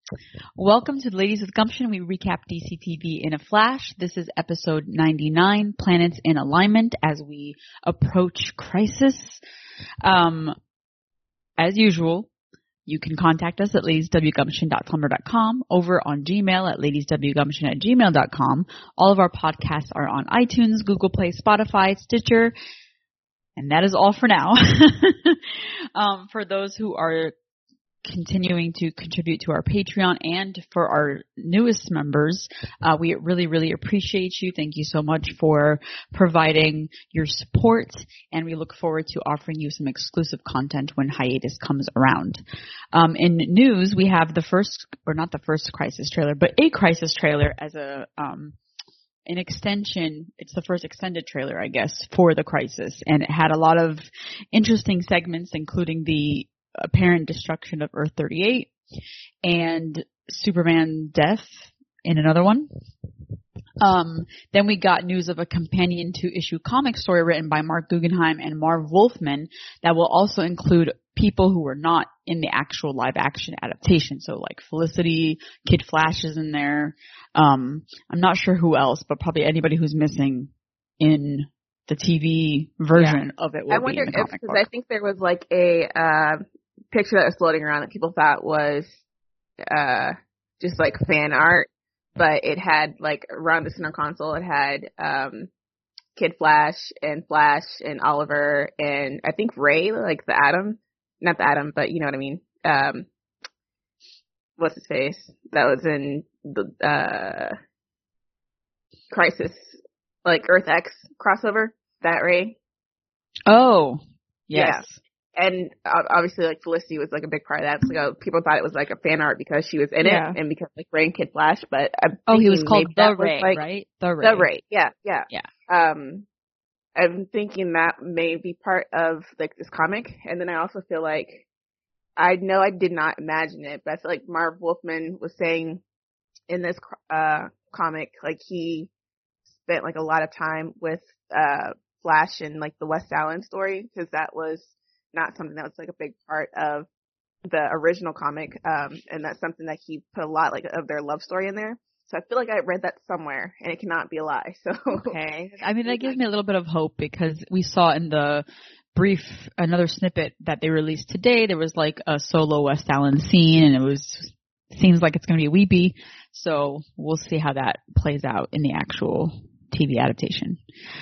Welcome to the Ladies with Gumption. We recap DCTV in a flash. This is episode 99, Planets in Alignment, as we approach Crisis. As usual, you can contact us at ladieswgumption.tumblr.com, over on Gmail at ladieswgumption@gmail.com. All of our podcasts are on iTunes, Google Play, Spotify, Stitcher, and that is all for now. For those who are continuing to contribute to our Patreon and for our newest members, we really, really appreciate you. Thank you so much for providing your support, and we look forward to offering you some exclusive content when hiatus comes around. In news, we have the first, or not the first Crisis trailer, but a Crisis trailer as an extension. It's the first extended trailer, I guess, for the Crisis, and it had a lot of interesting segments, including the apparent destruction of Earth-38 and Superman death in another one. Then we got news of a companion to issue comic story written by Mark Guggenheim and Marv Wolfman that will also include people who were not in the actual live action adaptation. So like Felicity, Kid Flash is in there. I'm not sure who else, but probably anybody who's missing in the TV version of it will be in the comic book. I think there was like a picture that was floating around that people thought was just like fan art, but it had like around the center console, it had Kid Flash and Oliver and I think Ray, like the Atom, not the Atom, but you know what I mean. What's his face? That was in the Crisis, like Earth X crossover. That Ray. Oh, yes. Yeah. And obviously, like, Felicity was, like, a big part of that. So people thought it was, like, a fan art because she was in it and because, like, Ray and Kid Flash. But he was called The Ray, right? The Ray. Yeah. I'm thinking that may be part of, like, this comic. And then I also feel like, I know I did not imagine it, but I feel like Marv Wolfman was saying in this comic, like, he spent, like, a lot of time with Flash and, like, the West Allen story, because that was not something that was like a big part of the original comic, and that's something that he put a lot like of their love story in there. So I feel like I read that somewhere, and it cannot be a lie. So okay, I mean that gives me a little bit of hope because we saw in the brief another snippet that they released today. There was like a solo West Allen scene, and seems like it's going to be weepy. So we'll see how that plays out in the actual TV adaptation.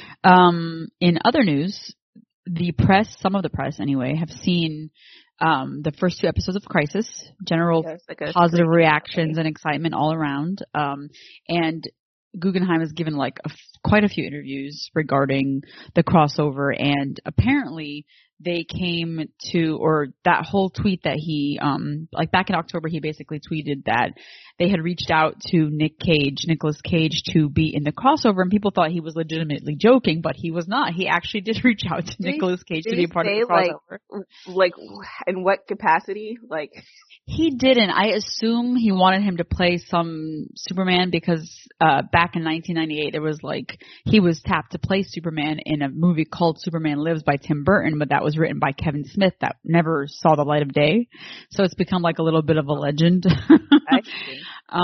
In other news, the press, some of the press anyway, have seen the first 2 episodes of Crisis, general positive reactions and excitement all around. And Guggenheim has given like quite a few interviews regarding the crossover, and apparently they came to, or that whole tweet that he, like back in October, he basically tweeted that they had reached out to Nicolas Cage to be in the crossover, and people thought he was legitimately joking, but he was not. He actually did reach out to Nicolas Cage to be a part of the crossover. Like, in what capacity? Like, he didn't. I assume he wanted him to play some Superman because back in 1998 there was like he was tapped to play Superman in a movie called Superman Lives by Tim Burton, but that was written by Kevin Smith that never saw the light of day. So it's become like a little bit of a legend. I see.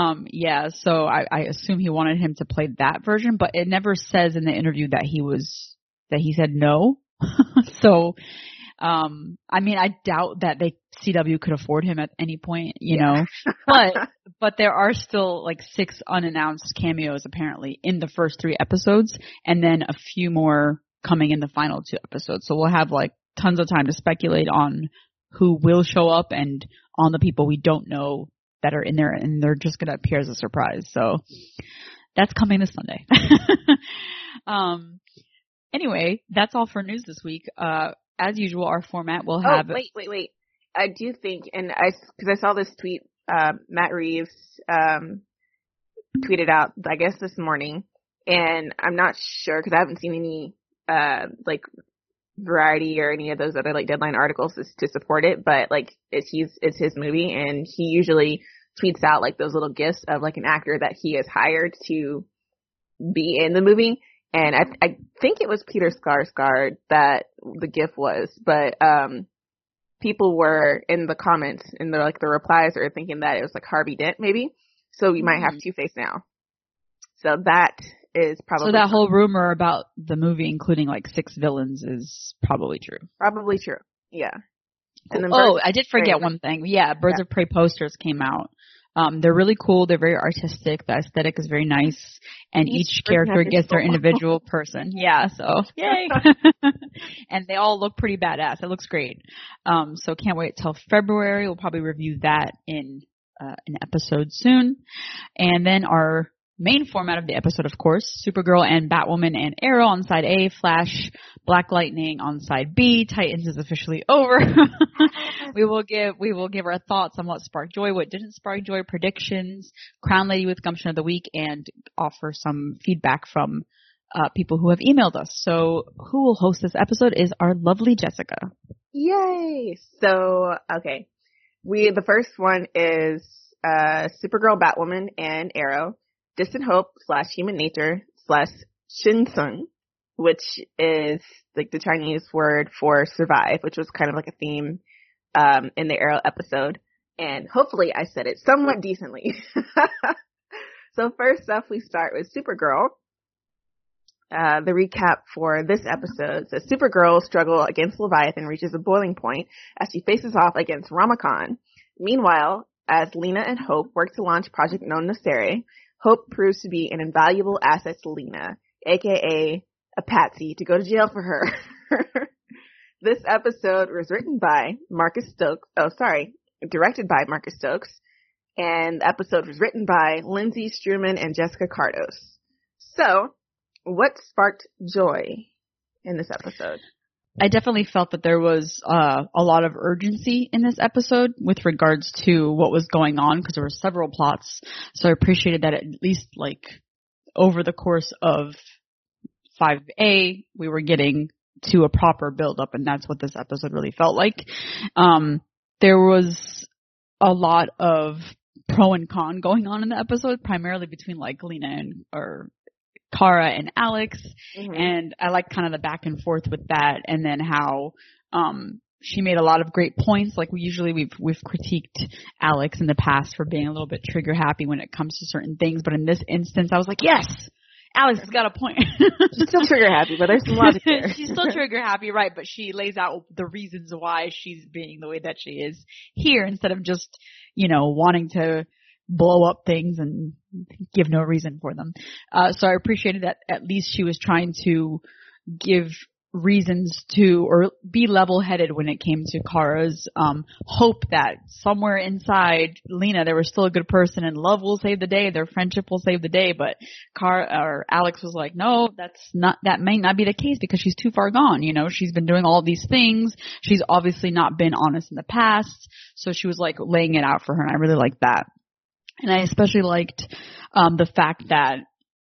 So I assume he wanted him to play that version, but it never says in the interview that he said no. So I mean, I doubt that CW could afford him at any point, you know, but there are still like 6 unannounced cameos apparently in the first 3 episodes, and then a few more coming in the final 2 episodes. So we'll have like tons of time to speculate on who will show up and on the people we don't know that are in there, and they're just going to appear as a surprise. So that's coming this Sunday. Anyway, that's all for news this week. As usual, our format will have... Oh, wait. I do think, because I saw this tweet, Matt Reeves tweeted out, I guess this morning, and I'm not sure, because I haven't seen any, like, Variety or any of those other, like, Deadline articles to support it, but, like, it's his movie, and he usually tweets out, like, those little gifs of, like, an actor that he has hired to be in the movie. And I think it was Peter Skarsgård that the GIF was, but people were in the comments, in the replies, are thinking that it was like Harvey Dent maybe. So we might have Two-Face now. So that is probably so that whole rumor about the movie including like 6 villains is probably true. Probably true. Yeah. And then I did forget one thing. Yeah, Birds of Prey posters came out. They're really cool. They're very artistic. The aesthetic is very nice. And each character gets their individual person. Yeah, so yay. And they all look pretty badass. It looks great. So can't wait till February. We'll probably review that in an episode soon. And then our main format of the episode, of course, Supergirl and Batwoman and Arrow on side A, Flash, Black Lightning on side B. Titans is officially over. we will give our thoughts on what sparked joy, what didn't spark joy, predictions, Crown Lady with Gumption of the Week, and offer some feedback from people who have emailed us. So who will host this episode is our lovely Jessica. Yay! So, okay. The first one is Supergirl, Batwoman, and Arrow. Distant Hope / Human Nature / Shinsung, which is like the Chinese word for survive, which was kind of like a theme in the Arrow episode. And hopefully I said it somewhat decently. So first up, we start with Supergirl. The recap for this episode says Supergirl's struggle against Leviathan reaches a boiling point as she faces off against Ramakhan. Meanwhile, as Lena and Hope work to launch Project Non Nocere, Hope proves to be an invaluable asset to Lena, aka a patsy, to go to jail for her. This episode was directed by Marcus Stokes, and the episode was written by Lindsay Struman and Jessica Cardos. So, what sparked joy in this episode? I definitely felt that there was a lot of urgency in this episode with regards to what was going on, because there were several plots. So I appreciated that at least like over the course of 5A, we were getting to a proper build-up, and that's what this episode really felt like. There was a lot of pro and con going on in the episode, primarily between like Lena or Kara and Alex, and I like kind of the back and forth with that, and then how she made a lot of great points. Like we've critiqued Alex in the past for being a little bit trigger happy when it comes to certain things, but in this instance, I was like, yes, Alex has got a point. She's still trigger happy, but there's some logic there. She's still trigger happy, right? But she lays out the reasons why she's being the way that she is here, instead of just wanting to blow up things and give no reason for them. So I appreciated that at least she was trying to give reasons to, or be level-headed when it came to Kara's hope that somewhere inside Lena there was still a good person and love will save the day, their friendship will save the day. But Alex was like, no, that may not be the case because she's too far gone. She's been doing all these things. She's obviously not been honest in the past. So she was like laying it out for her, and I really liked that. And I especially liked the fact that,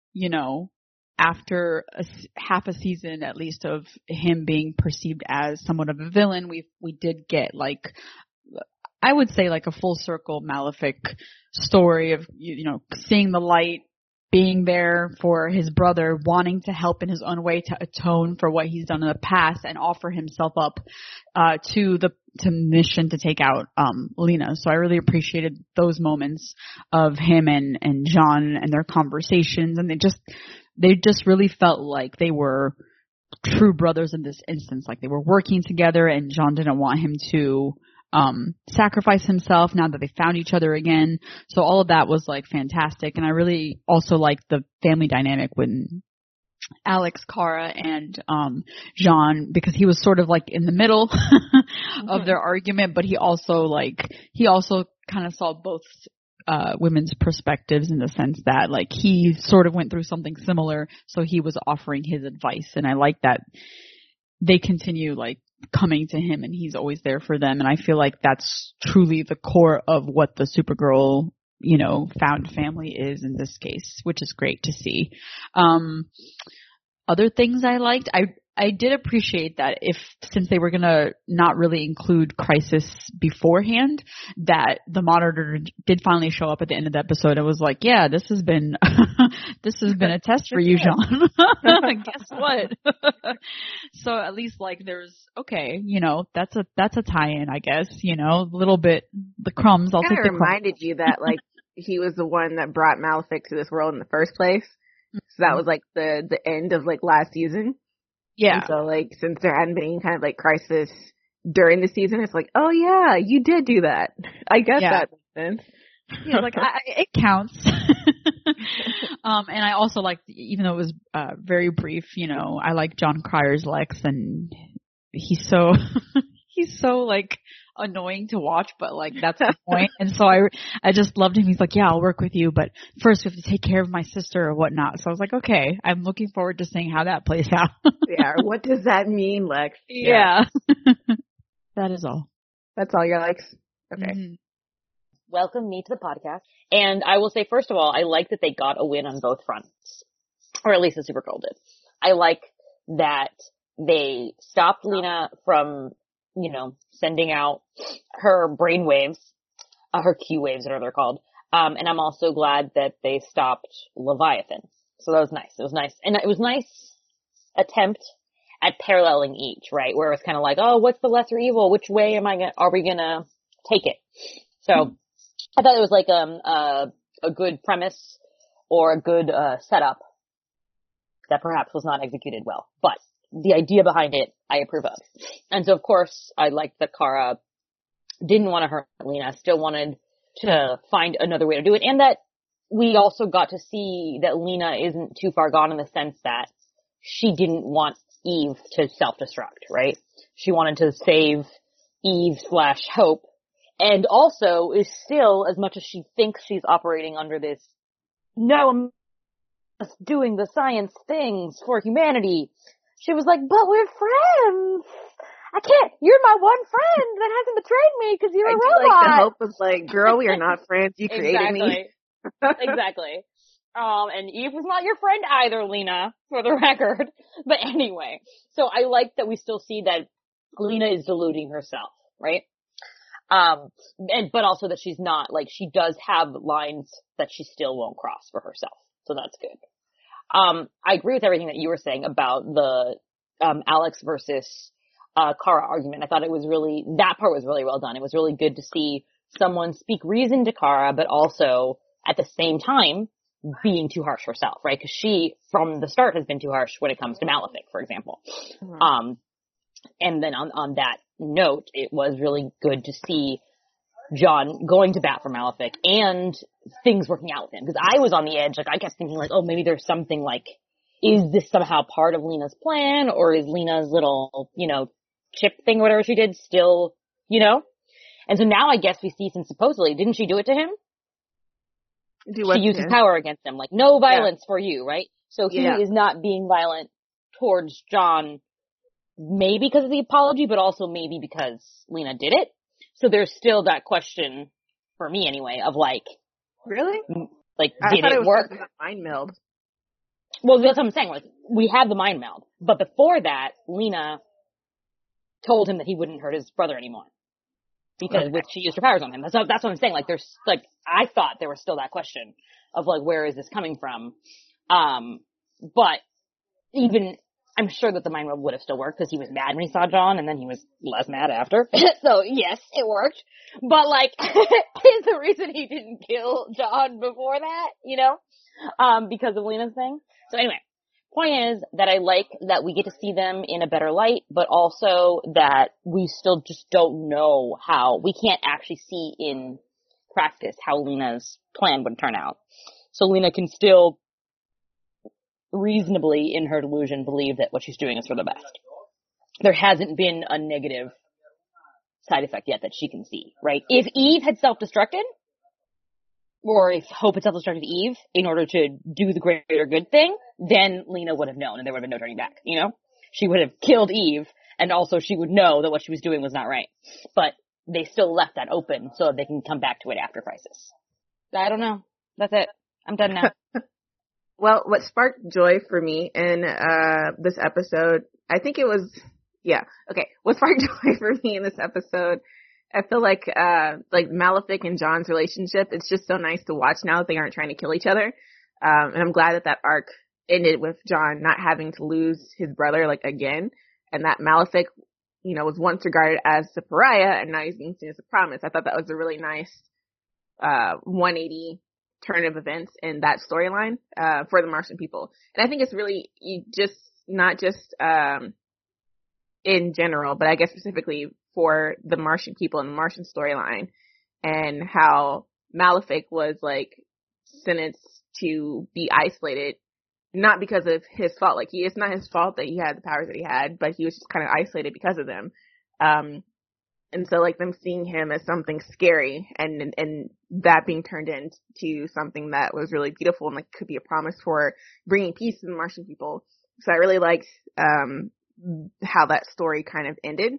after half a season at least of him being perceived as somewhat of a villain, we did get like, I would say like a full circle Malefic story of, seeing the light, being there for his brother, wanting to help in his own way to atone for what he's done in the past and offer himself up to mission to take out Lena. So I really appreciated those moments of him and John and their conversations, and they just really felt like they were true brothers in this instance. Like they were working together, and John didn't want him to sacrifice himself now that they found each other again. So all of that was like fantastic. And I really also liked the family dynamic when Alex, Kara, and John, because he was sort of like in the middle of their argument, but he also kind of saw both women's perspectives, in the sense that like he sort of went through something similar, so he was offering his advice. And I like that they continue like coming to him and he's always there for them. And I feel like that's truly the core of what the Supergirl, found family is in this case, which is great to see. Other things I liked, I did appreciate that since they were going to not really include Crisis beforehand, that the Monitor did finally show up at the end of the episode. It was like, yeah, this has been a test for you, John. Guess what? So at least like there's, okay, that's a tie-in, I guess, a little bit, the crumbs, I'll take the crumbs. Reminded you that like he was the one that brought Malefic to this world in the first place. So that was like the end of like last season. Yeah. And so like since there hadn't been any kind of like crisis during the season, it's like, oh yeah, you did do that. I guess that makes sense. Yeah, like it counts. And I also liked, even though it was very brief, I like John Cryer's Lex, and he's so like annoying to watch, but like that's the point. And so I just loved him. He's like, yeah, I'll work with you, but first we have to take care of my sister or whatnot. So I was like, okay, I'm looking forward to seeing how that plays out. Yeah, what does that mean, Lex? Yeah. That is all. That's all your likes? Okay. Mm-hmm. Welcome me to the podcast. And I will say, first of all, I like that they got a win on both fronts. Or at least the Supergirl did. I like that they stopped Lena from, sending out her brain waves, her Q waves, whatever they're called. And I'm also glad that they stopped Leviathan. So that was nice. It was nice. And it was nice attempt at paralleling each, right? Where it's kind of like, oh, what's the lesser evil? Which way are we gonna take it? So I thought it was like, a good premise or a good, setup that perhaps was not executed well, but the idea behind it, I approve of. And so, of course, I liked that Kara didn't want to hurt Lena, still wanted to find another way to do it, and that we also got to see that Lena isn't too far gone in the sense that she didn't want Eve to self-destruct, right? She wanted to save Eve/Hope, and also is still, as much as she thinks she's operating under this, no, I'm just doing the science things for humanity, she was like, but we're friends. I can't. You're my one friend that hasn't betrayed me because you're a robot. Like the Hope was like, girl, we are not friends. You created me. Exactly. And Eve was not your friend either, Lena, for the record. But anyway, so I like that we still see that Lena is deluding herself, right? But also that she's not, like, she does have lines that she still won't cross for herself. So that's good. I agree with everything that you were saying about the, Alex versus, Kara argument. I thought that part was really well done. It was really good to see someone speak reason to Kara, but also at the same time being too harsh herself, right? Because she, from the start, has been too harsh when it comes to Malefic, for example. Mm-hmm. And then on that note, it was really good to see John going to bat for Malefic and things working out with him. Because I was on the edge, like, I kept thinking, like, oh, maybe there's something, like, is this somehow part of Lena's plan, or is Lena's little, chip thing or whatever she did still, And so now I guess we see, since supposedly, didn't she do it to him? She uses power against him, like, no violence for you, right? So he is not being violent towards John, maybe because of the apology, but also maybe because Lena did it. So there's still that question, for me anyway, of like, really? Like, I did thought it work? Mind meld. Well, that's what I'm saying. Like, we had the mind meld, but before that, Lena told him that he wouldn't hurt his brother anymore because she used her powers on him. That's what I'm saying. Like, there's like, I thought there was still that question of like, where is this coming from? But even, I'm sure that the mind meld would have still worked because he was mad when he saw John, and then he was less mad after. So yes, it worked. But like, is the reason he didn't kill John before that, because of Lena's thing. So anyway, point is that I like that we get to see them in a better light, but also that we still just don't know we can't actually see in practice how Lena's plan would turn out. So Lena can still reasonably, in her delusion, believe that what she's doing is for the best. There hasn't been a negative side effect yet that she can see, right? If Eve had self-destructed, or if Hope had self-destructed Eve in order to do the greater good thing, then Lena would have known and there would have been no turning back, She would have killed Eve, and also she would know that what she was doing was not right. But they still left that open so that they can come back to it after Crisis. I don't know. That's it. I'm done now. Well, what sparked joy for me in this episode I think it was, yeah. Okay. What sparked joy for me in this episode, I feel like Malefic and John's relationship, it's just so nice to watch now that they aren't trying to kill each other. And I'm glad that arc ended with John not having to lose his brother, like, again. And that Malefic, you know, was once regarded as the pariah and now he's being seen as a promise. I thought that was a really nice, 180 turn of events in that storyline, for the Martian people. And I think it's really, not just, in general, but I guess specifically for the Martian people and the Martian storyline and how Malefic was like sentenced to be isolated, not because of his fault. Like it's not his fault that he had the powers that he had, but he was just kind of isolated because of them. And so like them seeing him as something scary and that being turned into something that was really beautiful and like could be a promise for bringing peace to the Martian people. So I really liked, how that story kind of ended.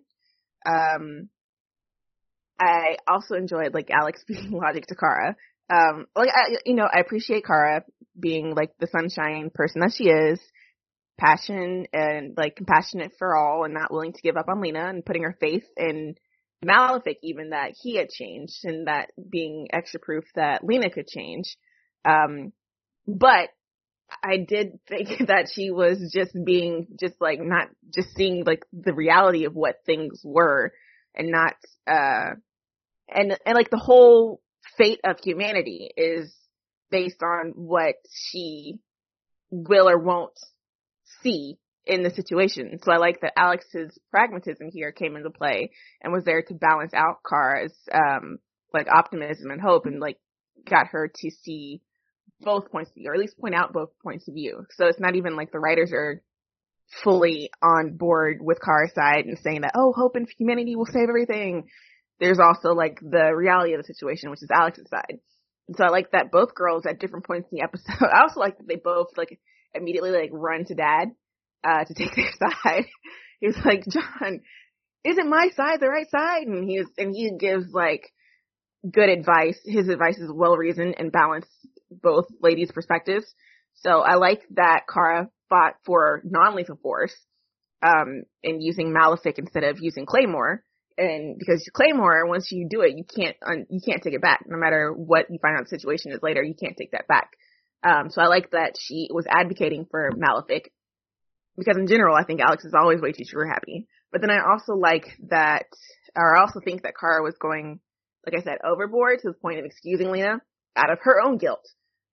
I also enjoyed like Alex being logic to Kara. I appreciate Kara being like the sunshine person that she is, passion and like compassionate for all and not willing to give up on Lena and putting her faith in Malefic even that he had changed and that being extra proof that Lena could change. But I did think that she was just being just like not just seeing like the reality of what things were and not and like the whole fate of humanity is based on what she will or won't see in the situation. So I like that Alex's pragmatism here came into play and was there to balance out Kara's like optimism and hope and like got her to see both points of view, or at least point out both points of view. So it's not even like the writers are fully on board with Kara's side and saying that, oh, hope and humanity will save everything. There's also like the reality of the situation, which is Alex's side. And so I like that both girls at different points in the episode, I also like that they both like immediately like run to Dad, to take their side. He was like, John, isn't my side the right side? And he gives like good advice. His advice is well reasoned and balanced both ladies' perspectives. So I like that Kara fought for non-lethal force, and using Malefic instead of using Claymore. And because Claymore, once you do it, you can't take it back. No matter what you find out the situation is later, you can't take that back. So I like that she was advocating for Malefic because in general, I think Alex is always way too sugar happy. But then I also think that Kara was going, like I said, overboard to the point of excusing Lena out of her own guilt,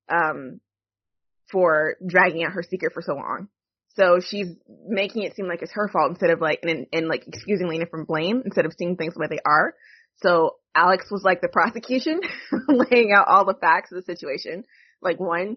for dragging out her secret for so long. So she's making it seem like it's her fault instead of like, and like excusing Lena from blame instead of seeing things the way they are. So Alex was like the prosecution, laying out all the facts of the situation. Like one,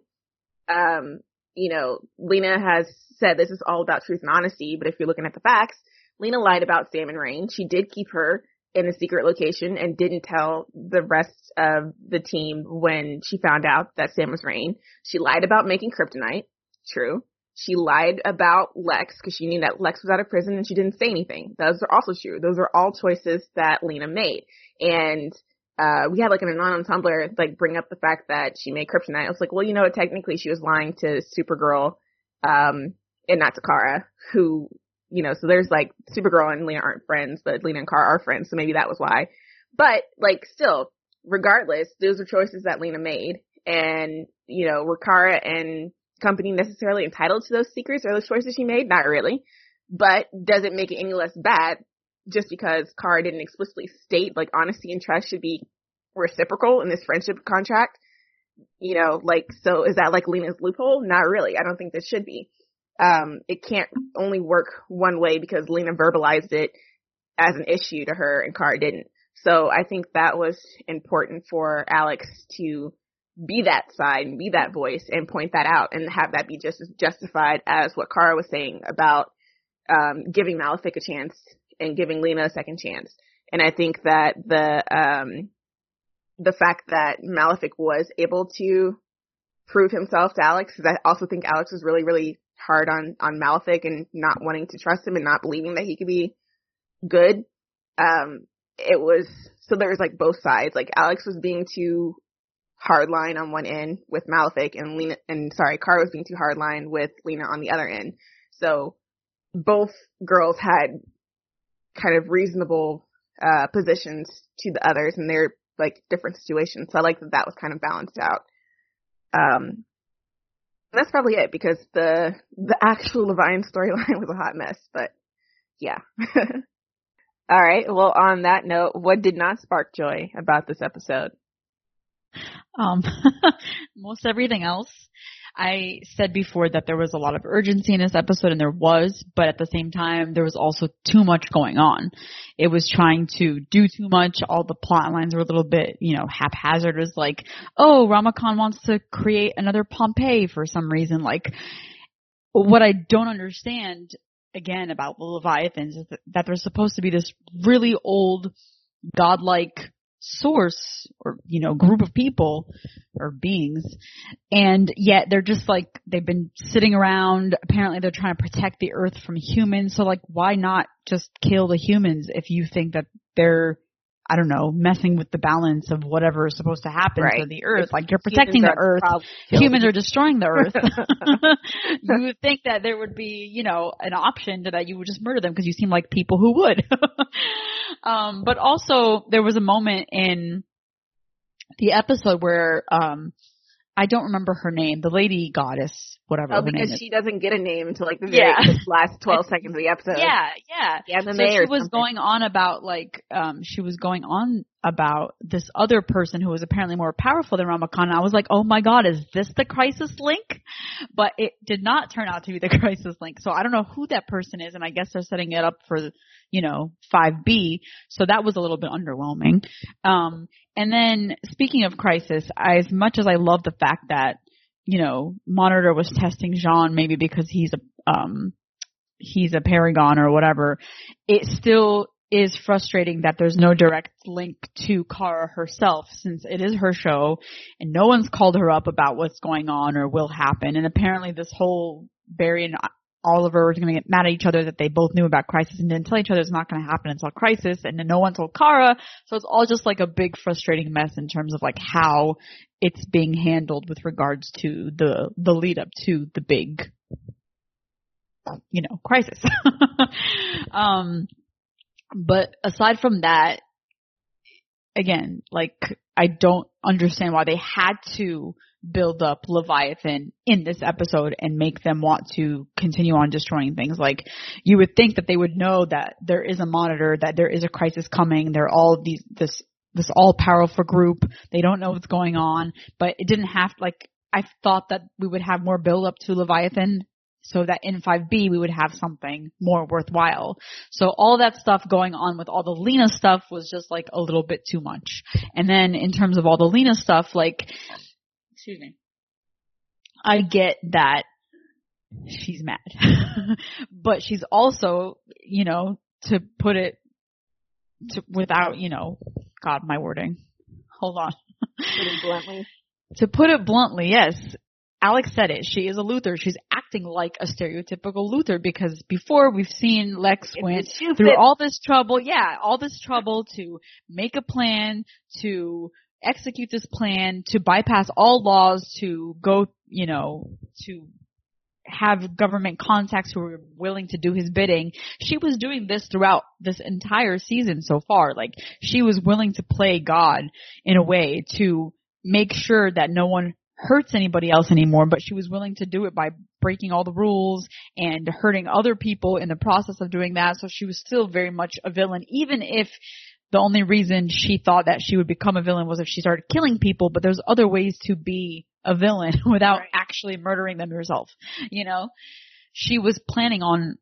Lena has said this is all about truth and honesty, but if you're looking at the facts, Lena lied about Sam and Rain. She did keep her in a secret location and didn't tell the rest of the team when she found out that Sam was Rain. She lied about making kryptonite. True. She lied about Lex because she knew that Lex was out of prison and she didn't say anything. Those are also true. Those are all choices that Lena made. And we had like an anon on Tumblr like bring up the fact that she made kryptonite. I was like, well, you know what? Technically she was lying to Supergirl, and not to Kara, who, you know, so there's like Supergirl and Lena aren't friends, but Lena and Kara are friends. So maybe that was why. But like still, regardless, those are choices that Lena made. And, you know, were Kara and company necessarily entitled to those secrets or those choices she made? Not really. But does it make it any less bad just because Kara didn't explicitly state like honesty and trust should be reciprocal in this friendship contract? You know, like, so is that like Lena's loophole? Not really. I don't think this should be. It can't only work one way because Lena verbalized it as an issue to her and Kara didn't. So I think that was important for Alex to be that side and be that voice and point that out and have that be just as justified as what Kara was saying about giving Malefic a chance and giving Lena a second chance. And I think that the fact that Malefic was able to prove himself to Alex, because I also think Alex was really, really hard on Malefic and not wanting to trust him and not believing that he could be good. So there was like both sides. Like Alex was being too hardline on one end with Malefic and Kara was being too hardline with Lena on the other end. So both girls had kind of reasonable positions to the others, and they're like different situations. So I like that was kind of balanced out. That's probably it, because the actual Leviathan storyline was a hot mess, but yeah. All right. Well, on that note, what did not spark joy about this episode? Most everything else. I said before that there was a lot of urgency in this episode, and there was, but at the same time, there was also too much going on. It was trying to do too much. All the plot lines were a little bit, haphazard. It was like, oh, Ramakhan wants to create another Pompeii for some reason. Like, what I don't understand, again, about the Leviathans is that they're supposed to be this really old, godlike source or, group of people or beings, and yet they're just like, they've been sitting around. Apparently they're trying to protect the earth from humans, so like, why not just kill the humans if you think that they're, I don't know, messing with the balance of whatever is supposed to happen to the earth? Like, you're protecting the earth. Humans are destroying the earth. You would think that there would be, an option to that you would just murder them, because you seem like people who would. But also there was a moment in the episode where, I don't remember her name, the lady goddess, whatever her name is. Because she doesn't get a name until like the very last 12 seconds of the episode. Yeah. So she was going on about about this other person who was apparently more powerful than Ramakhan. And I was like, oh my god, is this the Crisis Link? But it did not turn out to be the Crisis Link. So I don't know who that person is, and I guess they're setting it up for, 5B. So that was a little bit underwhelming. And then speaking of Crisis, as much as I love the fact that, Monitor was testing Jean maybe because he's a paragon or whatever, it still is frustrating that there's no direct link to Kara herself, since it is her show and no one's called her up about what's going on or will happen. And apparently this whole Barry and Oliver are going to get mad at each other that they both knew about Crisis and didn't tell each other it's not going to happen until Crisis, and then no one told Kara. So it's all just like a big frustrating mess in terms of like how it's being handled with regards to the lead up to the big, Crisis. But aside from that, again, like, I don't understand why they had to build up Leviathan in this episode and make them want to continue on destroying things. Like, you would think that they would know that there is a Monitor, that there is a crisis coming. They're all this all powerful group. They don't know what's going on, but it didn't have, like, I thought that we would have more build up to Leviathan, so that in 5B we would have something more worthwhile. So all that stuff going on with all the Lena stuff was just like a little bit too much. And then in terms of all the Lena stuff, like, excuse me, I get that she's mad, but she's also, to put it without, God, my wording. Hold on. To put it bluntly, yes. Alex said it. She is a Luthor. She's acting like a stereotypical Luthor, because before we've seen Lex went through all this trouble. Yeah, all this trouble to make a plan, to execute this plan, to bypass all laws, to go, to have government contacts who were willing to do his bidding. She was doing this throughout this entire season so far. Like, she was willing to play God in a way to make sure that no one hurts anybody else anymore, but she was willing to do it by breaking all the rules and hurting other people in the process of doing that. So she was still very much a villain, even if the only reason she thought that she would become a villain was if she started killing people. But there's other ways to be a villain without actually murdering them yourself. She was planning on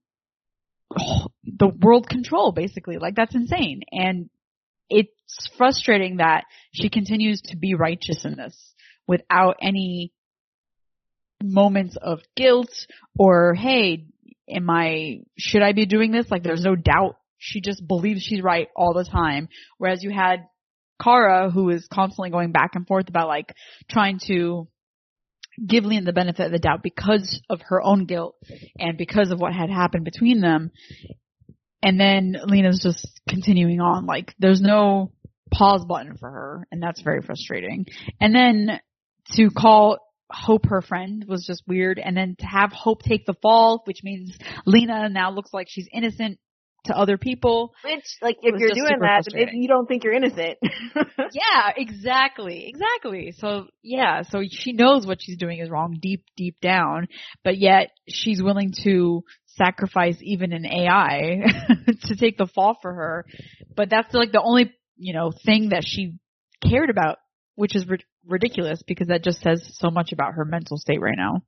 the world control, basically. Like, that's insane. And it's frustrating that she continues to be righteous in this, without any moments of guilt or, hey, should I be doing this? Like, there's no doubt. She just believes she's right all the time. Whereas you had Kara, who is constantly going back and forth about, like, trying to give Lena the benefit of the doubt because of her own guilt and because of what had happened between them. And then Lena's just continuing on. Like, there's no pause button for her, and that's very frustrating. And then to call Hope, her friend, was just weird. And then to have Hope take the fall, which means Lena now looks like she's innocent to other people. Which, like, if you're doing that, maybe you don't think you're innocent. Yeah, exactly. So, yeah, so she knows what she's doing is wrong deep down, but yet she's willing to sacrifice even an AI to take the fall for her. But that's like the only, thing that she cared about, which is ridiculous because that just says so much about her mental state right now.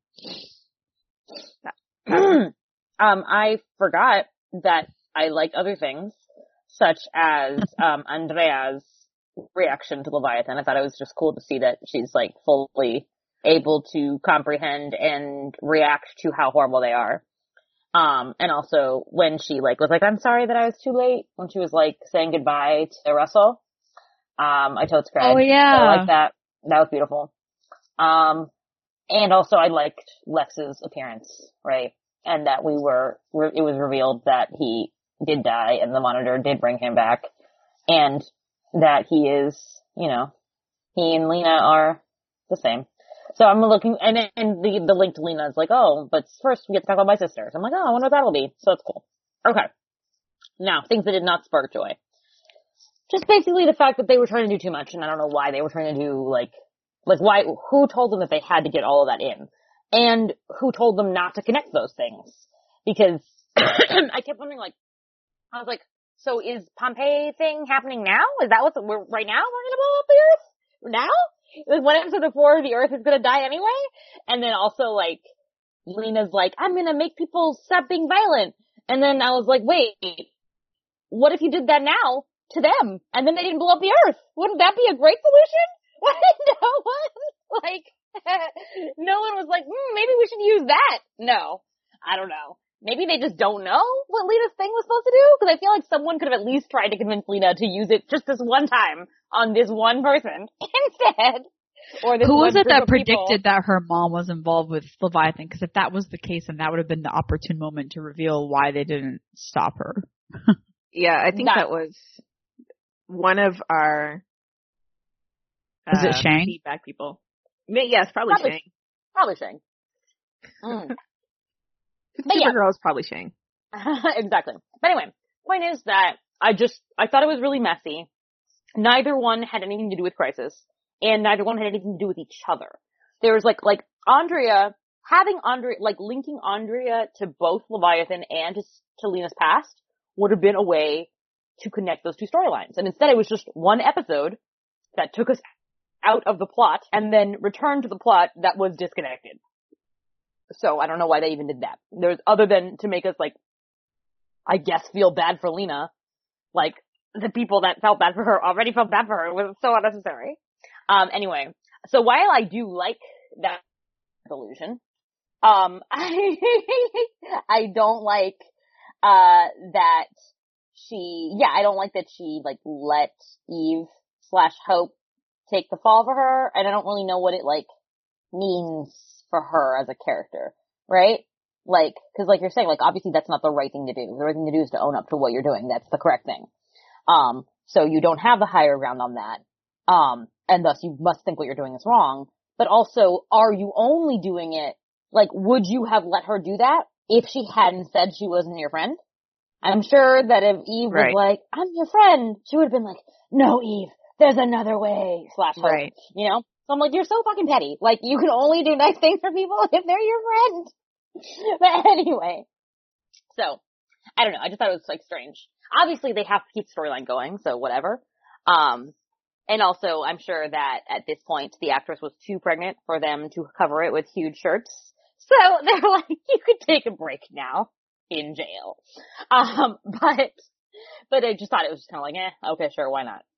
I forgot that I liked other things, such as Andrea's reaction to Leviathan. I thought it was just cool to see that she's like fully able to comprehend and react to how horrible they are. And also when she was like, I'm sorry that I was too late, when she was like saying goodbye to Russell. I totes cried. Oh yeah. I like that. That was beautiful. And also I liked Lex's appearance, right? And that it was revealed that he did die and the Monitor did bring him back, and that he is, he and Lena are the same. So I'm looking, and the link to Lena is like, oh, but first we get to talk about my sisters. I'm like, oh, I wonder what that'll be. So it's cool. Okay. Now, things that did not spark joy. Just basically the fact that they were trying to do too much, and I don't know why they were trying to do, why, who told them that they had to get all of that in? And who told them not to connect those things? Because I kept wondering, I was like, so is Pompeii thing happening now? Is that we're right now we're gonna blow up the Earth? Now? There's one episode before the Earth is gonna die anyway? And then also, Lena's like, I'm gonna make people stop being violent. And then I was like, wait, what if you did that now to them? And then they didn't blow up the Earth? Wouldn't that be a great solution? No one was like, maybe we should use that. No. I don't know. Maybe they just don't know what Lena's thing was supposed to do? Because I feel like someone could have at least tried to convince Lena to use it just this one time on this one person instead. Or this Who one was it group that of people. predicted that her mom was involved with Leviathan? Because if that was the case, then that would have been the opportune moment to reveal why they didn't stop her. Yeah, I think that was one of our is it Shang? feedback people. Yes, probably Shang. Probably Shang. Supergirl is probably Shang. Exactly. But anyway, point is that I thought it was really messy. Neither one had anything to do with Crisis, and neither one had anything to do with each other. There was Andrea, linking Andrea to both Leviathan and to Lena's past would have been a way to connect those two storylines. And instead it was just one episode that took us out of the plot and then returned to the plot that was disconnected. So I don't know why they even did that. Other than to make us I guess feel bad for Lena. The people that felt bad for her already felt bad for her. It was so unnecessary. Anyway, so while I do like that delusion, I don't like, that I don't like that she, let Eve/Hope take the fall for her, and I don't really know what it, means for her as a character, right? Cause you're saying, obviously that's not the right thing to do. The right thing to do is to own up to what you're doing. That's the correct thing. So you don't have the higher ground on that. And thus you must think what you're doing is wrong. But also, are you only doing it, would you have let her do that if she hadn't said she wasn't your friend? I'm sure that if Eve was like, I'm your friend, she would have been like, no, Eve, there's another way, /Hope, right. So I'm like, you're so fucking petty. You can only do nice things for people if they're your friend. But anyway. So, I don't know, I just thought it was, strange. Obviously, they have to keep the storyline going, so whatever. And also, I'm sure that at this point, the actress was too pregnant for them to cover it with huge shirts. So they're like, you could take a break now in jail. But I just thought it was just kind of okay, sure, why not?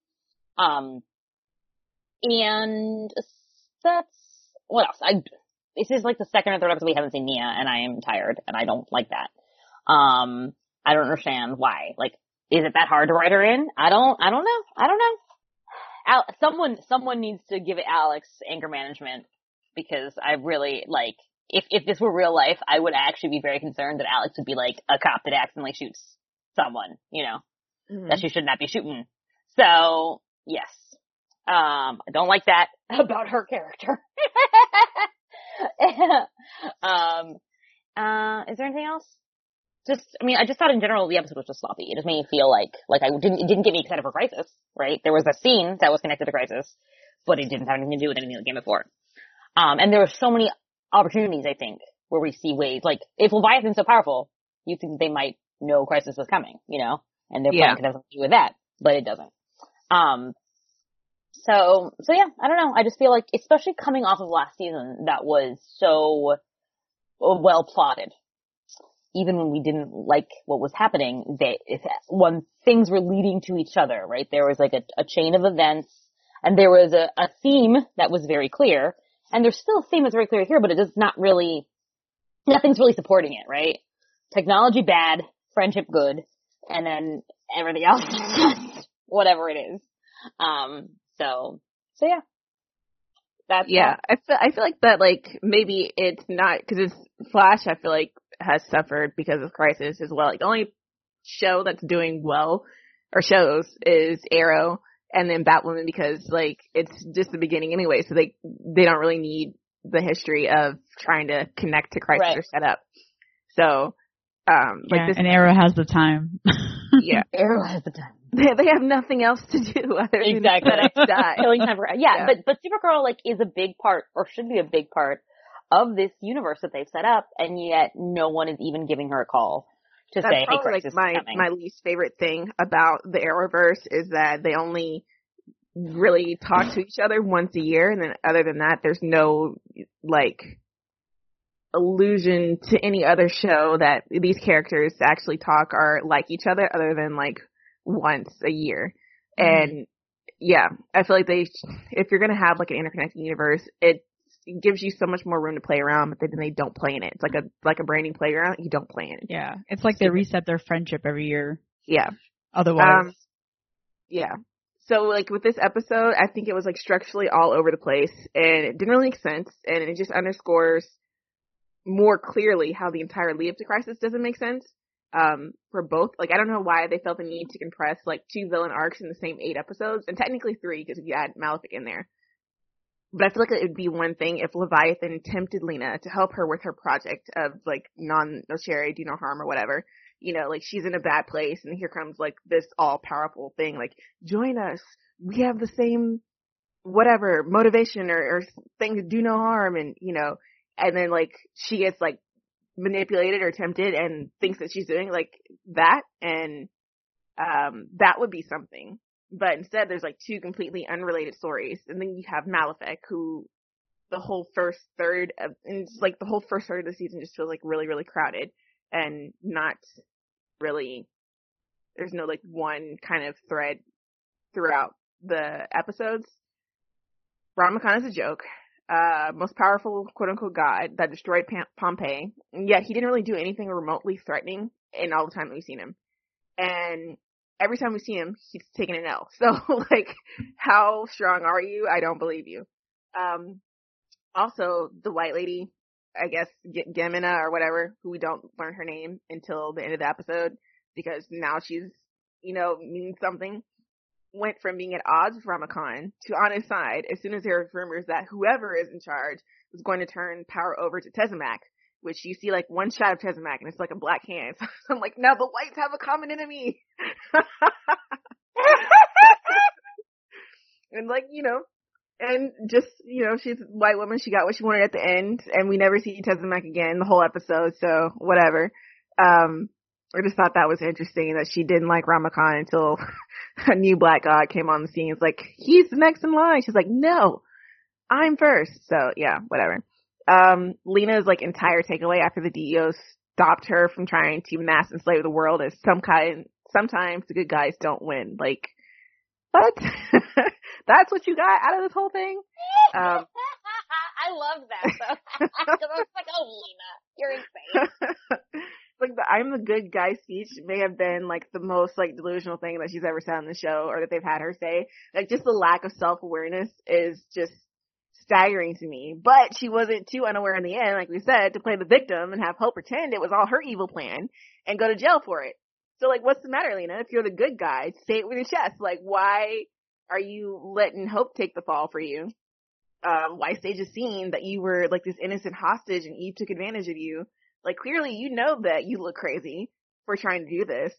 And that's, what else? This is the second or third episode we haven't seen Nia, and I am tired, and I don't like that. I don't understand why. Is it that hard to write her in? I don't know. Someone needs to give Alex anger management, because I really, if this were real life, I would actually be very concerned that Alex would be a cop that accidentally shoots someone, that she should not be shooting. So, yes. I don't like that about her character. Is there anything else? I just thought in general the episode was just sloppy. It just made me feel like it didn't get me excited for Crisis, right? There was a scene that was connected to Crisis, but it didn't have anything to do with anything that came before. And there were so many opportunities, I think, where we see ways, like, if Leviathan's so powerful, you think they might know Crisis was coming, you know? And their plan could have something to do with that, but it doesn't. So yeah, I don't know. I just feel like, especially coming off of last season, that was so well plotted. Even when we didn't like what was happening, when things were leading to each other, right? There was like a chain of events, and there was a theme that was very clear, and there's still a theme that's very clear here, but it is not really, nothing's really supporting it, right? Technology bad, friendship good, and then everything else is whatever it is. So yeah. That's I feel like that, like, maybe it's not, cause it's Flash, I feel like, has suffered because of Crisis as well. Like, the only show that's doing well, or shows, is Arrow, and then Batwoman, because, like, it's just the beginning anyway, so they don't really need the history of trying to connect to Crisis or set up. So, this, and Arrow has the time. Yeah. Arrow has the time. They have nothing else to do other than die. Killing time for, but Supergirl, like, is a big part, or should be a big part, of this universe that they've set up, and yet no one is even giving her a call to say, hey, Crisis is coming. My least favorite thing about the Arrowverse is that they only really talk to each other once a year, and then other than that, there's no, like, allusion to any other show that these characters actually talk or like each other, other than, like, once a year. And yeah, I feel like if you're gonna have, like, an interconnected universe, it gives you so much more room to play around, but then they don't play in it. It's like a branding playground. You don't play in it. Yeah, it's like they reset their friendship every year. Yeah. Otherwise, yeah. So, like, with this episode, I think it was, like, structurally all over the place, and it didn't really make sense, and it just underscores more clearly how the entire lead up to Crisis doesn't make sense. For both, like, I don't know why they felt the need to compress, like, 2 villain arcs in the same 8 episodes, and technically 3, because if you add Malefic in there. But I feel like it would be one thing if Leviathan tempted Lena to help her with her project of, like, no Sherry, do no harm, or whatever. You know, like, she's in a bad place, and here comes, like, this all-powerful thing, like, join us, we have the same, whatever, motivation or thing to do no harm, and, you know, and then, like, she gets, like, manipulated or tempted and thinks that she's doing, like, that, and, that would be something. But instead, there's, like, 2 completely unrelated stories. And then you have Malefic, who the whole first third of the season just feels, like, really, really crowded. And not really, there's no, like, one kind of thread throughout the episodes. Ramakan is a joke. Most powerful, quote-unquote, god that destroyed Pompeii. And yet he didn't really do anything remotely threatening in all the time that we've seen him. And every time we see him, he's taking an L. So, like, how strong are you? I don't believe you. Also, the white lady, I guess, Gemina or whatever, who we don't learn her name until the end of the episode, because now she's, you know, means something, went from being at odds with Ramakan to on his side as soon as there were rumors that whoever is in charge was going to turn power over to Tezemac, which you see, like, one shot of Tezemac, and it's like a black hand. So I'm like, now the whites have a common enemy. And, like, you know, and just, you know, she's a white woman. She got what she wanted at the end, and we never see Tezemac again the whole episode, so whatever. I just thought that was interesting that she didn't like Ramakan until a new black god came on the scene. It's like, he's the next in line. She's like, no, I'm first. So, yeah, whatever. Lena's, like, entire takeaway after the DEO stopped her from trying to mass enslave the world is sometimes the good guys don't win. Like, what? That's what you got out of this whole thing? I love that, though. Because I was like, oh, Lena, you're insane. Like, the I'm the good guy speech may have been, like, the most, like, delusional thing that she's ever said on the show, or that they've had her say. Like, just the lack of self-awareness is just staggering to me. But she wasn't too unaware in the end, like we said, to play the victim and have Hope pretend it was all her evil plan and go to jail for it. So, like, what's the matter, Lena? If you're the good guy, say it with your chest. Like, why are you letting Hope take the fall for you? why stage a scene that you were like this innocent hostage and Eve took advantage of you? Like, clearly you know that you look crazy for trying to do this.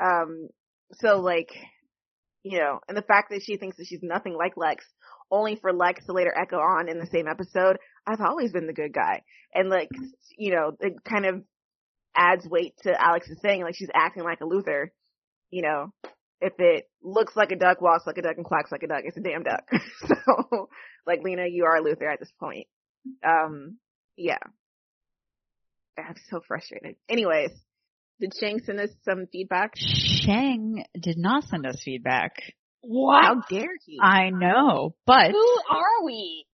So like, you know, and the fact that she thinks that she's nothing like Lex, only for Lex to later echo on in the same episode, I've always been the good guy. And like, you know, it kind of adds weight to Alex's saying, like, she's acting like a Luthor. You know, if it looks like a duck, walks like a duck, and quacks like a duck, it's a damn duck. So, like, Lena, you are Luthor at this point. Yeah. I'm so frustrated. Anyways, did Shang send us some feedback? Shang did not send us feedback. What? How dare he? I know, but Who are we?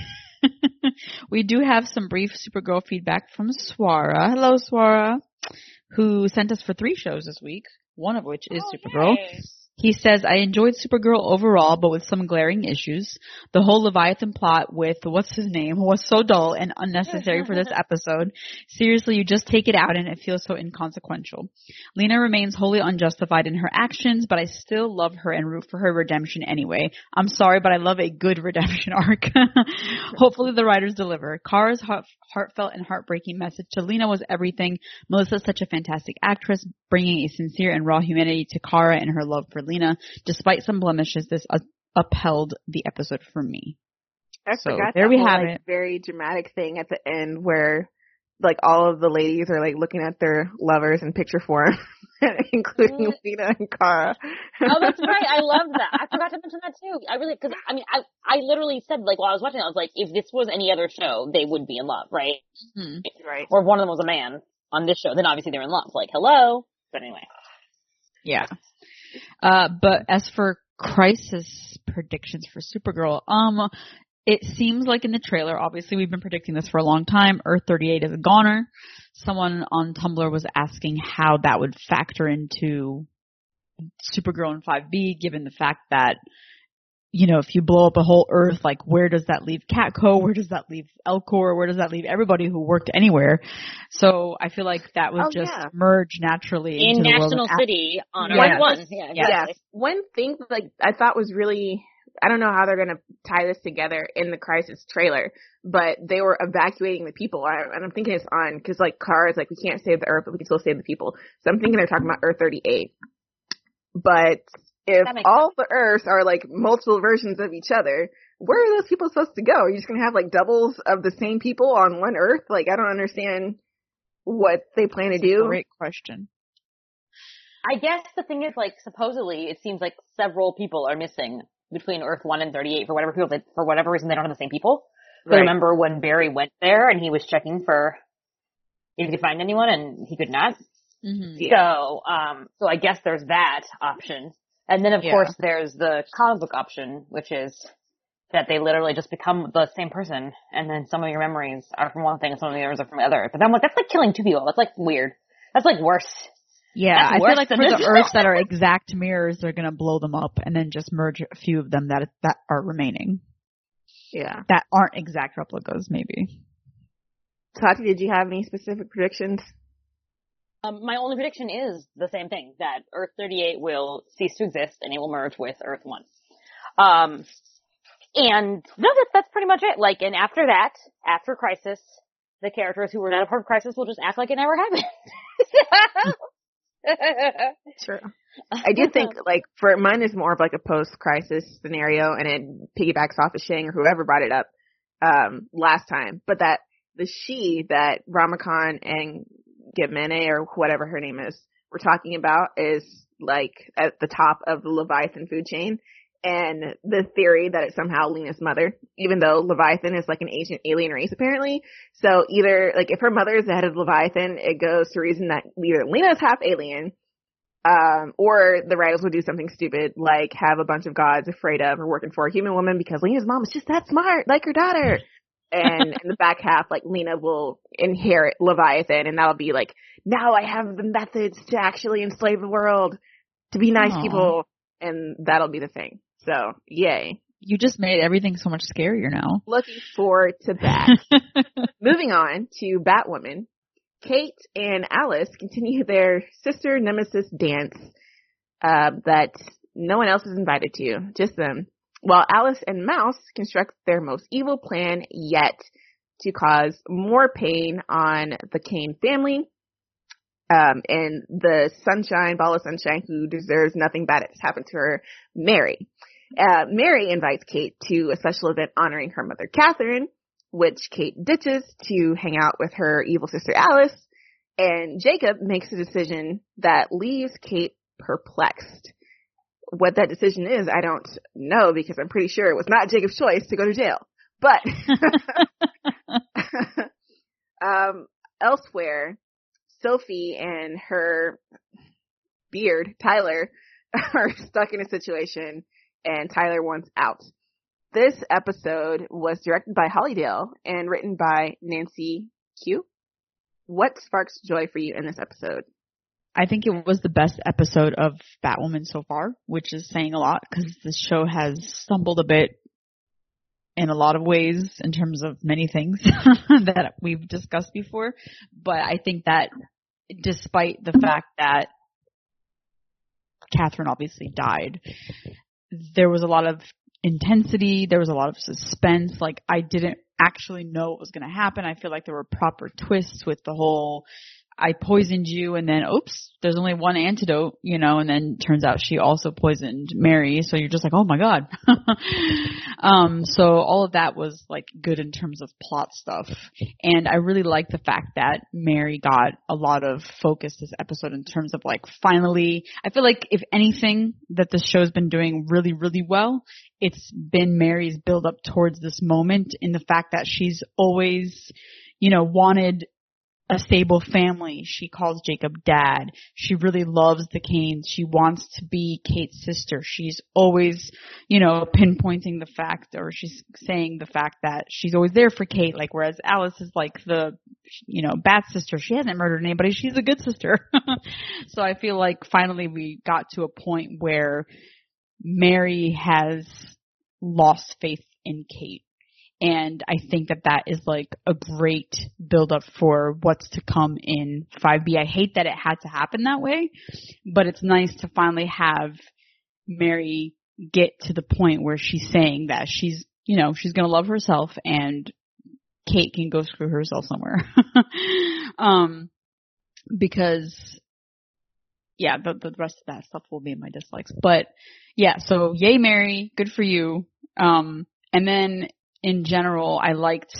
we do have some brief Supergirl feedback from Swara. Hello, Swara, who sent us for 3 shows this week, one of which is Supergirl. Yay. He says, I enjoyed Supergirl overall, but with some glaring issues. The whole Leviathan plot with what's his name was so dull and unnecessary for this episode. Seriously, you just take it out and it feels so inconsequential. Lena remains wholly unjustified in her actions, but I still love her and root for her redemption anyway. I'm sorry, but I love a good redemption arc. Hopefully the writers deliver. Kara's heartfelt and heartbreaking message to Lena was everything. Melissa's such a fantastic actress, bringing a sincere and raw humanity to Kara and her love for Lena. Despite some blemishes, this upheld the episode for me. I forgot there that we whole, have like, it. very dramatic thing at the end where, like, all of the ladies are, like, looking at their lovers in picture form, including Lena and Kara. Oh, that's right. I love that. I forgot to mention that too. Because I literally said, like, while I was watching it, I was like, if this was any other show, they would be in love, right? Right. Or if one of them was a man on this show, then obviously they're in love. Like, hello. But anyway. Yeah. But as for Crisis predictions for Supergirl, it seems like in the trailer, obviously we've been predicting this for a long time, Earth 38 is a goner. Someone on Tumblr was asking how that would factor into Supergirl and 5B, given the fact that, you know, if you blow up a whole Earth, like, where does that leave Catco? Where does that leave Elcor? Where does that leave everybody who worked anywhere? So I feel like that would merge naturally in into National the world City on Earth 1. Yeah, exactly. Yeah. One thing, like, I thought was really, I don't know how they're going to tie this together in the Crisis trailer, but they were evacuating the people. And I'm thinking it's on, because, like, Kara's like, we can't save the Earth, but we can still save the people. So I'm thinking they're talking about Earth 38. But if all the Earths are, like, multiple versions of each other, where are those people supposed to go? You're just going to have, like, doubles of the same people on one Earth? Like, I don't understand what they plan to do. Great question. I guess the thing is, like, supposedly it seems like several people are missing between Earth 1 and 38 for whatever reason they don't have the same people. Right. I remember when Barry went there and he was checking for if he could find anyone and he could not. Mm-hmm. So I guess there's that option. And then of course there's the comic book option, which is that they literally just become the same person and then some of your memories are from one thing and some of yours are from the other. But I'm like, that's like killing 2 people. That's like weird. That's like worse. Yeah, I feel like for the Earths that are exact mirrors, they're gonna blow them up and then just merge a few of them that are remaining. Yeah. That aren't exact replicas, maybe. Tati, did you have any specific predictions? My only prediction is the same thing, that Earth 38 will cease to exist and it will merge with Earth 1. And no, that's pretty much it. Like, and after that, after Crisis, the characters who were not a part of Crisis will just act like it never happened. True. I do think, like, for mine is more of like a post-crisis scenario, and it piggybacks off of Shang or whoever brought it up last time. But that the she that Ramakant and Gimene or whatever her name is we're talking about is like at the top of the Leviathan food chain, and the theory that it's somehow Lena's mother, even though Leviathan is like an ancient alien race apparently. So either, like, if her mother is the head of Leviathan, it goes to reason that either Lena's half alien, or the writers will do something stupid like have a bunch of gods afraid of or working for a human woman because Lena's mom is just that smart, like her daughter. And in the back half, like, Lena will inherit Leviathan, and that'll be like, now I have the methods to actually enslave the world, to be nice people, and that'll be the thing. So, yay. You just made everything so much scarier now. Looking forward to that. Moving on to Batwoman. Kate and Alice continue their sister nemesis dance that no one else is invited to, just them. while Alice and Mouse construct their most evil plan yet to cause more pain on the Kane family, and the ball of sunshine who deserves nothing bad has happened to her, Mary. Mary invites Kate to a special event honoring her mother, Catherine, which Kate ditches to hang out with her evil sister, Alice, and Jacob makes a decision that leaves Kate perplexed. What that decision is, I don't know, because I'm pretty sure it was not Jacob's choice to go to jail. But elsewhere, Sophie and her beard, Tyler, are stuck in a situation, and Tyler wants out. This episode was directed by Holly Dale and written by Nancy Q. What sparks joy for you in this episode? I think it was the best episode of Batwoman so far, which is saying a lot because this show has stumbled a bit in a lot of ways in terms of many things that we've discussed before. But I think that despite the fact that Catherine obviously died, there was a lot of intensity. There was a lot of suspense. Like, I didn't actually know what was going to happen. I feel like there were proper twists with the whole I poisoned you, and then, oops, there's only one antidote, and then turns out she also poisoned Mary, so you're just like, oh my god. So all of that was, like, good in terms of plot stuff, and I really like the fact that Mary got a lot of focus this episode in terms of, like, finally, I feel like if anything that this show's been doing really, really well, it's been Mary's build up towards this moment in the fact that she's always, wanted a stable family. She calls Jacob dad. She really loves the Kanes. She wants to be Kate's sister. She's always, pinpointing the fact, or she's saying the fact that she's always there for Kate, like, whereas Alice is like the, bad sister. She hasn't murdered anybody. She's a good sister. So I feel like finally we got to a point where Mary has lost faith in Kate. And I think that that is, like, a great build-up for what's to come in 5B. I hate that it had to happen that way, but it's nice to finally have Mary get to the point where she's saying that she's, she's going to love herself and Kate can go screw herself somewhere. Because, yeah, the rest of that stuff will be in my dislikes. But, yeah, so yay, Mary. Good for you. And then in general, I liked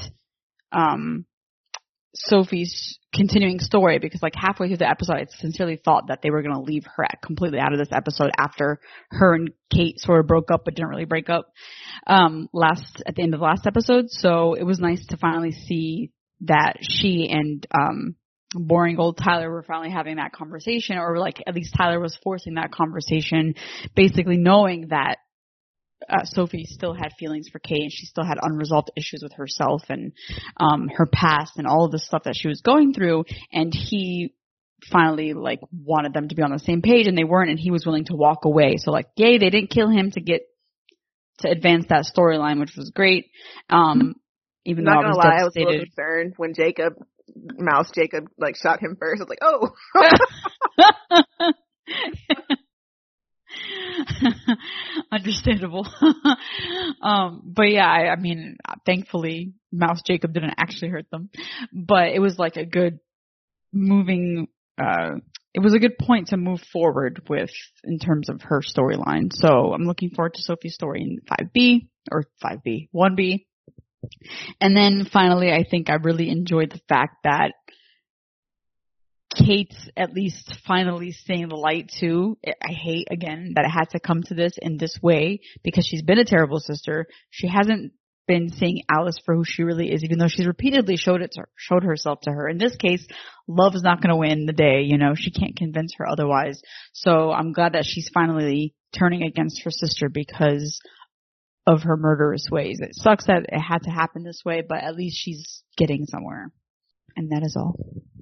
Sophie's continuing story because, like, halfway through the episode, I sincerely thought that they were going to leave her completely out of this episode after her and Kate sort of broke up but didn't really break up at the end of the last episode. So it was nice to finally see that she and boring old Tyler were finally having that conversation, or, like, at least Tyler was forcing that conversation, basically knowing that Sophie still had feelings for Kate and she still had unresolved issues with herself and her past and all of the stuff that she was going through, and he finally, like, wanted them to be on the same page, and they weren't, and he was willing to walk away. So, like, yay, they didn't kill him to advance that storyline, which was great. Even though I was devastated. I was a little concerned when Jacob, like, shot him first. I was like, oh. Understandable. But yeah, I mean, thankfully, Mouse Jacob didn't actually hurt them. But it was like a good moving, it was a good point to move forward with in terms of her storyline. So I'm looking forward to Sophie's story in 1B. And then finally, I think I really enjoyed the fact that Kate's at least finally seeing the light too. I hate, again, that it had to come to this in this way because she's been a terrible sister. She hasn't been seeing Alice for who she really is, even though she's repeatedly showed herself to her. In this case, love is not going to win the day. She can't convince her otherwise. So I'm glad that she's finally turning against her sister because of her murderous ways. It sucks that it had to happen this way, but at least she's getting somewhere. And that is all.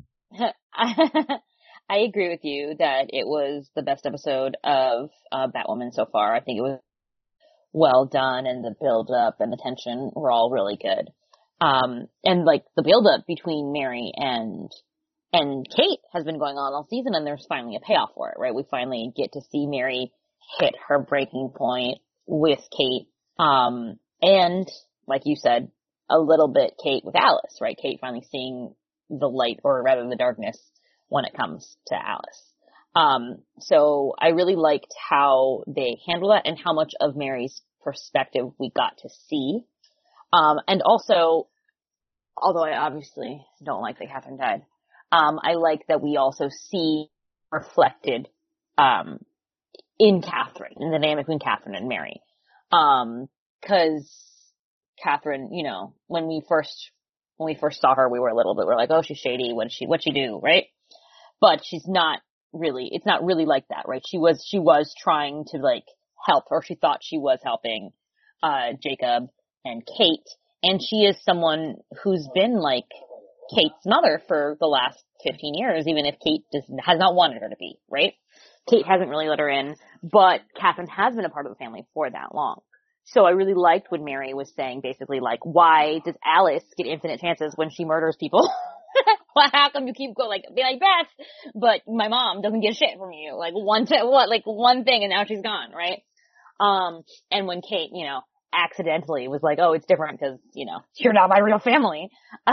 I agree with you that it was the best episode of Batwoman so far. I think it was well done, and the build up and the tension were all really good. And, like, the build up between Mary and Kate has been going on all season, and there's finally a payoff for it, right? We finally get to see Mary hit her breaking point with Kate, And like you said, a little bit Kate with Alice, right? Kate finally seeing the light, or rather the darkness, when it comes to Alice. So I really liked how they handled that and how much of Mary's perspective we got to see. And also, although I obviously don't like that Catherine died, I like that we also see reflected, in Catherine, in the dynamic between Catherine and Mary. 'Cause Catherine, you know, when we first saw her, we were a little bit, we're like, oh, she's shady. What'd she do? Right? But it's not really like that, right? She was trying to like help, or she thought she was helping, Jacob and Kate. And she is someone who's been like Kate's mother for the last 15 years, even if Kate has not wanted her to be, right? Kate hasn't really let her in, but Catherine has been a part of the family for that long. So I really liked when Mary was saying basically like, why does Alice get infinite chances when she murders people? Well, how come you keep going be like Beth, but my mom doesn't get shit from you? Like one thing and now she's gone, right? And when Kate, you know, accidentally was like, oh, it's different because, you know, you're not my real family.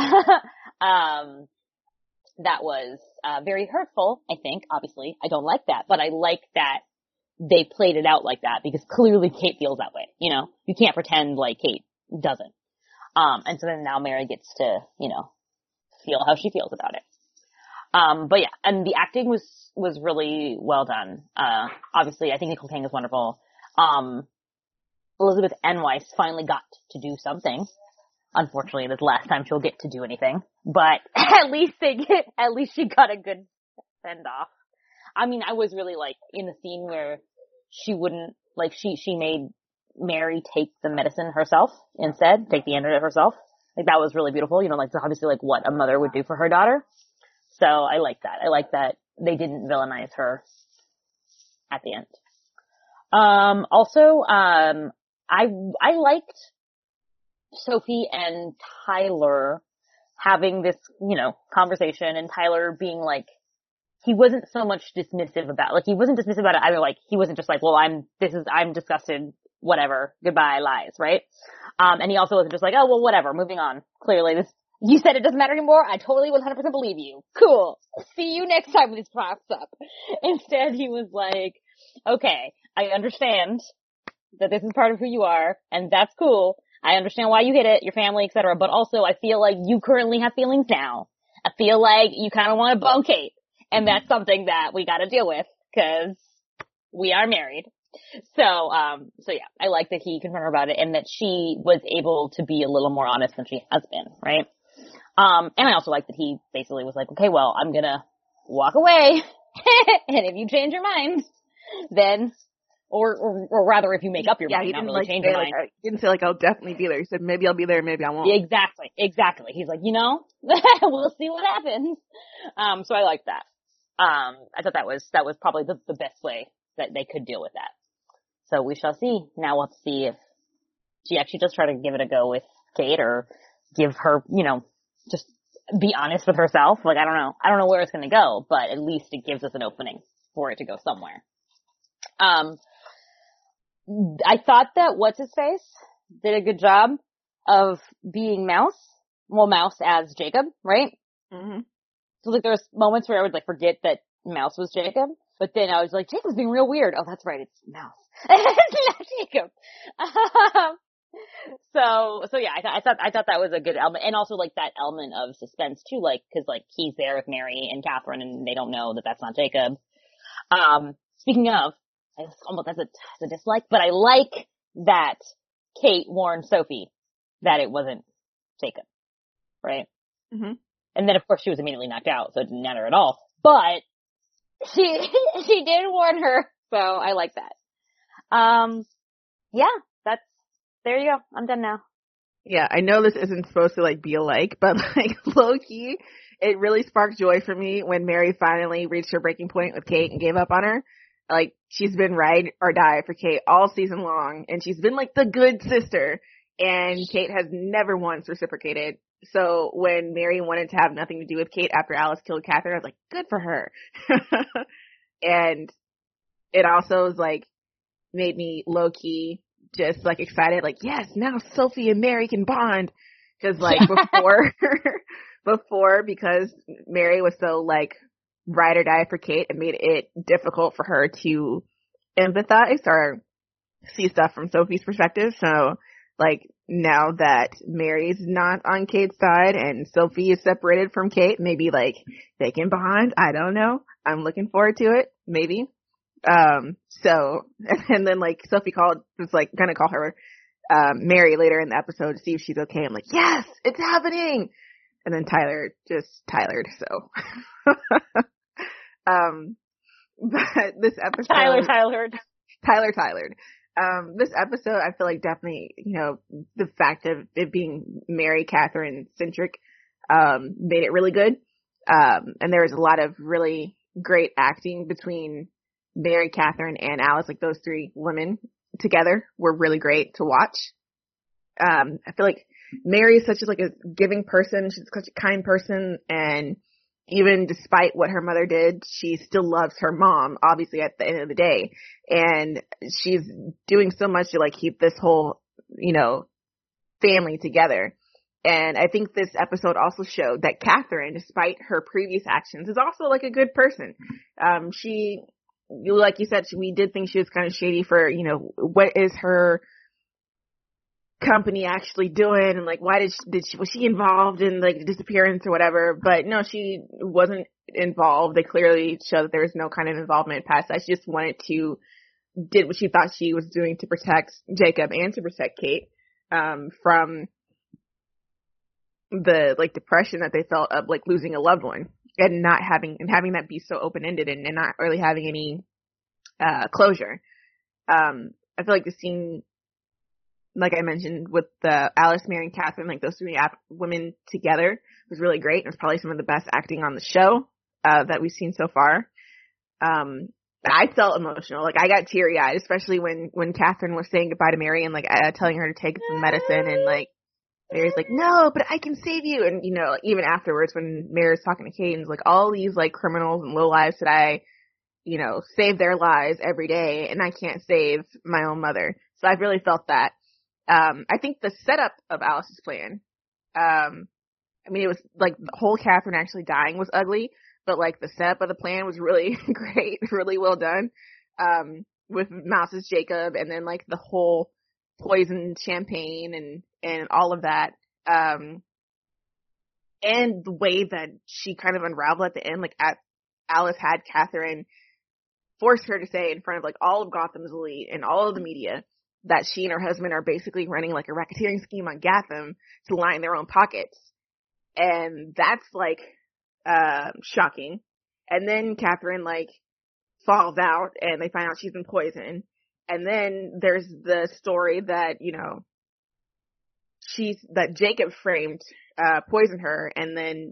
That was, very hurtful, I think. Obviously, I don't like that, but I like that they played it out like that because clearly Kate feels that way. You know, you can't pretend like Kate doesn't. And so then now Mary gets to, you know, feel how she feels about it. But yeah, and the acting was really well done. Obviously, I think Nicole Kang is wonderful. Elizabeth N. Weiss finally got to do something. Unfortunately, this last time she'll get to do anything, but at least she got a good send off. I mean, I was really like in the scene where she wouldn't, like she made Mary take the medicine herself instead, take the antidote herself. Like that was really beautiful, you know, like obviously like what a mother would do for her daughter. So I like that. I like that they didn't villainize her at the end. Also, I liked Sophie and Tyler having this, you know, conversation, and Tyler being like, he wasn't so much dismissive about, like, he wasn't dismissive about it either, like, he wasn't just like, well, I'm disgusted, whatever, goodbye, lies, right? And he also wasn't just like, oh, well, whatever, moving on. Clearly you said it doesn't matter anymore, I totally 100% believe you. Cool. See you next time when this pops up. Instead, he was like, okay, I understand that this is part of who you are, and that's cool. I understand why you hit it, your family, etc. But also, I feel like you currently have feelings now. I feel like you kind of want to bone Kate. And that's something that we got to deal with, because we are married. So yeah, I like that he confronted her about it, and that she was able to be a little more honest than she has been, right? And I also like that he basically was like, okay, well, I'm gonna walk away, and if you change your mind, then, or rather, if you make up your mind, not really change your mind. He didn't say like, I'll definitely be there. He said, maybe I'll be there, maybe I won't. Exactly. He's like, you know, we'll see what happens. So I like that. I thought that was probably the best way that they could deal with that. So we shall see. Now we'll have to see if she actually does try to give it a go with Kate, or give her, you know, just be honest with herself. Like, I don't know. I don't know where it's going to go, but at least it gives us an opening for it to go somewhere. I thought that What's-His-Face did a good job of being Mouse. Well, Mouse as Jacob, right? Mm-hmm. So like there was moments where I would like forget that Mouse was Jacob, but then I was like, Jacob's being real weird. Oh, that's right, it's Mouse. It's not Jacob. So yeah, I thought that was a good element, and also like that element of suspense too, like, cause like he's there with Mary and Catherine and they don't know that that's not Jacob. Speaking of, that's a dislike, but I like that Kate warned Sophie that it wasn't Jacob, right? Mm-hmm. And then of course she was immediately knocked out, so it didn't matter at all. But she did warn her, so I like that. Yeah, there you go. I'm done now. Yeah, I know this isn't supposed to like be alike, but like low key, it really sparked joy for me when Mary finally reached her breaking point with Kate and gave up on her. Like, she's been ride or die for Kate all season long, and she's been like the good sister, and Kate has never once reciprocated. So when Mary wanted to have nothing to do with Kate after Alice killed Catherine, I was like, good for her. And it also was like, made me low key just like excited, like, yes, now Sophie and Mary can bond. Cause like before, because Mary was so like ride or die for Kate, it made it difficult for her to empathize or see stuff from Sophie's perspective. So like now that Mary's not on Kate's side and Sophie is separated from Kate, maybe like they can bond. I don't know. I'm looking forward to it. Maybe. So, and then like Sophie was like gonna call her, Mary later in the episode to see if she's okay. I'm like, yes, it's happening. And then Tyler just Tylered, so. But this episode. Tylered. This episode, I feel like definitely, the fact of it being Mary Catherine centric, made it really good. And there was a lot of really great acting between Mary Catherine and Alice. Like those three women together were really great to watch. I feel like Mary is such a giving person. She's such a kind person, and even despite what her mother did, she still loves her mom, obviously, at the end of the day. And she's doing so much to keep this whole, family together. And I think this episode also showed that Catherine, despite her previous actions, is also a good person. She, like you said, we did think she was kind of shady for, what is her company actually doing, and why was she involved in disappearance or whatever? But no, she wasn't involved. They clearly show that there was no kind of involvement past that. She just did what she thought she was doing to protect Jacob and to protect Kate from the depression that they felt of losing a loved one and having that be so open ended and not really having any closure. I feel like the scene, like I mentioned, with the Alice, Mary, and Catherine, those three women together was really great. It was probably some of the best acting on the show that we've seen so far. I felt emotional. I got teary-eyed, especially when Catherine was saying goodbye to Mary and telling her to take some medicine, and Mary's like, no, but I can save you. And even afterwards when Mary's talking to Kate, and all these criminals and low lives that I save their lives every day, and I can't save my own mother. So I really felt that. I think the setup of Alice's plan, it was the whole Catherine actually dying was ugly, but the setup of the plan was really great, really well done, with Mouse's Jacob, and then the whole poisoned champagne and all of that, and the way that she kind of unraveled at the end, Alice had Catherine force her to say in front of all of Gotham's elite and all of the media that she and her husband are basically running a racketeering scheme on Gotham to line their own pockets. And that's shocking. And then Catherine falls out and they find out she's been poisoned. And then there's the story that, that Jacob framed, poisoned her. And then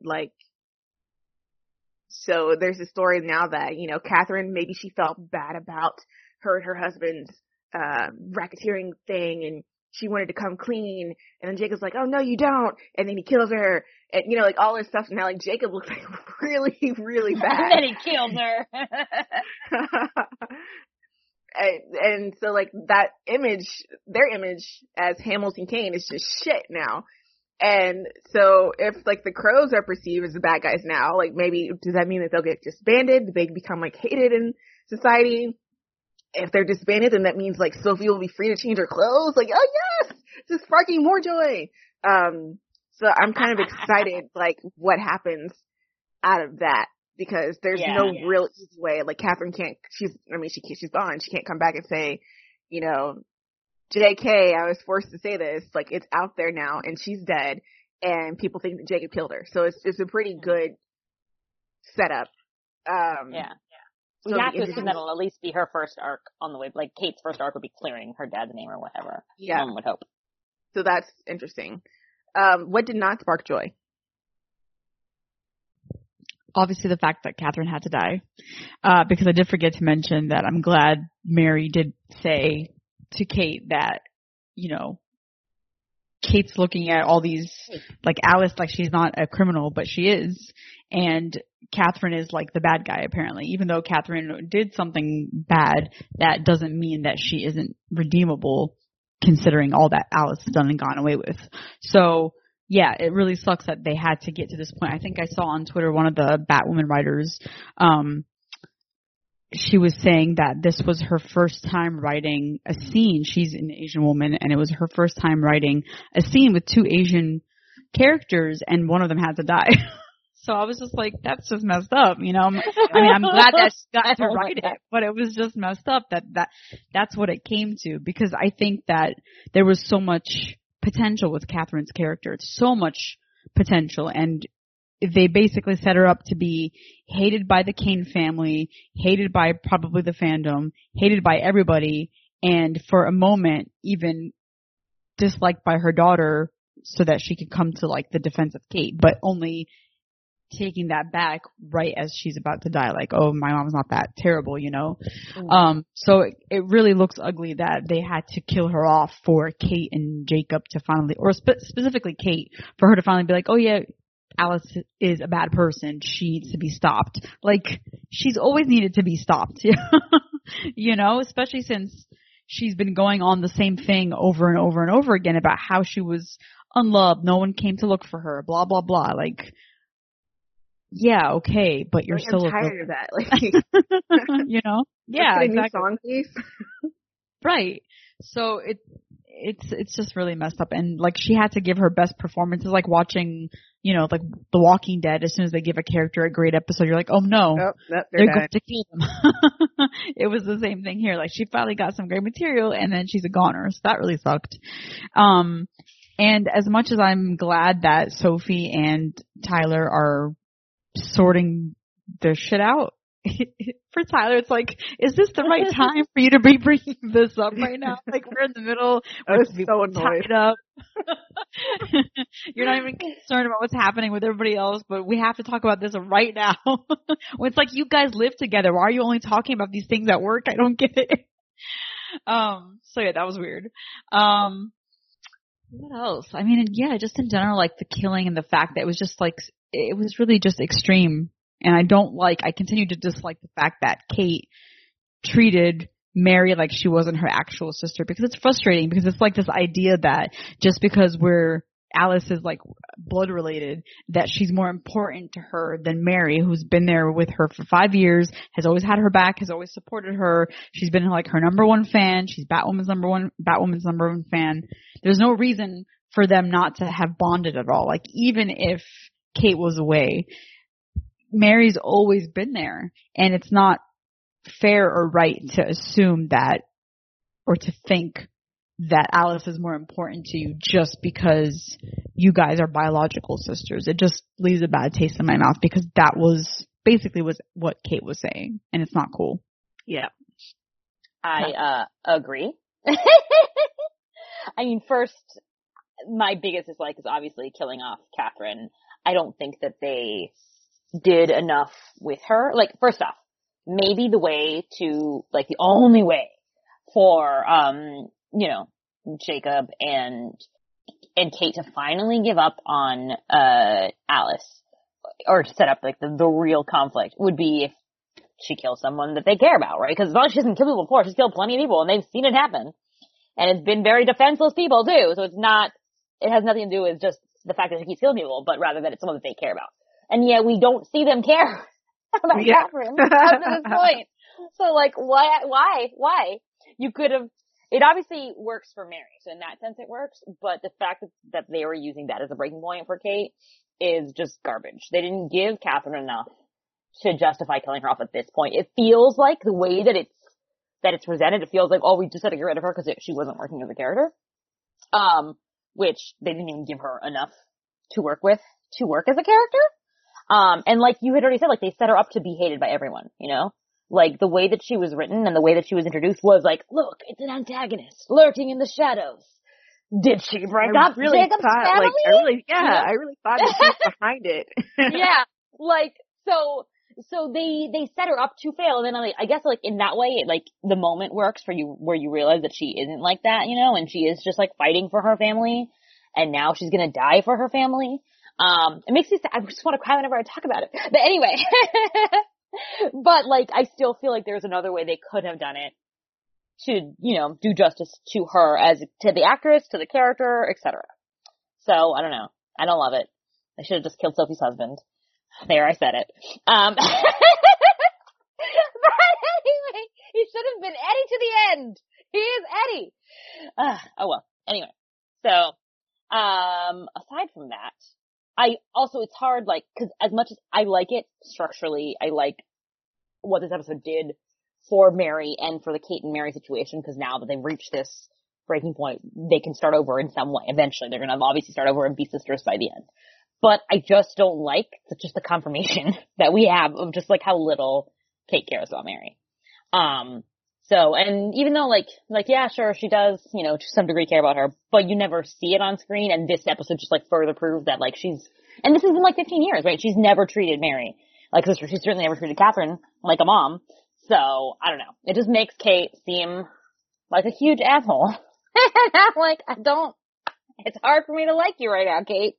so there's a story now that, Catherine, maybe she felt bad about her and her husband's racketeering thing, and she wanted to come clean, and then Jacob's like, oh no you don't, and then he kills her, and all this stuff. Now Jacob looks really, really bad. And then he kills her. and so that image, their image as Hamilton Kane is just shit now. And so if the Crows are perceived as the bad guys now, maybe does that mean that they'll get disbanded? Do they become hated in society? If they're disbanded, then that means Sophie will be free to change her clothes. Oh yes, this is sparking more joy. So I'm kind of excited, what happens out of that, because there's no real easy way. Catherine can't. She's gone. She can't come back and say, JK, I was forced to say this. It's out there now, and she's dead, and people think that Jacob killed her. So it's a pretty good setup. You have to assume that'll at least be her first arc on the way. Kate's first arc would be clearing her dad's name or whatever. Yeah. One would hope. So that's interesting. What did not spark joy? Obviously the fact that Catherine had to die. Because I did forget to mention that I'm glad Mary did say to Kate that, Kate's looking at all these, Alice, she's not a criminal, but she is. And Catherine is the bad guy, apparently. Even though Catherine did something bad, that doesn't mean that she isn't redeemable. considering all that Alice has done and gone away with. So yeah, it really sucks that they had to get to this point. I think I saw on Twitter one of the Batwoman writers, she was saying that this was her first time writing a scene. She's an Asian woman, and it was her first time writing a scene with 2 Asian characters, and one of them had to die. So I was just like, that's just messed up, you know? I mean, I'm glad that she got to write it, but it was just messed up that's what it came to, because I think that there was so much potential with Catherine's character. It's so much potential, and they basically set her up to be hated by the Kane family, hated by probably the fandom, hated by everybody, and for a moment even disliked by her daughter so that she could come to like the defense of Kate, but only taking that back right as she's about to die, like, oh, my mom's not that terrible, you know? So it really looks ugly that they had to kill her off for Kate and Jacob to finally, or specifically Kate, for her to finally be like, oh yeah, Alice is a bad person, she needs to be stopped. Like, she's always needed to be stopped, you know, especially since she's been going on the same thing over and over and over again about how she was unloved, no one came to look for her, blah, blah, blah. Like, yeah, okay, but you're still I'm tired of that. Like, you know? Yeah, exactly. exactly. New song, please. Right. So it's just really messed up, and like she had to give her best performance. It's like watching, you know, like The Walking Dead. As soon as they give a character a great episode, you're like, oh no, they're going to kill them. It was the same thing here. Like, she finally got some great material, and then she's a goner. So that really sucked. And as much as I'm glad that Sophie and Tyler are sorting their shit out, for Tyler, it's like, is this the right time for you to be bringing this up right now? Like, we're in the middle. I was so annoyed. Tied up. You're not even concerned about what's happening with everybody else, but we have to talk about this right now. When it's like, you guys live together. Why are you only talking about these things at work? I don't get it. So yeah, that was weird. What else? I mean, yeah, just in general, like the killing and the fact that it was just like, it was really just extreme. And I continue to dislike the fact that Kate treated Mary like she wasn't her actual sister, because it's frustrating, because it's like this idea that just because Alice is like blood related, that she's more important to her than Mary, who's been there with her for 5 years, has always had her back, has always supported her. She's been like her number one fan. She's Batwoman's number one fan. There's no reason for them not to have bonded at all. Like, even if Kate was away, Mary's always been there, and it's not fair or right to assume that, or to think that Alice is more important to you just because you guys are biological sisters. It just leaves a bad taste in my mouth, because that was basically what Kate was saying, and it's not cool. Yeah. I agree. I mean, first, my biggest dislike is obviously killing off Catherine. I don't think that they did enough with her. Like, first off, maybe the only way for, you know, Jacob and Kate to finally give up on, Alice, or to set up like the real conflict, would be if she kills someone that they care about, right? Because as long as she hasn't killed people before, she's killed plenty of people, and they've seen it happen. And it's been very defenseless people too, so it has nothing to do with just the fact that she keeps killing people, but rather that it's someone that they care about. And yet we don't see them care about Catherine up to this point. So like, why? You could have, it obviously works for Mary, so in that sense it works, but the fact that they were using that as a breaking point for Kate is just garbage. They didn't give Catherine enough to justify killing her off at this point. It feels like the way that it's presented, it feels like, oh, we just had to get rid of her because she wasn't working as a character. Which they didn't even give her enough to work with to work as a character. And like you had already said, like, they set her up to be hated by everyone, you know? Like, the way that she was written and the way that she was introduced was like, look, it's an antagonist lurking in the shadows. Did she break up Jacob's family? I really thought that she was behind it. Yeah, like, so they set her up to fail, and then I guess like in that way, like the moment works for you where you realize that she isn't like that, you know, and she is just like fighting for her family, and now she's gonna die for her family. It makes me I just want to cry whenever I talk about it. But anyway, but like I still feel like there's another way they could have done it do justice to her to the actress, to the character, etc. So, I don't know. I don't love it. I should have just killed Sophie's husband. There, I said it. But anyway, he should have been Eddie to the end. He is Eddie. Oh well. Anyway. So, aside from that, it's hard, like, cause as much as I like it structurally, I like what this episode did for Mary and for the Kate and Mary situation, cause now that they've reached this breaking point, they can start over in some way. Eventually, they're gonna obviously start over and be sisters by the end. But I just don't like just the confirmation that we have of just like how little Kate cares about Mary. So, and even though yeah, sure, she does, to some degree care about her, but you never see it on screen, and this episode just like further proves that like and this has been like 15 years, right? She's never treated Mary like a sister. She's certainly never treated Catherine like a mom. So, I don't know. It just makes Kate seem like a huge asshole. And I'm like, it's hard for me to like you right now, Kate.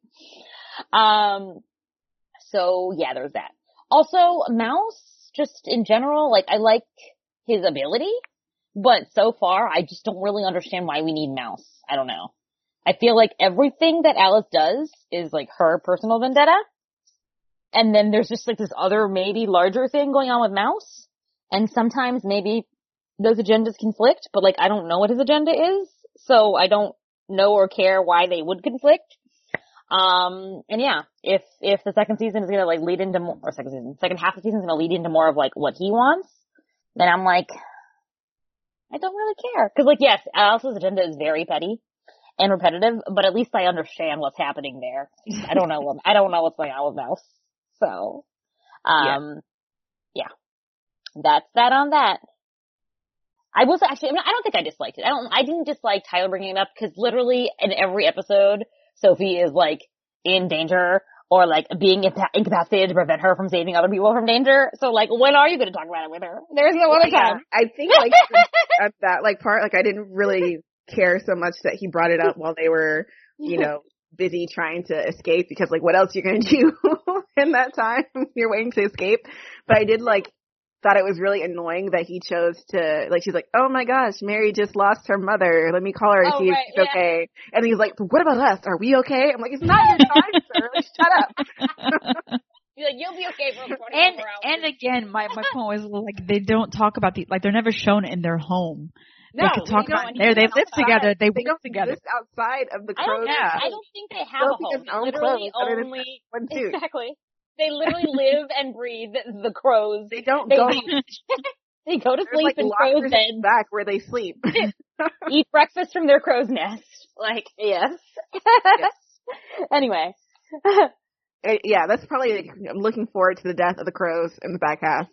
So yeah, there's that. Also, Mouse, just in general, like I like his ability, but so far I just don't really understand why we need Mouse. I don't know. I feel like everything that Alice does is like her personal vendetta. And then there's just like this other maybe larger thing going on with Mouse. And sometimes maybe those agendas conflict, but like I don't know what his agenda is. So I don't know or care why they would conflict. And yeah, if the second season is gonna like lead into more, or second half of the season is gonna lead into more of like what he wants, then I'm like, I don't really care. Cause like, yes, Alice's agenda is very petty and repetitive, but at least I understand what's happening there. I don't know what's going on with Mouse. So, yeah. That's that on that. I will say, actually, I don't think I disliked it. I didn't dislike Tyler bringing it up, cause literally in every episode, Sophie is like in danger or like being incapacitated to prevent her from saving other people from danger. So like, when are you going to talk about it with her? There's no other time. I think like at that like part, like I didn't really care so much that he brought it up while they were, busy trying to escape, because like what else you're going to do in that time? You're waiting to escape. But I did thought it was really annoying that he chose to, like, she's like, oh my gosh, Mary just lost her mother. Let me call her and see if she's okay. And he's like, what about us? Are we okay? I'm like, it's not your time, sir. Shut up. You're like, you'll be okay for 24 hours. And again, my point was like, they don't talk about they're never shown in their home. No, they can talk about there. They live together. They work together. Exist outside of the Crows. I don't think they have a home. Literally only exactly. They literally live and breathe the Crows. They don't go. They go to sleep in Crow's beds. Back where they sleep. Eat breakfast from their crow's nest. Like, yes. Anyway. Yeah, that's probably, I'm looking forward to the death of the Crows in the back half.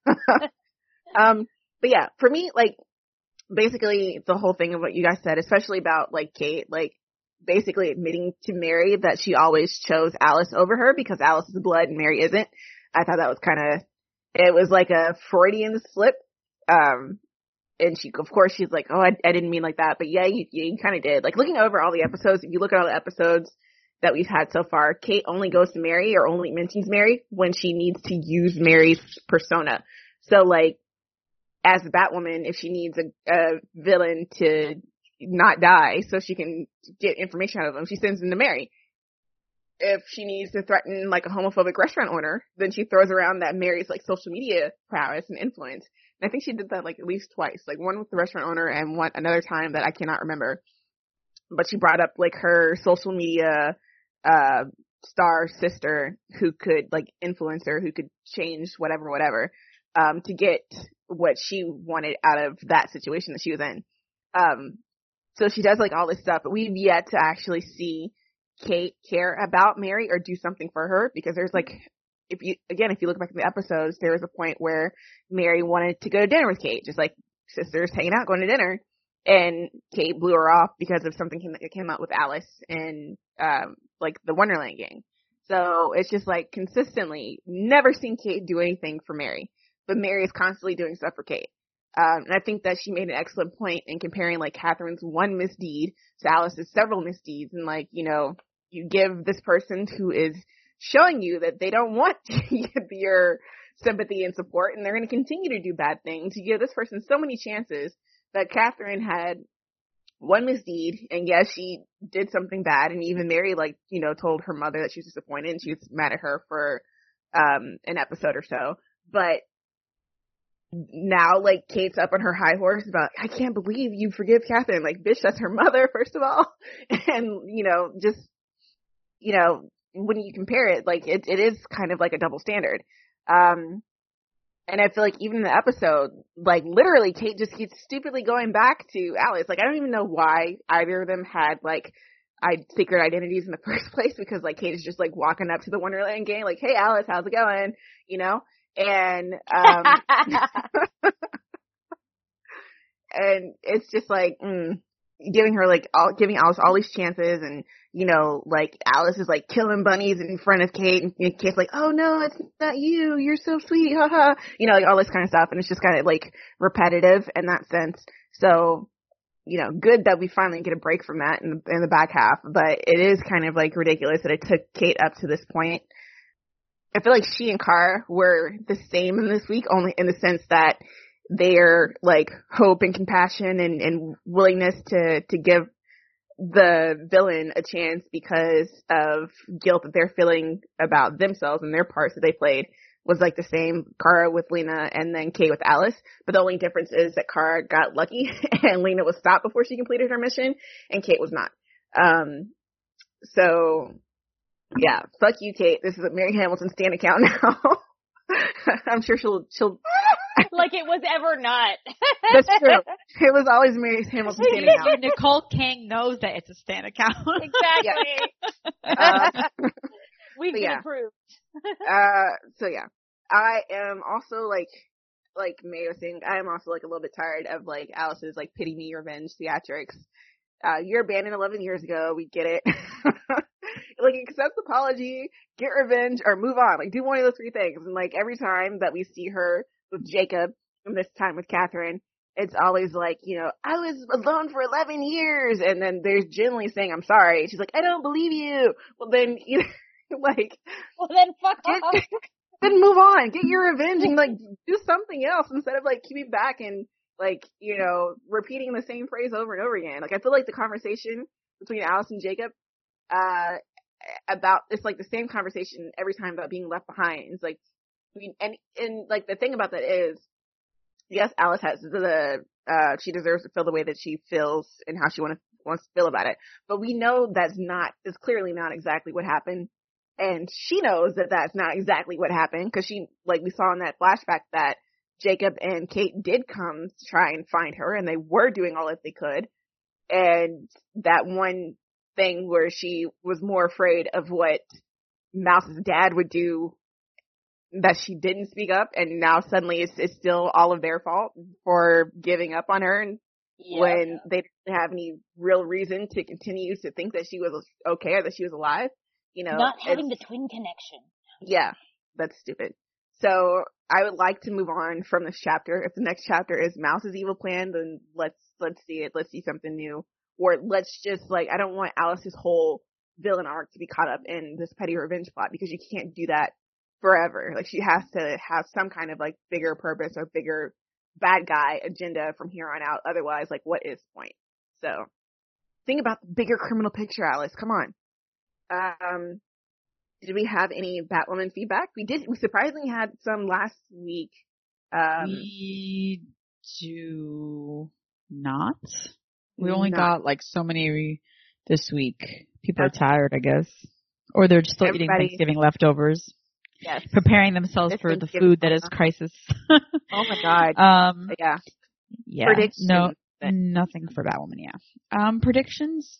But yeah, for me, like, basically the whole thing of what you guys said, especially about like Kate, like, basically admitting to Mary that she always chose Alice over her because Alice is blood and Mary isn't. I thought that was it was like a Freudian slip. And of course she's like, oh, I didn't mean like that. But yeah, you kind of did. Like, looking over all the episodes, if you look at all the episodes that we've had so far, Kate only goes to Mary or only mentions Mary when she needs to use Mary's persona. So like, as Batwoman, if she needs a villain to not die so she can get information out of them, she sends them to Mary. If she needs to threaten like a homophobic restaurant owner, then she throws around that Mary's like social media prowess and influence. And I think she did that like at least twice, like one with the restaurant owner and another time that I cannot remember. But she brought up like her social media star sister who could like influence her, who could change whatever, to get what she wanted out of that situation that she was in. So she does like all this stuff, but we've yet to actually see Kate care about Mary or do something for her, because there's like, if you look back at the episodes, there was a point where Mary wanted to go to dinner with Kate, just like sisters hanging out, going to dinner, and Kate blew her off because of something that came out with Alice and, like the Wonderland gang. So it's just like consistently never seen Kate do anything for Mary, but Mary is constantly doing stuff for Kate. And I think that she made an excellent point in comparing like Catherine's one misdeed to Alice's several misdeeds. And like, you give this person who is showing you that they don't want your sympathy and support, and they're going to continue to do bad things. You give this person so many chances that Catherine had one misdeed, and yes, she did something bad, and even Mary, like, you know, told her mother that she was disappointed and she was mad at her for an episode or so. But now, like, Kate's up on her high horse about, I can't believe you forgive Catherine. Like, bitch, that's her mother, first of all. And, you know, just, you know, when you compare it, like, it is kind of like a double standard. And I feel like even in the episode, like, literally Kate just keeps stupidly going back to Alice. Like, I don't even know why either of them had, like, secret identities in the first place, because, like, Kate is just, like, walking up to the Wonderland gang, like, hey, Alice, how's it going? You know? And, and it's just like, giving her, like, giving Alice all these chances, and, you know, like, Alice is, like, killing bunnies in front of Kate, and Kate's like, oh no, it's not you, you're so sweet, haha, you know, like, all this kind of stuff, and it's just kind of, like, repetitive in that sense. So, you know, good that we finally get a break from that in the back half, but it is kind of, like, ridiculous that it took Kate up to this point. I feel like she and Kara were the same in this week, only in the sense that their, like, hope and compassion and willingness to give the villain a chance because of guilt that they're feeling about themselves and their parts that they played was, like, the same. Kara with Lena and then Kate with Alice. But the only difference is that Kara got lucky and Lena was stopped before she completed her mission and Kate was not. So yeah, fuck you, Kate. This is a Mary Hamilton stan account now. I'm sure she'll like it was ever not. That's true. It was always Mary Hamilton stan account. Nicole King knows that it's a stan account. Exactly. We've been approved. So yeah, I am also like May was saying, I am also, like, a little bit tired of, like, Alice's, like, pity me revenge theatrics. You're abandoned 11 years ago. We get it. Like, accept the apology, get revenge, or move on. Like, do one of those three things. And, like, every time that we see her with Jacob, and this time with Catherine, it's always like, you know, I was alone for 11 years. And then there's generally saying, I'm sorry. She's like, I don't believe you. Well, then, you know, like. Well, then fuck off. Then move on. Get your revenge and, like, do something else instead of, like, keeping back and, like, you know, repeating the same phrase over and over again. Like, I feel like the conversation between Alice and Jacob, about, it's like the same conversation every time about being left behind. It's like, and like, the thing about that is, yes, Alice has she deserves to feel the way that she feels and how she wants to feel about it. But we know that's clearly not exactly what happened. And she knows that that's not exactly what happened, because she, like, we saw in that flashback that Jacob and Kate did come to try and find her, and they were doing all that they could. And that one thing where she was more afraid of what Mouse's dad would do, that she didn't speak up, and now suddenly it's still all of their fault for giving up on her, and when they didn't have any real reason to continue to think that she was okay or that she was alive. You know, not having the twin connection. Yeah, that's stupid. So I would like to move on from this chapter. If the next chapter is Mouse's evil plan, then let's see it. Let's see something new. Or let's just, like, I don't want Alice's whole villain arc to be caught up in this petty revenge plot, because you can't do that forever. Like, she has to have some kind of, like, bigger purpose or bigger bad guy agenda from here on out. Otherwise, like, what is the point? So think about the bigger criminal picture, Alice. Come on. Did we have any Batwoman feedback? We did. We surprisingly had some last week. We do not. We only got, like, so many this week. People are tired, I guess. Or they're just still eating Thanksgiving leftovers. Yes. Preparing themselves for the food that is crisis. Oh my God. Yeah. Yeah. Predictions. No, nothing for Batwoman, yeah. Predictions?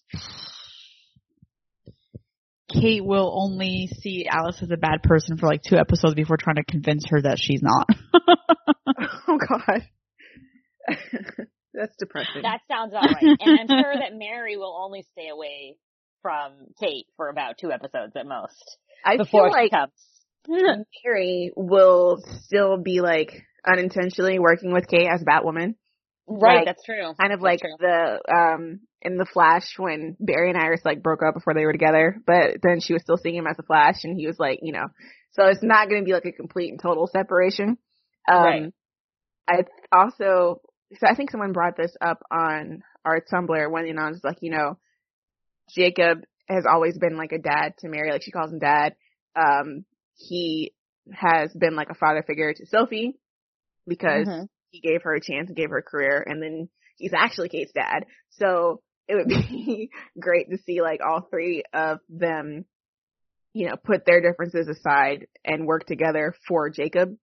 Kate will only see Alice as a bad person for, like, 2 episodes before trying to convince her that she's not. Oh God. That's depressing. That sounds about right. And I'm sure that Mary will only stay away from Kate for about 2 episodes at most. I feel like Mary will still be, like, unintentionally working with Kate as Batwoman. Right, like, that's true. Kind of like the in the Flash when Barry and Iris, like, broke up before they were together, but then she was still seeing him as a Flash, and he was, like, you know, so it's not going to be, like, a complete and total separation. Right. I also so I think someone brought this up on our Tumblr when, I was like, Jacob has always been like a dad to Mary, like she calls him dad. He has been like a father figure to Sophie because he gave her a chance and gave her a career, and then he's actually Kate's dad. So it would be great to see like all three of them, put their differences aside and work together for Jacob,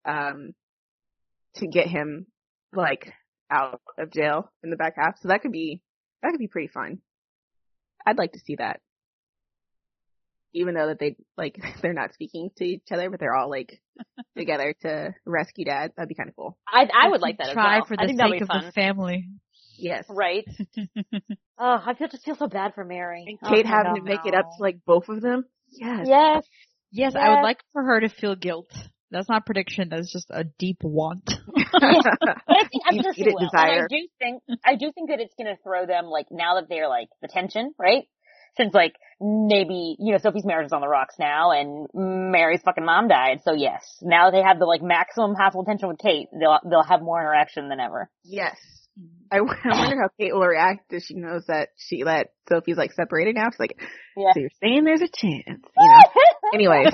to get him like out of jail in the back half. So that could be pretty fun. I'd like to see that. Even though that they're not speaking to each other, but they're all like together to rescue dad. That'd be kind of cool. I would like that as well. Try for the sake of the family. Yes. Right. I just feel so bad for Mary. And Kate having to make it up to like both of them. Yes. Yes. Yes, I would like for her to feel guilt. That's not prediction. That's just a deep want. But I think I'm sure she will. Desire. And I do think that it's going to throw them, like, now that they're, like, the tension, right? Since, like, maybe, Sophie's marriage is on the rocks now, and Mary's fucking mom died, so yes. Now they have the, like, maximum possible tension with Kate. They'll have more interaction than ever. Yes. I wonder how Kate will react if she knows that Sophie's, like, separated now. She's like, so you're saying there's a chance, Anyways.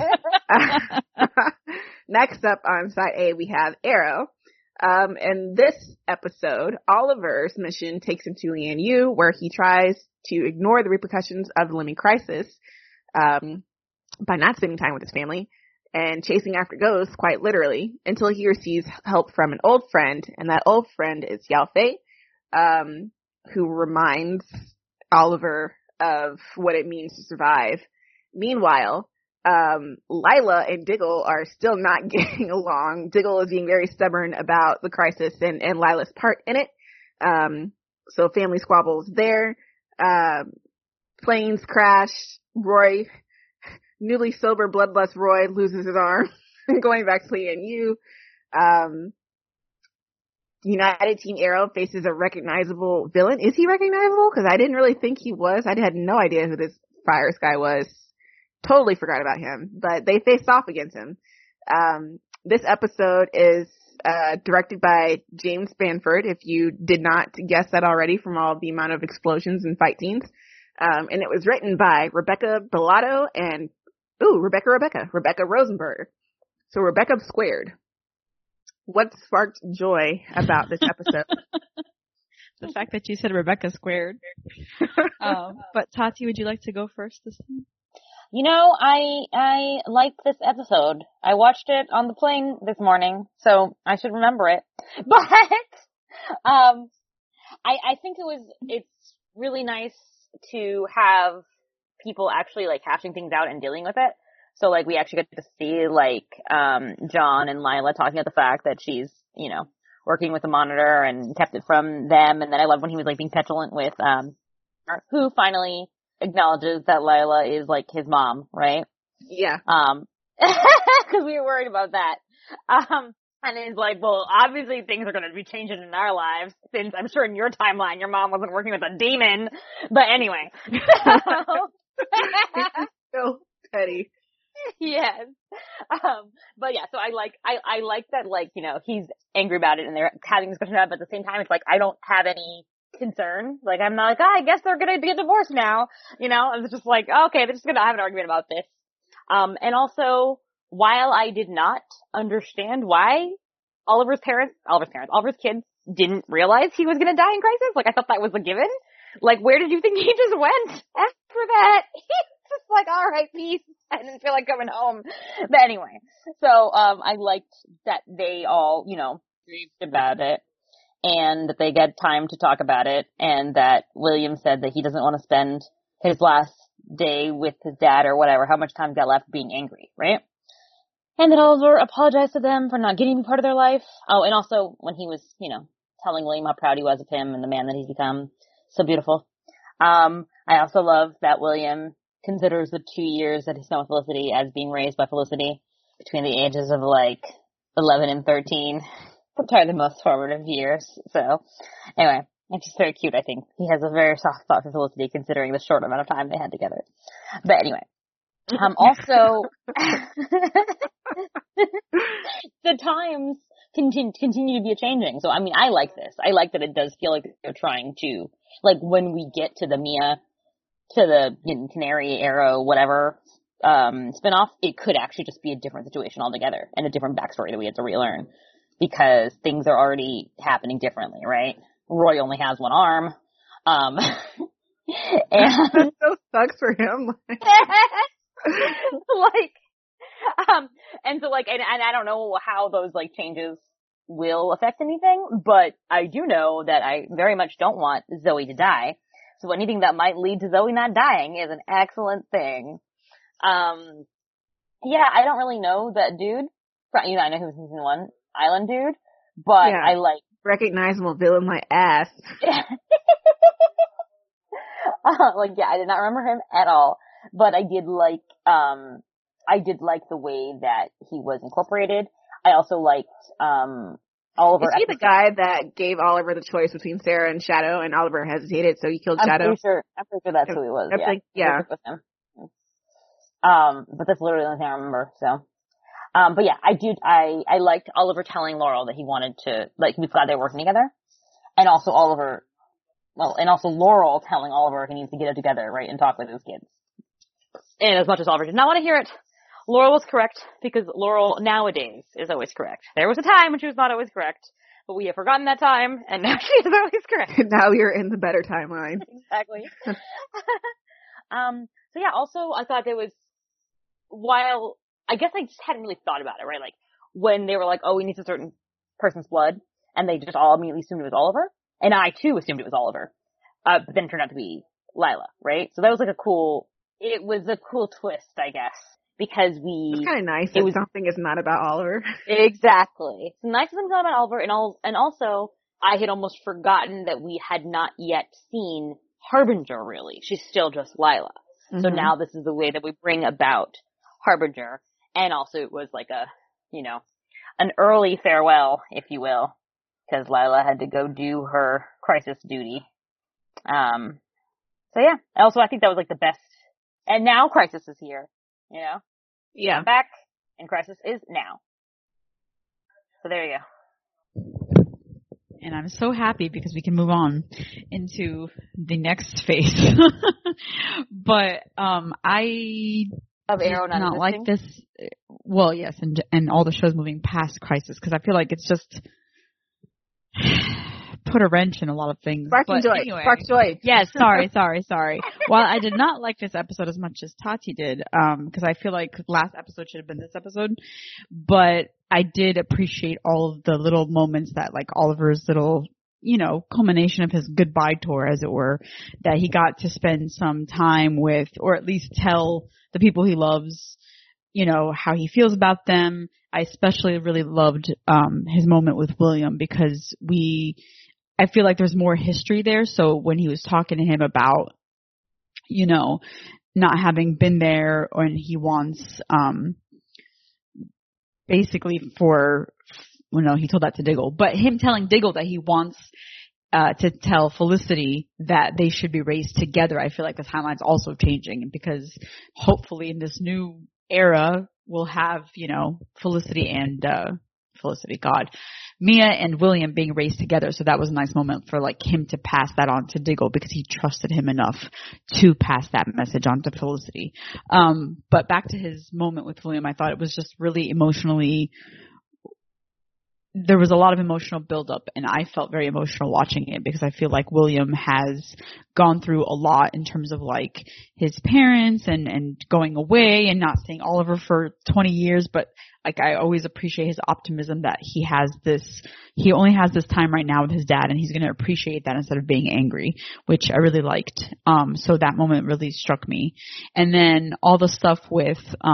Next up on side A, we have Arrow. In this episode, Oliver's mission takes him to Lian-Yu, where he tries to ignore the repercussions of the Lemmy crisis, by not spending time with his family and chasing after ghosts, quite literally, until he receives help from an old friend, and that old friend is Yao Fei, who reminds Oliver of what it means to survive. Meanwhile, Lila and Diggle are still not getting along. Diggle is being very stubborn about the crisis and Lila's part in it. So family squabbles there. Planes crash. Roy, newly sober bloodlust Roy, loses his arm going back to Lian-Yu. United Team Arrow faces a recognizable villain. Is he recognizable? Because I didn't really think he was. I had no idea who this Fires guy was. Totally forgot about him, but they faced off against him. This episode is directed by James Banford, if you did not guess that already from all the amount of explosions and fight scenes. And it was written by Rebecca Bellato and Rebecca Rosenberg. So Rebecca squared. What sparked joy about this episode? The fact that you said Rebecca squared. But Tati, would you like to go first this time? I liked this episode. I watched it on the plane this morning, so I should remember it. But, I think it's really nice to have people actually, like, hashing things out and dealing with it. So, like, we actually get to see, like, John and Lila talking about the fact that she's, working with the monitor and kept it from them. And then I love when he was, like, being petulant with, who finally acknowledges that Lila is, like, his mom, right? Yeah. Cause we were worried about that. And it's like, well, obviously things are gonna be changing in our lives, since I'm sure in your timeline your mom wasn't working with a demon. But anyway. So petty. Yes. But yeah, so I like that, like, he's angry about it and they're having discussion about it, but at the same time it's like, I don't have any concern. Like, I'm not like, I guess they're gonna get divorced now. I was just like, okay, they're just gonna have an argument about this. And also, while I did not understand why Oliver's kids didn't realize he was gonna die in Crisis, like, I thought that was a given. Like, where did you think he just went after that? He's just like, alright, peace. I didn't feel like coming home. But anyway, so, I liked that they all, grieved about it, and that they get time to talk about it, and that William said that he doesn't want to spend his last day with his dad or whatever, how much time's got left, being angry, right? And that Oliver apologized to them for not getting to be part of their life. Oh, and also when he was, telling William how proud he was of him and the man that he's become. So beautiful. I also love that William considers the 2 years that he spent with Felicity as being raised by Felicity between the ages of, like, 11 and 13. Probably the most formative years. So, anyway, it's just very cute, I think. He has a very soft spot for Felicity, considering the short amount of time they had together. But anyway. Also, the times continue to be a changing. So, I mean, I like this. I like that it does feel like they're trying to, like, when we get to the Mia, to the Canary, Arrow, whatever, spinoff, it could actually just be a different situation altogether and a different backstory that we have to relearn because things are already happening differently, right? Roy only has one arm. And that so sucks for him. And so and I don't know how those like changes will affect anything, but I do know that I very much don't want Zoe to die. So anything that might lead to Zoe not dying is an excellent thing. Yeah, I don't really know that dude. You know, I know he was in season 1, Island dude, but yeah. I like recognizable villain my ass. Yeah, I did not remember him at all, but I did like the way that he was incorporated. I also liked, Oliver. Is he the guy that gave Oliver the choice between Sarah and Shadow, and Oliver hesitated, so he killed Shadow? I'm pretty sure that's who he was. Yeah. But that's literally the only thing I remember, so. But yeah, I liked Oliver telling Laurel that he wanted to, like, he was glad they were working together. And also Laurel telling Oliver he needs to get it together, right, and talk with his kids. And as much as Oliver did not want to hear it, Laurel was correct, because Laurel nowadays is always correct. There was a time when she was not always correct, but we have forgotten that time, and now she is always correct. Now you're in the better timeline. Exactly. So yeah, also I thought there was, while, I guess I just hadn't really thought about it, right? Like, when they were like, oh, we need a certain person's blood, and they just all immediately assumed it was Oliver, and I too assumed it was Oliver, but then it turned out to be Lila, right? So that was like a cool twist, I guess, because it's kind of nice that something is not about Oliver. Exactly. It's nice that something's not about Oliver, and also, I had almost forgotten that we had not yet seen Harbinger, really. She's still just Lila. Mm-hmm. So now this is the way that we bring about Harbinger, and also it was like an early farewell, if you will, because Lila had to go do her crisis duty. So yeah, also I think that was like the best, and now Crisis is here, you know? Yeah. I'm back, and Crisis is now. So there you go. And I'm so happy because we can move on into the next phase. But I of Arrow not like this. Well, yes, and all the shows moving past Crisis, because I feel like it's just put a wrench in a lot of things. Sparks joy. Yes, sorry. While I did not like this episode as much as Tati did, because I feel like last episode should have been this episode, but I did appreciate all of the little moments that, like, Oliver's little, culmination of his goodbye tour, as it were, that he got to spend some time with, or at least tell the people he loves, how he feels about them. I especially really loved his moment with William, because I feel like there's more history there. So when he was talking to him about, not having been there, and he wants, basically he told that to Diggle, but him telling Diggle that he wants to tell Felicity that they should be raised together. I feel like the timeline's also changing, because hopefully in this new era we'll have, Mia and William being raised together. So that was a nice moment for, like, him to pass that on to Diggle, because he trusted him enough to pass that message on to Felicity. But back to his moment with William, I thought it was just really emotionally, there was a lot of emotional buildup, and I felt very emotional watching it, because I feel like William has gone through a lot in terms of, like, his parents and going away and not seeing Oliver for 20 years. But, like, I always appreciate his optimism that he only has this time right now with his dad, and he's going to appreciate that instead of being angry, which I really liked. So that moment really struck me. And then all the stuff with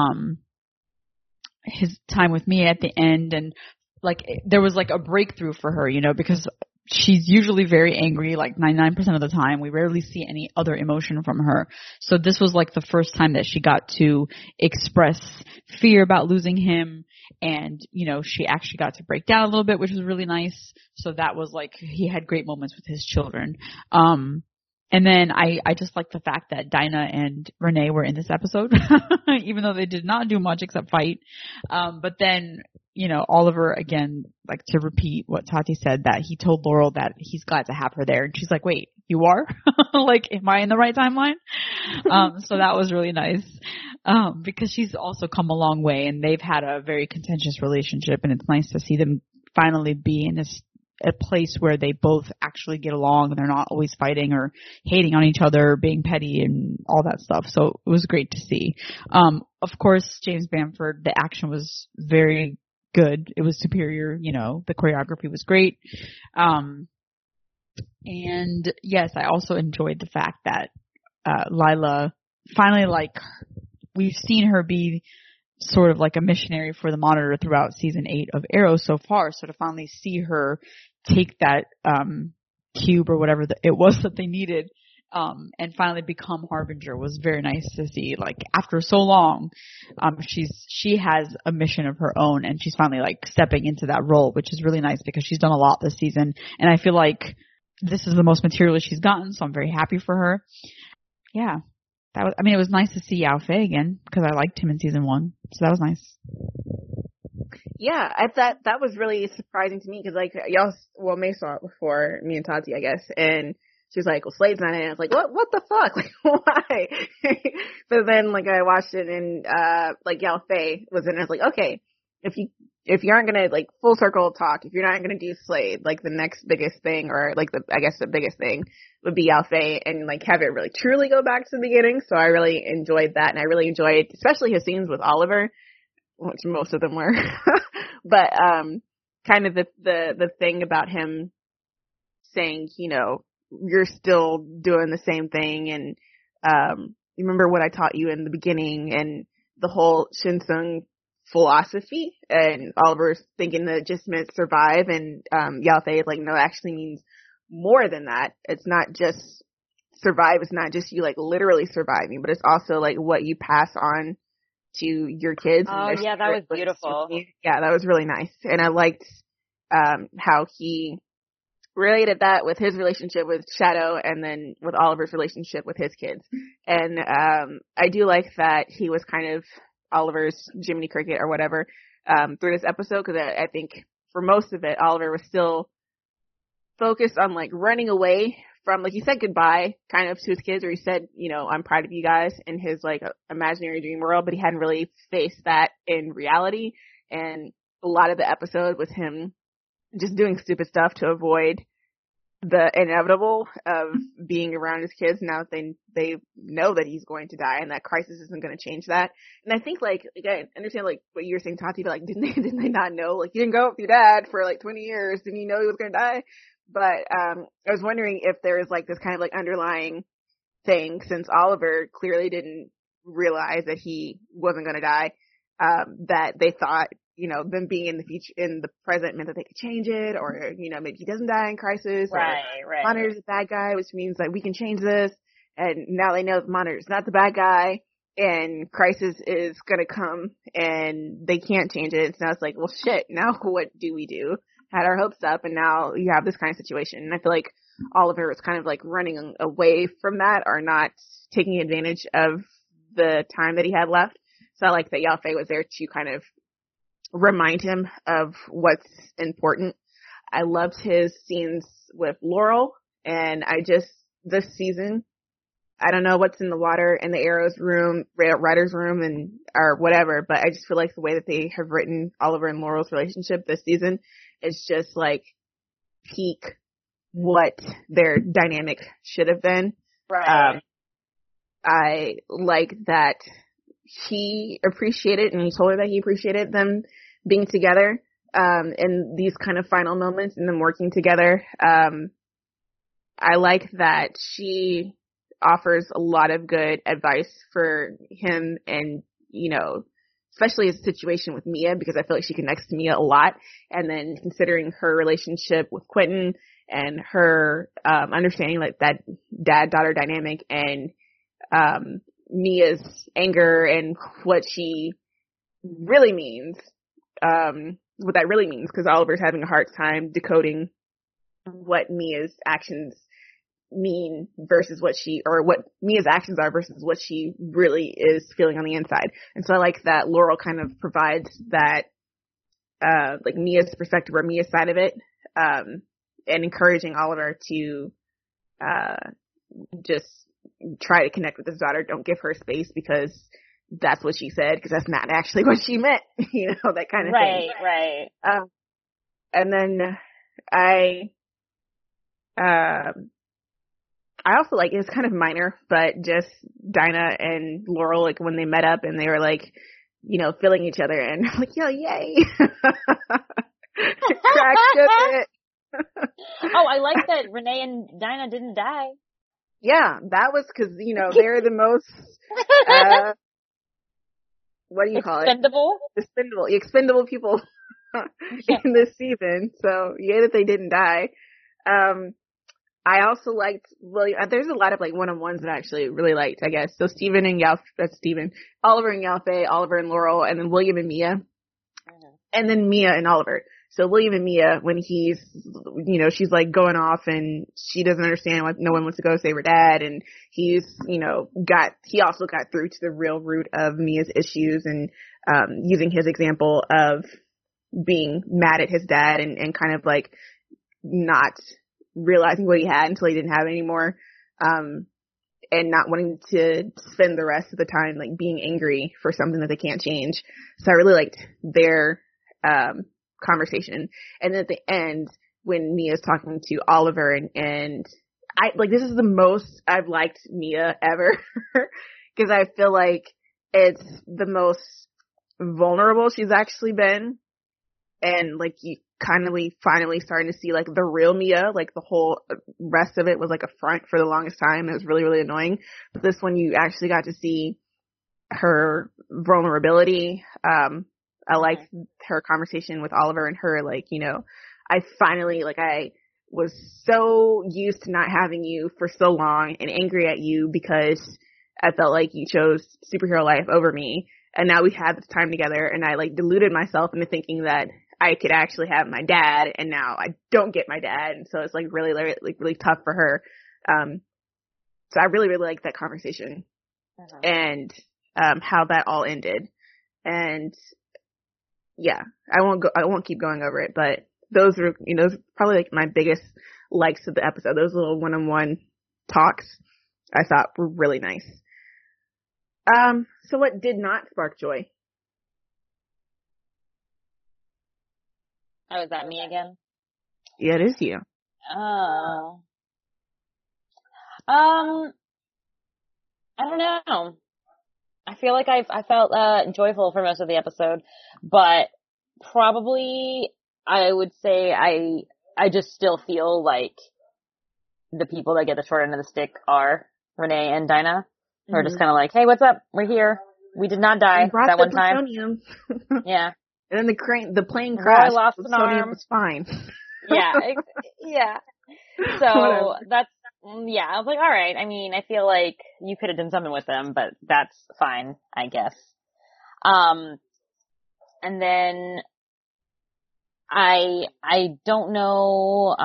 his time with Mia at the end, and, like, there was, like, a breakthrough for her, because she's usually very angry, like 99% of the time. We rarely see any other emotion from her. So this was, like, the first time that she got to express fear about losing him, and, she actually got to break down a little bit, which was really nice. So that was, like, he had great moments with his children. And then I just like the fact that Dinah and Renee were in this episode, even though they did not do much except fight. But then, Oliver, again, like to repeat what Tati said, that he told Laurel that he's glad to have her there. And she's like, wait, you are? Like, am I in the right timeline? So that was really nice. Because she's also come a long way, and they've had a very contentious relationship, and it's nice to see them finally be in a place where they both actually get along and they're not always fighting or hating on each other, being petty and all that stuff. So it was great to see. Of course, James Bamford, the action was very good. It was superior. The choreography was great. And yes, I also enjoyed the fact that Lila finally, like, we've seen her be sort of like a missionary for the Monitor throughout season 8 of Arrow so far. So to finally see her take that cube or whatever it was that they needed, and finally become Harbinger was very nice to see. Like, after so long, she has a mission of her own, and she's finally like stepping into that role, which is really nice because she's done a lot this season, and I feel like this is the most material she's gotten, so I'm very happy for her. Yeah. It was nice to see Yao Fei again because I liked him in season 1, so that was nice. Yeah, I thought that was really surprising to me because, like, May saw it before me and Tati, I guess, and she was like, well, Slade's not in it. I was like, what the fuck? Like, why? But then, like, I watched it and, like, Yao Fei was in it. I was like, okay, if you aren't gonna, like, full circle talk, if you're not gonna do Slade, like, the next biggest thing, or, like, the biggest thing would be Yao Fei, and, like, have it really truly go back to the beginning. So I really enjoyed that, and I really enjoyed, especially his scenes with Oliver, which most of them were. But, kind of the thing about him saying, you're still doing the same thing, and, you remember what I taught you in the beginning, and the whole Shinsung philosophy, and Oliver's thinking that it just meant survive, and Yao Fei is like, no, it actually means more than that. It's not just survive, it's not just you like literally surviving, but it's also like what you pass on to your kids. Oh yeah, that was beautiful. Yeah, that was really nice. And I liked how he related that with his relationship with Shadow and then with Oliver's relationship with his kids. And I do like that he was kind of Oliver's Jiminy Cricket or whatever through this episode, because I think for most of it, Oliver was still focused on like running away from, like, he said goodbye kind of to his kids, or he said, I'm proud of you guys in his like imaginary dream world, but he hadn't really faced that in reality. And a lot of the episode was him just doing stupid stuff to avoid the inevitable of being around his kids. Now that they know that he's going to die and that crisis isn't going to change that. And I think, like, again, understand like what you were saying, Tati, but like, didn't they not know? Like, you didn't go with your dad for like 20 years. Didn't you know he was going to die? But I was wondering if there was like this kind of like underlying thing, since Oliver clearly didn't realize that he wasn't going to die, that they thought, them being in the future, in the present, meant that they could change it, or, maybe he doesn't die in crisis, right. Monitor's a bad guy, which means that we can change this, and now they know that Monitor's not the bad guy, and crisis is gonna come, and they can't change it, so now it's like, well shit, now what do we do? Had our hopes up, and now you have this kind of situation, and I feel like Oliver was kind of like running away from that, or not taking advantage of the time that he had left. So I like that Yao Fei was there to kind of remind him of what's important. I loved his scenes with Laurel, and this season, I don't know what's in the water in the Arrow's room, writer's room, or whatever, but I just feel like the way that they have written Oliver and Laurel's relationship this season is just like peak what their dynamic should have been. Right. I like that he appreciated, and he told her that he appreciated them being together in these kind of final moments and them working together. I like that she offers a lot of good advice for him, and especially his situation with Mia, because I feel like she connects to Mia a lot. And then considering her relationship with Quentin and her understanding like that dad-daughter dynamic, and Mia's anger and what she really means, what that really means, because Oliver's having a hard time decoding what Mia's actions mean versus what Mia's actions are versus what she really is feeling on the inside. And so I like that Laurel kind of provides that like Mia's perspective or Mia's side of it, and encouraging Oliver to, just try to connect with his daughter. Don't give her space because that's what she said, because that's not actually what she meant, that kind of thing. Right. And then I also like, it's kind of minor, but just Dinah and Laurel, like when they met up and they were like, feeling each other, and I'm like, yo, yay. Crack it. Oh, I like that Renee and Dinah didn't die. Yeah, that was because, they're the most, what do you call it? Expendable people in this season. So, yeah, that they didn't die. I also liked William. There's a lot of like one-on-ones that I actually really liked, I guess. So Oliver and Yalfe, Oliver and Laurel, and then William and Mia, and then Mia and Oliver. So William and Mia, when he's, she's like going off and she doesn't understand why no one wants to go save her dad, and he's, he also got through to the real root of Mia's issues, and using his example of being mad at his dad and kind of like not realizing what he had until he didn't have it anymore, and not wanting to spend the rest of the time like being angry for something that they can't change. So I really liked their conversation. And then at the end, when Mia's talking to Oliver, and I like, this is the most I've liked Mia ever, because I feel like it's the most vulnerable she's actually been, and like you finally starting to see like the real Mia. Like the whole rest of it was like a front for the longest time. It was really, really annoying. But this one, you actually got to see her vulnerability. I liked her conversation with Oliver and her, like, I finally, like, I was so used to not having you for so long and angry at you because I felt like you chose superhero life over me. And now we had this time together, and I like deluded myself into thinking that I could actually have my dad, and now I don't get my dad. And so it's like really tough for her. So I really, really liked that conversation and, how that all ended. And yeah, I won't keep going over it, but those are, probably like my biggest likes of the episode. Those little one-on-one talks I thought were really nice. So what did not spark joy? Oh, is that me again? Yeah, it is you. Oh. I don't know. I feel like I felt joyful for most of the episode, but probably I would say I just still feel like the people that get the short end of the stick are Renee and Dinah, who are just kind of like, hey, what's up? We're here. We did not die that one time. Yeah. And then the plane crashed. I lost an arm. Was fine. Yeah. Yeah. So that's, yeah, I was like, all right. I mean, I feel like you could have done something with them, but that's fine, I guess. And then I don't know,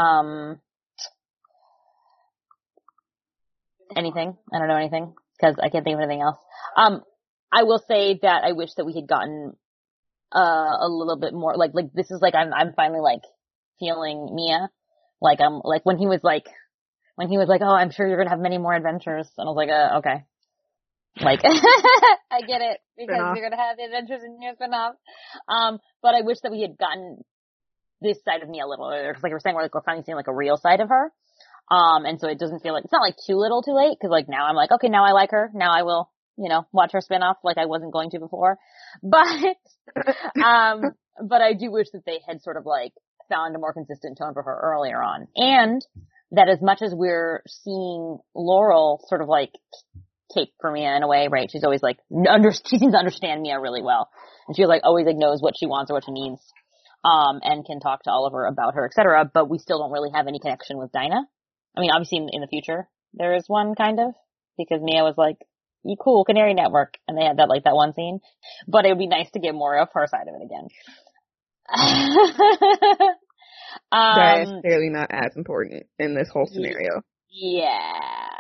anything. I don't know anything because I can't think of anything else. I will say that I wish that we had gotten, a little bit more, like this is like, I'm finally like feeling Mia. Like, when he was like, oh, I'm sure you're going to have many more adventures. And I was like, okay. Like, I get it, because you're going to have the adventures in your spin-off. But I wish that we had gotten this side of me a little earlier, because like we're saying, we're finally seeing like a real side of her. And so it doesn't feel like, it's not like too little too late, because like now I'm like, okay, now I like her. Now I will, watch her spin-off like I wasn't going to before. But, but I do wish that they had sort of like found a more consistent tone for her earlier on. And that as much as we're seeing Laurel sort of like cape for Mia in a way, right? She's always like, she seems to understand Mia really well. And she like always like knows what she wants or what she needs, and can talk to Oliver about her, etc. But we still don't really have any connection with Dinah. I mean, obviously in the future there is one kind of, because Mia was like, you cool Canary Network, and they had that like that one scene. But it would be nice to get more of her side of it again. That is clearly not as important in this whole scenario.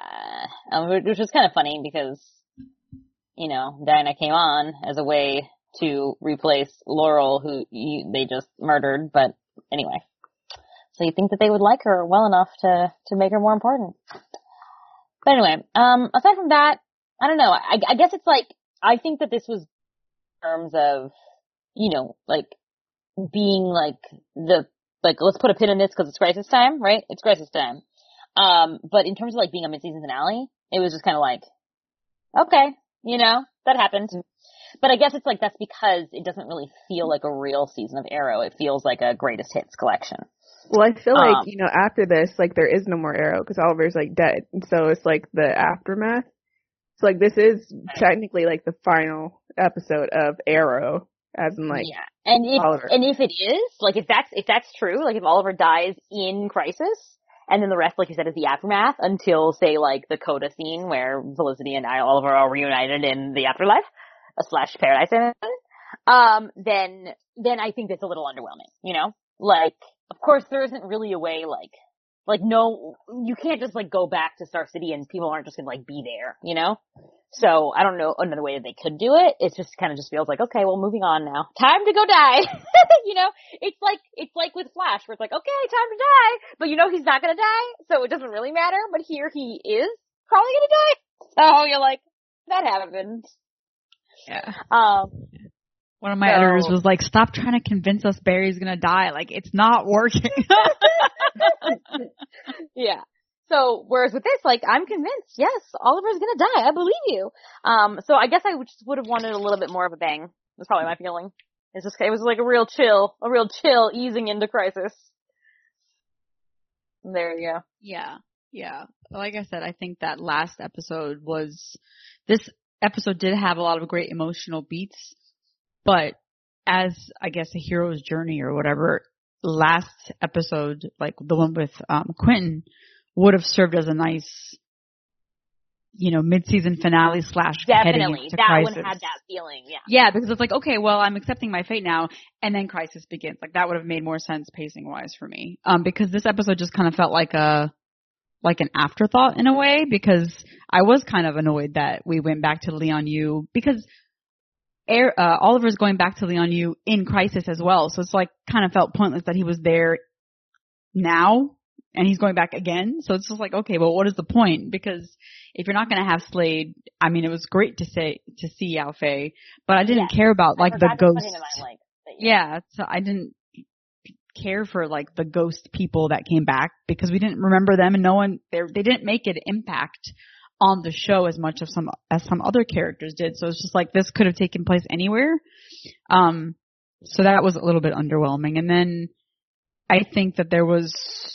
Yeah. Which was kind of funny because, Dinah came on as a way to replace Laurel, who they just murdered. But anyway, so you think that they would like her well enough to make her more important. But anyway, aside from that, I don't know. I guess it's like, I think that this was in terms of, like being like let's put a pin in this because it's crisis time, right? It's crisis time. But in terms of like being a mid-season finale, it was just kind of like, okay, that happened. But I guess it's like, that's because it doesn't really feel like a real season of Arrow. It feels like a greatest hits collection. Well, I feel like, after this, like, there is no more Arrow because Oliver's, like, dead. And so it's, like, the aftermath. So, like, this is technically, like, the final episode of Arrow, as in, like, yeah. And Oliver. And if it is, like, if that's true, like, if Oliver dies in Crisis, and then the rest, like you said, is the aftermath until, say, like, the Coda scene where Felicity and Oliver are reunited in the afterlife, / Paradise Island, then I think that's a little underwhelming, Like, of course, there isn't really a way, like, no, you can't just, like, go back to Star City and people aren't just gonna, like, be there, So, I don't know another way that they could do it. It just kind of just feels like, okay, well, moving on now. Time to go die. It's like with Flash, where it's like, okay, time to die. But he's not gonna die, so it doesn't really matter. But here he is probably gonna die. So you're like, that happened. Yeah. One of my editors was like, stop trying to convince us Barry's gonna die. Like, it's not working. Yeah. So, whereas with this, like, I'm convinced, yes, Oliver's gonna die. I believe you. So I guess I just would have wanted a little bit more of a bang. That's probably my feeling. It was like a real chill easing into Crisis. There you go. Yeah. Yeah. Like I said, I think that this episode did have a lot of great emotional beats, but as, I guess, a hero's journey or whatever, last episode, like the one with Quentin, would have served as a nice, mid-season finale / Definitely. That Crisis. one had that feeling, yeah. Yeah, because it's like, okay, well, I'm accepting my fate now, and then Crisis begins. Like, that would have made more sense pacing-wise for me. Because this episode just kind of felt like an afterthought in a way, because I was kind of annoyed that we went back to Lian Yu, because Oliver's going back to Lian Yu in Crisis as well, so it's like kind of felt pointless that he was there now and he's going back again. So it's just like, okay, well, what is the point? Because if you're not going to have Slade, I mean, it was great to see Yao Fei, but I didn't care about like the ghost. Yeah, so I didn't care for like the ghost people that came back because we didn't remember them, and they didn't make an impact on the show as much as some other characters did. So it's just like, this could have taken place anywhere. So that was a little bit underwhelming. And then I think that there was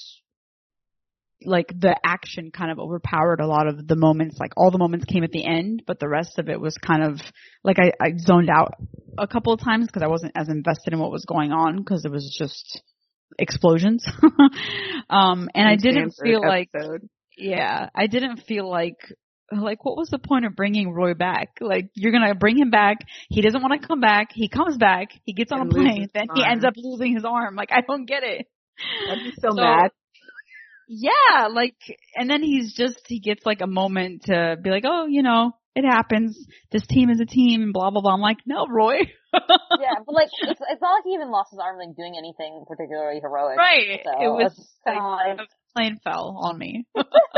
like the action kind of overpowered a lot of the moments. Like all the moments came at the end, but the rest of it was kind of like I zoned out a couple of times because I wasn't as invested in what was going on because it was just explosions. And I didn't feel like, I didn't feel like what was the point of bringing Roy back? Like, you're gonna bring him back. He doesn't want to come back. He comes back. He gets on a plane. Then he ends up losing his arm. Like, I don't get it. I'd be so mad. Yeah, like, and then he gets like a moment to be like, oh, it happens. This team is a team and blah, blah, blah. I'm like, no, Roy. Yeah, but like, it's not like he even lost his arm like doing anything particularly heroic. Right. So it was like, the plane fell on me.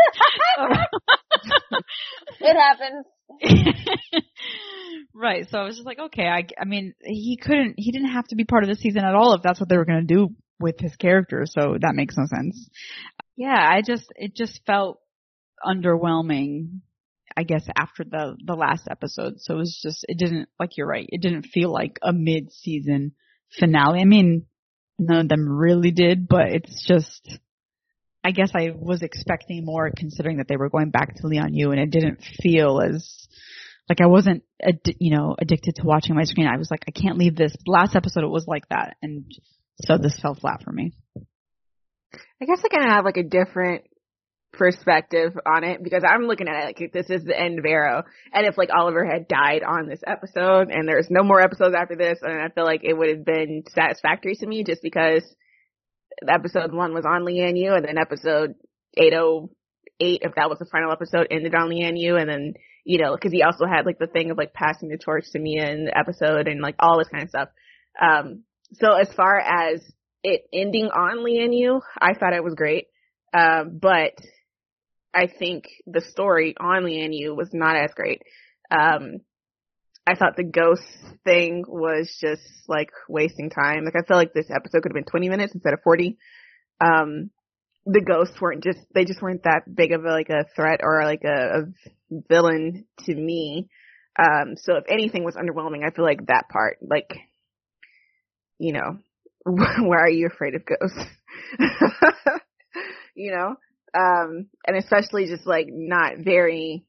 It happens. Right. So I was just like, okay, I mean, he didn't have to be part of the season at all if that's what they were going to do with his character. So that makes no sense. Yeah, it just felt underwhelming, I guess, after the last episode. So it didn't, like, you're right, it didn't feel like a mid-season finale. I mean, none of them really did, but it's just, I guess I was expecting more considering that they were going back to Lian Yu, and it didn't feel as, like, I wasn't, addicted to watching my screen. I was like, I can't leave this. Last episode it was like that, and so this fell flat for me. I guess I kind of have like a different perspective on it because I'm looking at it like this is the end of Arrow, and if like Oliver had died on this episode and there's no more episodes after this, and I feel like it would have been satisfactory to me just because episode 1 was on Lian Yu, and then episode 808, if that was the final episode, ended on Lian Yu, and then you know, because he also had like the thing of like passing the torch to Mia in the episode and like all this kind of stuff. So as far as it ending on Lian Yu, I thought it was great. But I think the story on Lian Yu was not as great. I thought the ghost thing was just like wasting time. Like I feel like this episode could have been 20 minutes instead of 40. The ghosts they just weren't that big of a threat or like a villain to me. So if anything was underwhelming, I feel like that part, like, you know, why are you afraid of ghosts? You know? And especially just like not very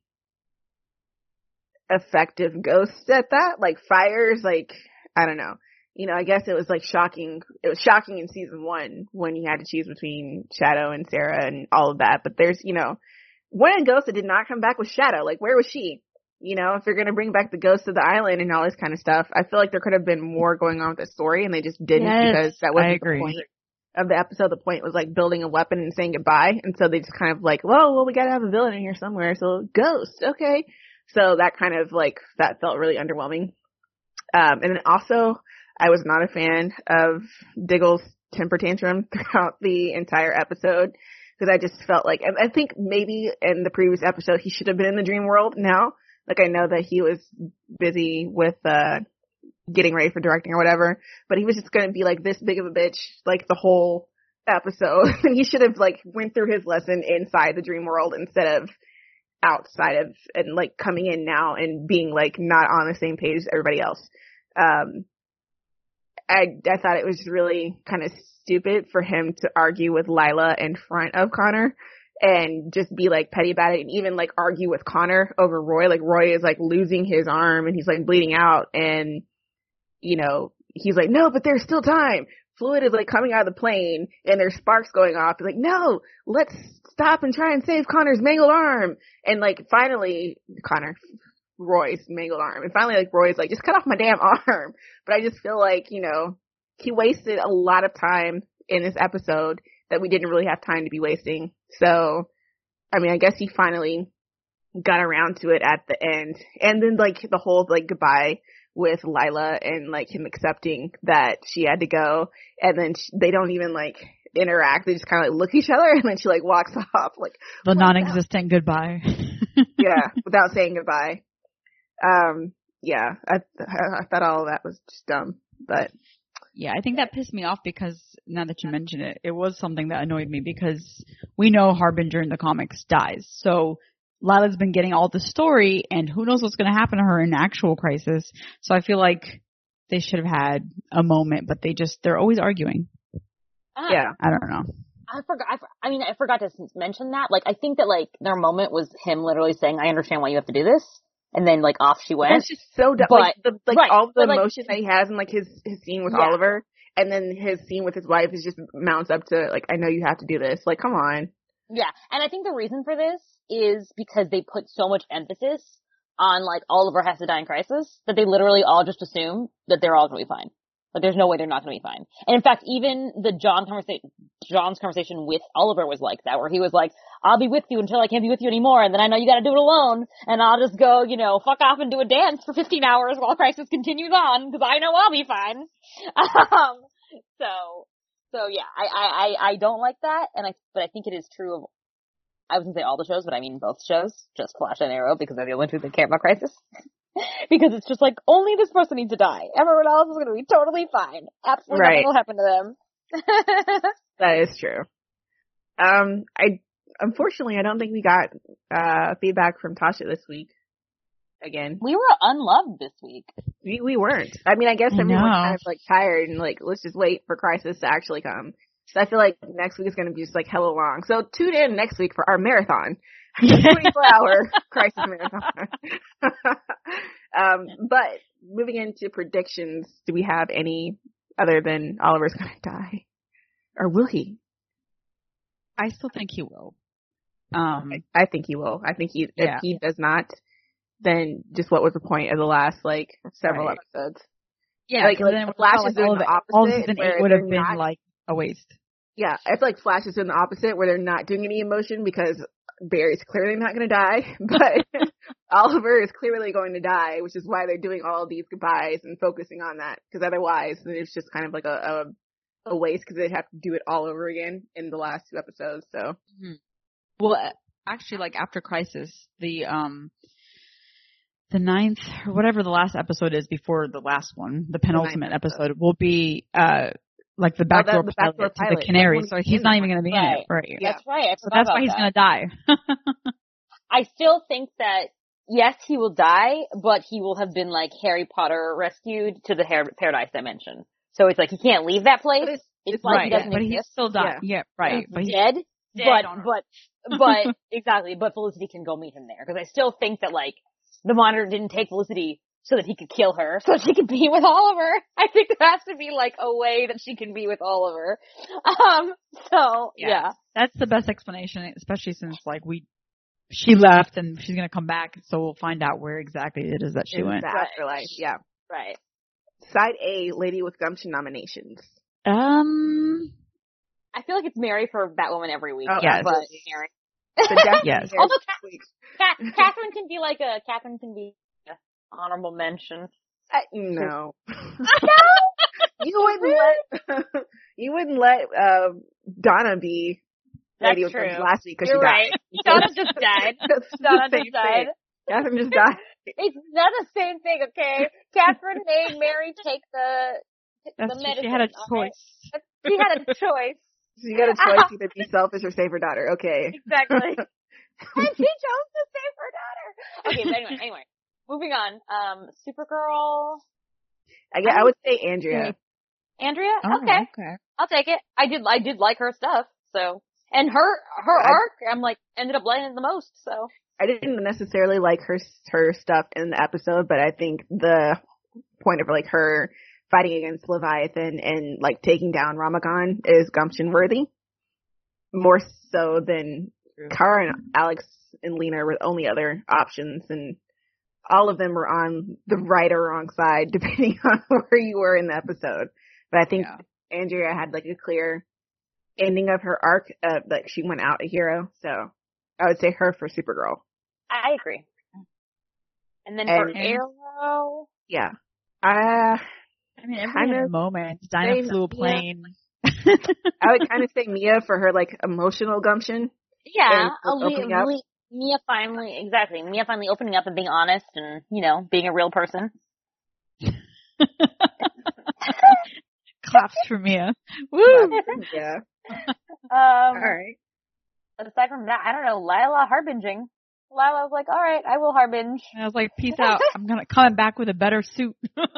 effective ghosts at that, like fires, like, I don't know. You know, I guess it was like shocking. It was shocking in season 1 when you had to choose between Shadow and Sarah and all of that. But there's, you know, one ghost that did not come back was Shadow. Like, where was she? You know, if you're going to bring back the ghost of the island and all this kind of stuff, I feel like there could have been more going on with the story and they just didn't because that wasn't the point of the episode. The point was like building a weapon and saying goodbye. And so they just kind of like, well, we got to have a villain in here somewhere. So ghost. Okay. So that kind of like, that felt really underwhelming. And then also I was not a fan of Diggle's temper tantrum throughout the entire episode because I just felt like, I think maybe in the previous episode he should have been in the dream world now. Like I know that he was busy with, getting ready for directing or whatever, but he was just going to be like this big of a bitch, like the whole episode. And he should have like went through his lesson inside the dream world instead of outside of, and like coming in now and being like not on the same page as everybody else. I thought it was really kind of stupid for him to argue with Lila in front of Connor and just be like petty about it and even like argue with Connor over Roy. Like Roy is like losing his arm and he's like bleeding out and, you know, he's like, no, but there's still time. Fluid is like coming out of the plane and there's sparks going off. He's like, no, let's stop and try and save Connor's mangled arm. And like finally, Roy's mangled arm. And finally like Roy's like, just cut off my damn arm. But I just feel like, you know, he wasted a lot of time in this episode that we didn't really have time to be wasting. So, I mean, I guess he finally got around to it at the end. And then like the whole like goodbye with Lila and like him accepting that she had to go. And then they don't even like interact. They just kind of like look at each other and then she like walks off like the non-existent goodbye. Yeah, without saying goodbye. Yeah, I thought all of that was just dumb, but yeah, I think that pissed me off because now that you mention it, it was something that annoyed me because we know Harbinger in the comics dies. So Lila's been getting all the story and who knows what's going to happen to her in actual Crisis. So I feel like they should have had a moment, but they're always arguing. Yeah. I don't know. I forgot to mention that. Like, I think that like their moment was him literally saying, I understand why you have to do this. And then like off she went. That's just so dumb. But, like all the emotion that he has in like his scene with Oliver and then his scene with his wife is just mounts up to like, I know you have to do this. Like, come on. Yeah. And I think the reason for this is because they put so much emphasis on like Oliver has to die in Crisis that they literally all just assume that they're all going to be fine. Like there's no way they're not going to be fine. And in fact, even the John's conversation with Oliver was like that, where he was like, I'll be with you until I can't be with you anymore, and then I know you gotta do it alone, and I'll just go, you know, fuck off and do a dance for 15 hours while Crisis continues on, because I know I'll be fine. So yeah, I don't like that, but I think it is true of, I was gonna say all the shows, but I mean both shows, just Flash and Arrow, because they're the only two that care about Crisis. Because it's just like, only this person needs to die. Everyone else is gonna be totally fine. Absolutely nothing will happen to them. That is true. Unfortunately, I don't think we got feedback from Tasha this week. Again, we were unloved this week. We weren't. I mean, I guess everyone's kind of like tired and like, let's just wait for Crisis to actually come. So I feel like next week is going to be just like hella long. So tune in next week for our marathon, 24-hour Crisis marathon. But moving into predictions, do we have any other than Oliver's going to die, or will he? I still think he will. I think he will. I think if he does not, then just what was the point of the last like several episodes? Yeah, like then Flash is doing the opposite. All season 8 would have been like a waste. Yeah, I feel like Flash is doing the opposite, where they're not doing any emotion because Barry's clearly not going to die, but Oliver is clearly going to die, which is why they're doing all of these goodbyes and focusing on that. Because otherwise, it's just kind of like a waste because they'd have to do it all over again in the last 2 episodes. So, well, actually, like after Crisis, the 9th or whatever the last episode is before the last one, the penultimate episode will be like the backdoor pilot to the Canary. So he's not even going to be in it, right? Yeah. That's right. So that's why he's going to die. I still think that yes, he will die, but he will have been like Harry Potter rescued to the Paradise Dimension. So it's like he can't leave that place. It's like he doesn't but exist. He's still died. Yeah, right. But he's dead. But exactly. But Felicity can go meet him there because I still think that like the Monitor didn't take Felicity so that he could kill her, so she could be with Oliver. I think there has to be like a way that she can be with Oliver. So yeah. That's the best explanation, especially since like she left and she's gonna come back, so we'll find out where exactly it is that she went. Afterlife, yeah. Right. Side A, Lady with Gumption nominations. I feel like it's Mary for Batwoman every week. Oh, yes. But Mary. Yes. Although Catherine can be like an honorable mention. No. No! You wouldn't let Donna be Lady with Gumption last week because she died. Donna just died. Donna just died. Catherine just died. It's not the same thing, okay? Catherine made Mary take the medicine. She had a choice. Okay? She had a choice. She got a choice either be selfish or save her daughter. Okay. Exactly. And she chose to save her daughter. Okay, so anyway. Moving on. Supergirl. I would say Andrea. Andrea? Oh, okay. I'll take it. I did like her stuff, so. And her arc, I'm like, ended up liking it the most, so. I didn't necessarily like her stuff in the episode, but I think the point of like her fighting against Leviathan and like taking down Ramagon is gumption worthy. More so than Kara and Alex and Lena were the only other options, and all of them were on the right or wrong side depending on where you were in the episode. But I think Andrea had like a clear ending of her arc, like she went out a hero. So I would say her for Supergirl. I agree. And then for Arrow? Yeah. I mean, every moment, Dinah flew a plane. I would kind of say Mia for her like emotional gumption. Yeah, Mia finally opening up and being honest and, being a real person. Claps for Mia. Woo! Yeah. All right. Aside from that, I don't know, Lila harbinging. Lila was like, all right, I will harbinge. And I was like, peace out. I'm coming back with a better suit.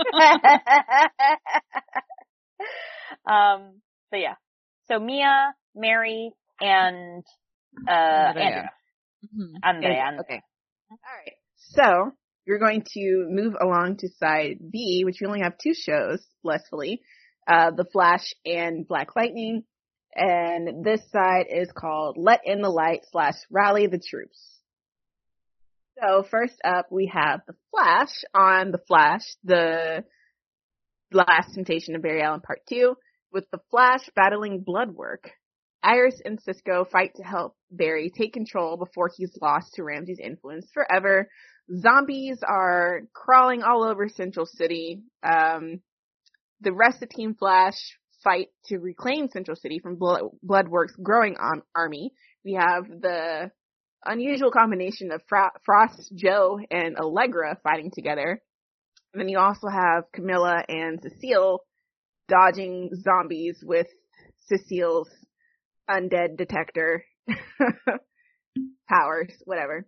So yeah. So Mia, Mary, and Andrea. Andrea. Okay. All right. So you're going to move along to side B, which we only have 2 shows, blissfully. The Flash and Black Lightning. And this side is called Let in the Light / Rally the Troops. So first up, we have The Flash on The Flash, the Last Temptation of Barry Allen Part 2, with The Flash battling Bloodwork. Iris and Cisco fight to help Barry take control before he's lost to Ramsey's influence forever. Zombies are crawling all over Central City. The rest of Team Flash fight to reclaim Central City from Bloodwork's growing army. We have the unusual combination of Frost, Joe, and Allegra fighting together. And then you also have Camilla and Cecile dodging zombies with Cecile's undead detector powers, whatever.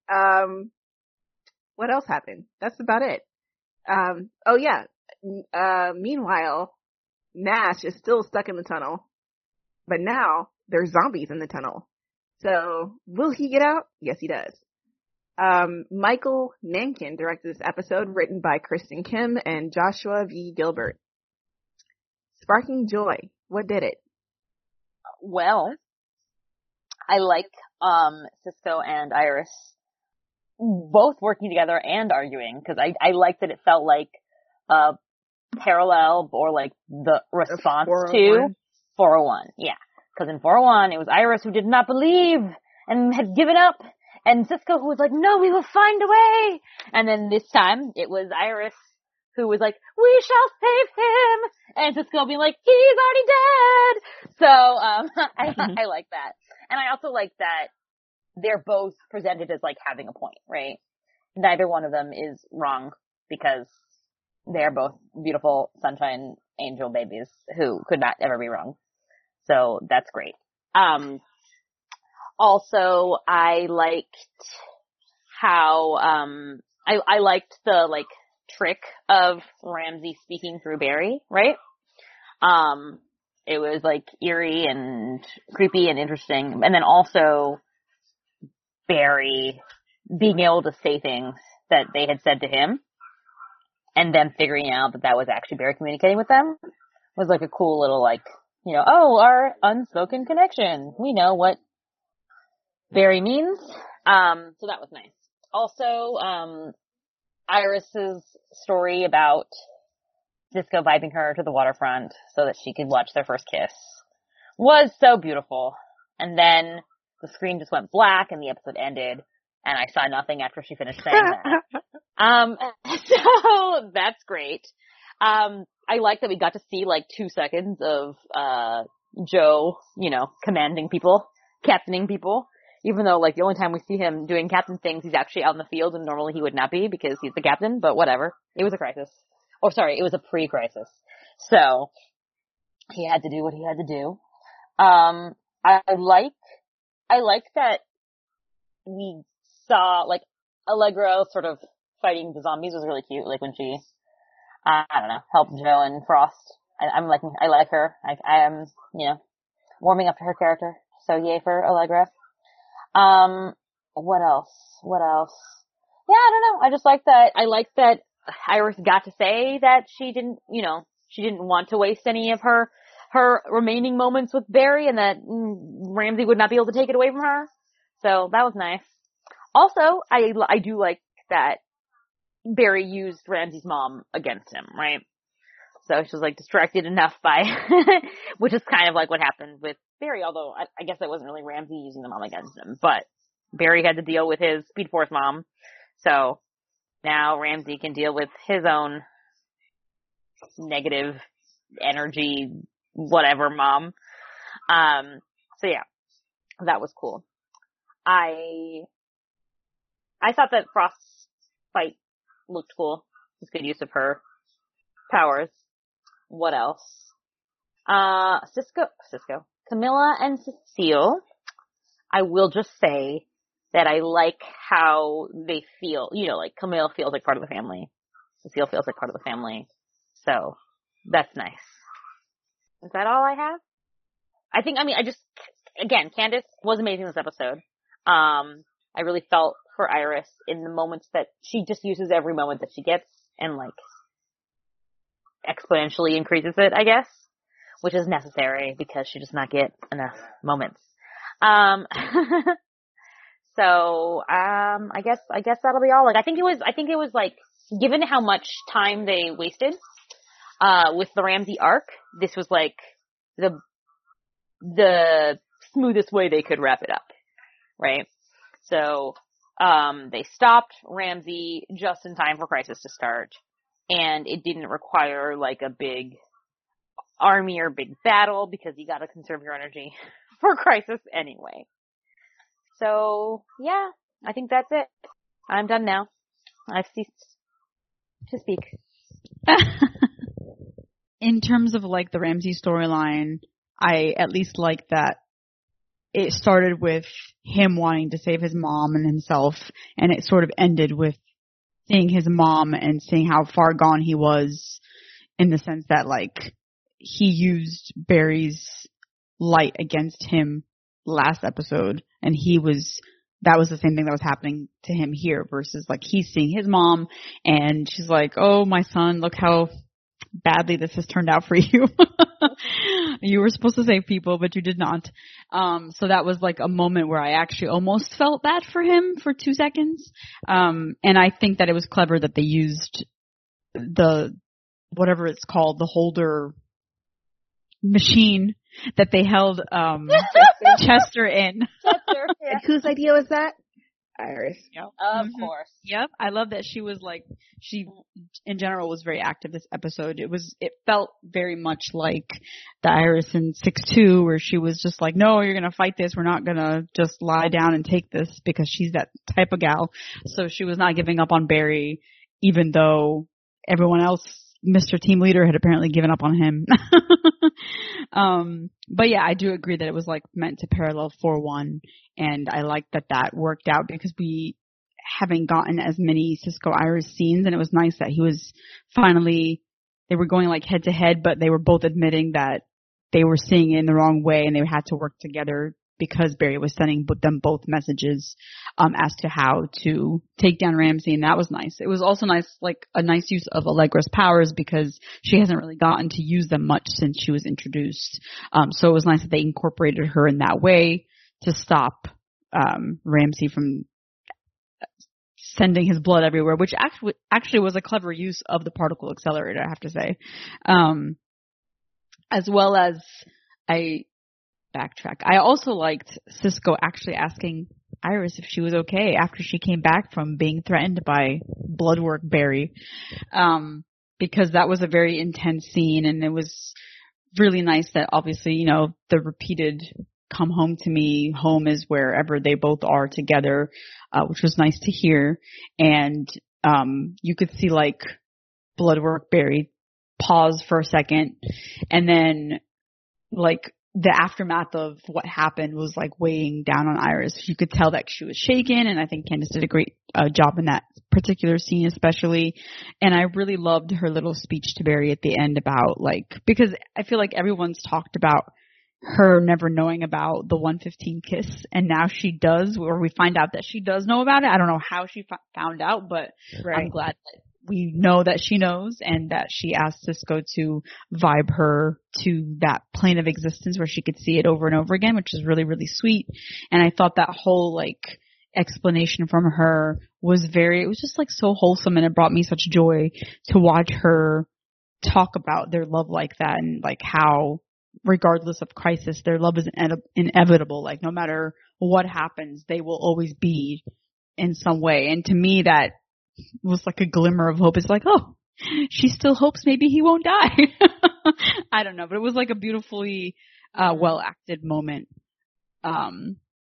What else happened? That's about it. Meanwhile, Nash is still stuck in the tunnel, but now there's zombies in the tunnel. So will he get out? Yes, he does. Michael Nankin directed this episode, written by Kristen Kim and Joshua V. Gilbert. Sparking joy. What did it? Well, I like Cisco and Iris both working together and arguing, because I liked that it felt like parallel or like the response to 401. Yeah. Because in 401, it was Iris who did not believe and had given up, And Cisco who was like, no, we will find a way. And then this time it was Iris who was like, we shall save him. And Cisco being like, he's already dead. So, I like that. And I also like that they're both presented as like having a point, right? Neither one of them is wrong because they're both beautiful sunshine angel babies who could not ever be wrong. So that's great. Also, I liked how, I liked the like trick of Ramsay speaking through Barry, right? It was like eerie and creepy and interesting. And then also Barry being able to say things that they had said to him and then figuring out that that was actually Barry communicating with them was like a cool little like, you know, oh, our unspoken connection. We know what Barry means. So that was nice. Also, Iris's story about Cisco vibing her to the waterfront so that she could watch their first kiss was so beautiful. And then the screen just went black and the episode ended and I saw nothing after she finished saying that. So that's great. I like that we got to see like 2 seconds of, Joe, you know, commanding people, captaining people, even though like the only time we see him doing captain things, he's actually out in the field and normally he would not be because he's the captain, but whatever. It was a crisis. Or sorry, it was a pre-crisis. So he had to do what he had to do. I like that we saw like Allegra sort of fighting the zombies was really cute. Like when she, I don't know, helped Joe and Frost. I like her. I am, you know, warming up to her character. So yay for Allegra. What else? Yeah, I don't know. I just like that. I like that Iris got to say that she didn't, you know, she didn't want to waste any of her remaining moments with Barry and that Ramsay would not be able to take it away from her. So that was nice. Also, I do like that Barry used Ramsay's mom against him, right? So she was like distracted enough by, which is kind of like what happened with Barry, although I guess that wasn't really Ramsay using the mom against him, but Barry had to deal with his Speed Force mom. So now Ramsay can deal with his own negative energy, whatever mom. So yeah, that was cool. I thought that Frost's fight looked cool. It was good use of her powers. What else? Cisco, Camilla and Cecile. I will just say that I like how they feel. You know, like Camille feels like part of the family. Cecile feels like part of the family. So that's nice. Is that all I have? Again, Candace was amazing this episode. I really felt for Iris in the moments that she just uses every moment that she gets and like exponentially increases it, I guess, which is necessary because she does not get enough moments. So, I guess that'll be all. Like, I think it was like, given how much time they wasted, with the Ramsay arc, this was like the smoothest way they could wrap it up, right? So, they stopped Ramsay just in time for Crisis to start, and it didn't require like a big army or big battle because you gotta conserve your energy for Crisis anyway. So, yeah, I think that's it. I'm done now. I've ceased to speak. In terms of like the Ramsay storyline, I at least like that it started with him wanting to save his mom and himself, and it sort of ended with seeing his mom and seeing how far gone he was, in the sense that like he used Barry's light against him last episode, and that was the same thing that was happening to him here, versus like he's seeing his mom and she's like, oh, my son, look how badly this has turned out for you. You were supposed to save people, but you did not. So that was like a moment where I actually almost felt bad for him for 2 seconds. And I think that it was clever that they used the, whatever it's called, the holder machine that they held Chester in. Chester, yeah. And whose idea was that? Iris. Yep. Of course. Yep. I love that she was like, she in general was very active this episode. It felt very much like the Iris in 6-2 where she was just like, no, you're going to fight this. We're not going to just lie down and take this, because she's that type of gal. So she was not giving up on Barry, even though everyone else, Mr. Team Leader, had apparently given up on him. But yeah, I do agree that it was like meant to parallel 4-1, and I like that worked out, because we haven't gotten as many Cisco Iris scenes, and it was nice that he was finally, they were going like head to head, but they were both admitting that they were seeing it in the wrong way, and they had to work together, because Barry was sending them both messages as to how to take down Ramsey, and that was nice. It was also nice, like a nice use of Allegra's powers, because she hasn't really gotten to use them much since she was introduced. So it was nice that they incorporated her in that way to stop Ramsey from sending his blood everywhere, which actually was a clever use of the particle accelerator, I have to say. As well as backtrack. I also liked Cisco actually asking Iris if she was okay after she came back from being threatened by Bloodwork Barry, because that was a very intense scene, and it was really nice that obviously, you know, the repeated come home to me, home is wherever they both are together, which was nice to hear. And you could see like Bloodwork Barry pause for a second, and then like the aftermath of what happened was like weighing down on Iris. You could tell that she was shaken, and I think Candace did a great job in that particular scene especially. And I really loved her little speech to Barry at the end about like, because I feel like everyone's talked about her never knowing about the 115 kiss, and now she does, or we find out that she does know about it. I don't know how she found out, but I'm glad that we know that she knows, and that she asked Cisco to vibe her to that plane of existence where she could see it over and over again, which is really, really sweet. And I thought that whole like explanation from her was it was just like so wholesome, and it brought me such joy to watch her talk about their love like that, and like how regardless of crisis, their love is inevitable. Like no matter what happens, they will always be in some way. And to me, that was like a glimmer of hope. It's like, oh, she still hopes maybe he won't die. I don't know, but it was like a beautifully well acted moment. And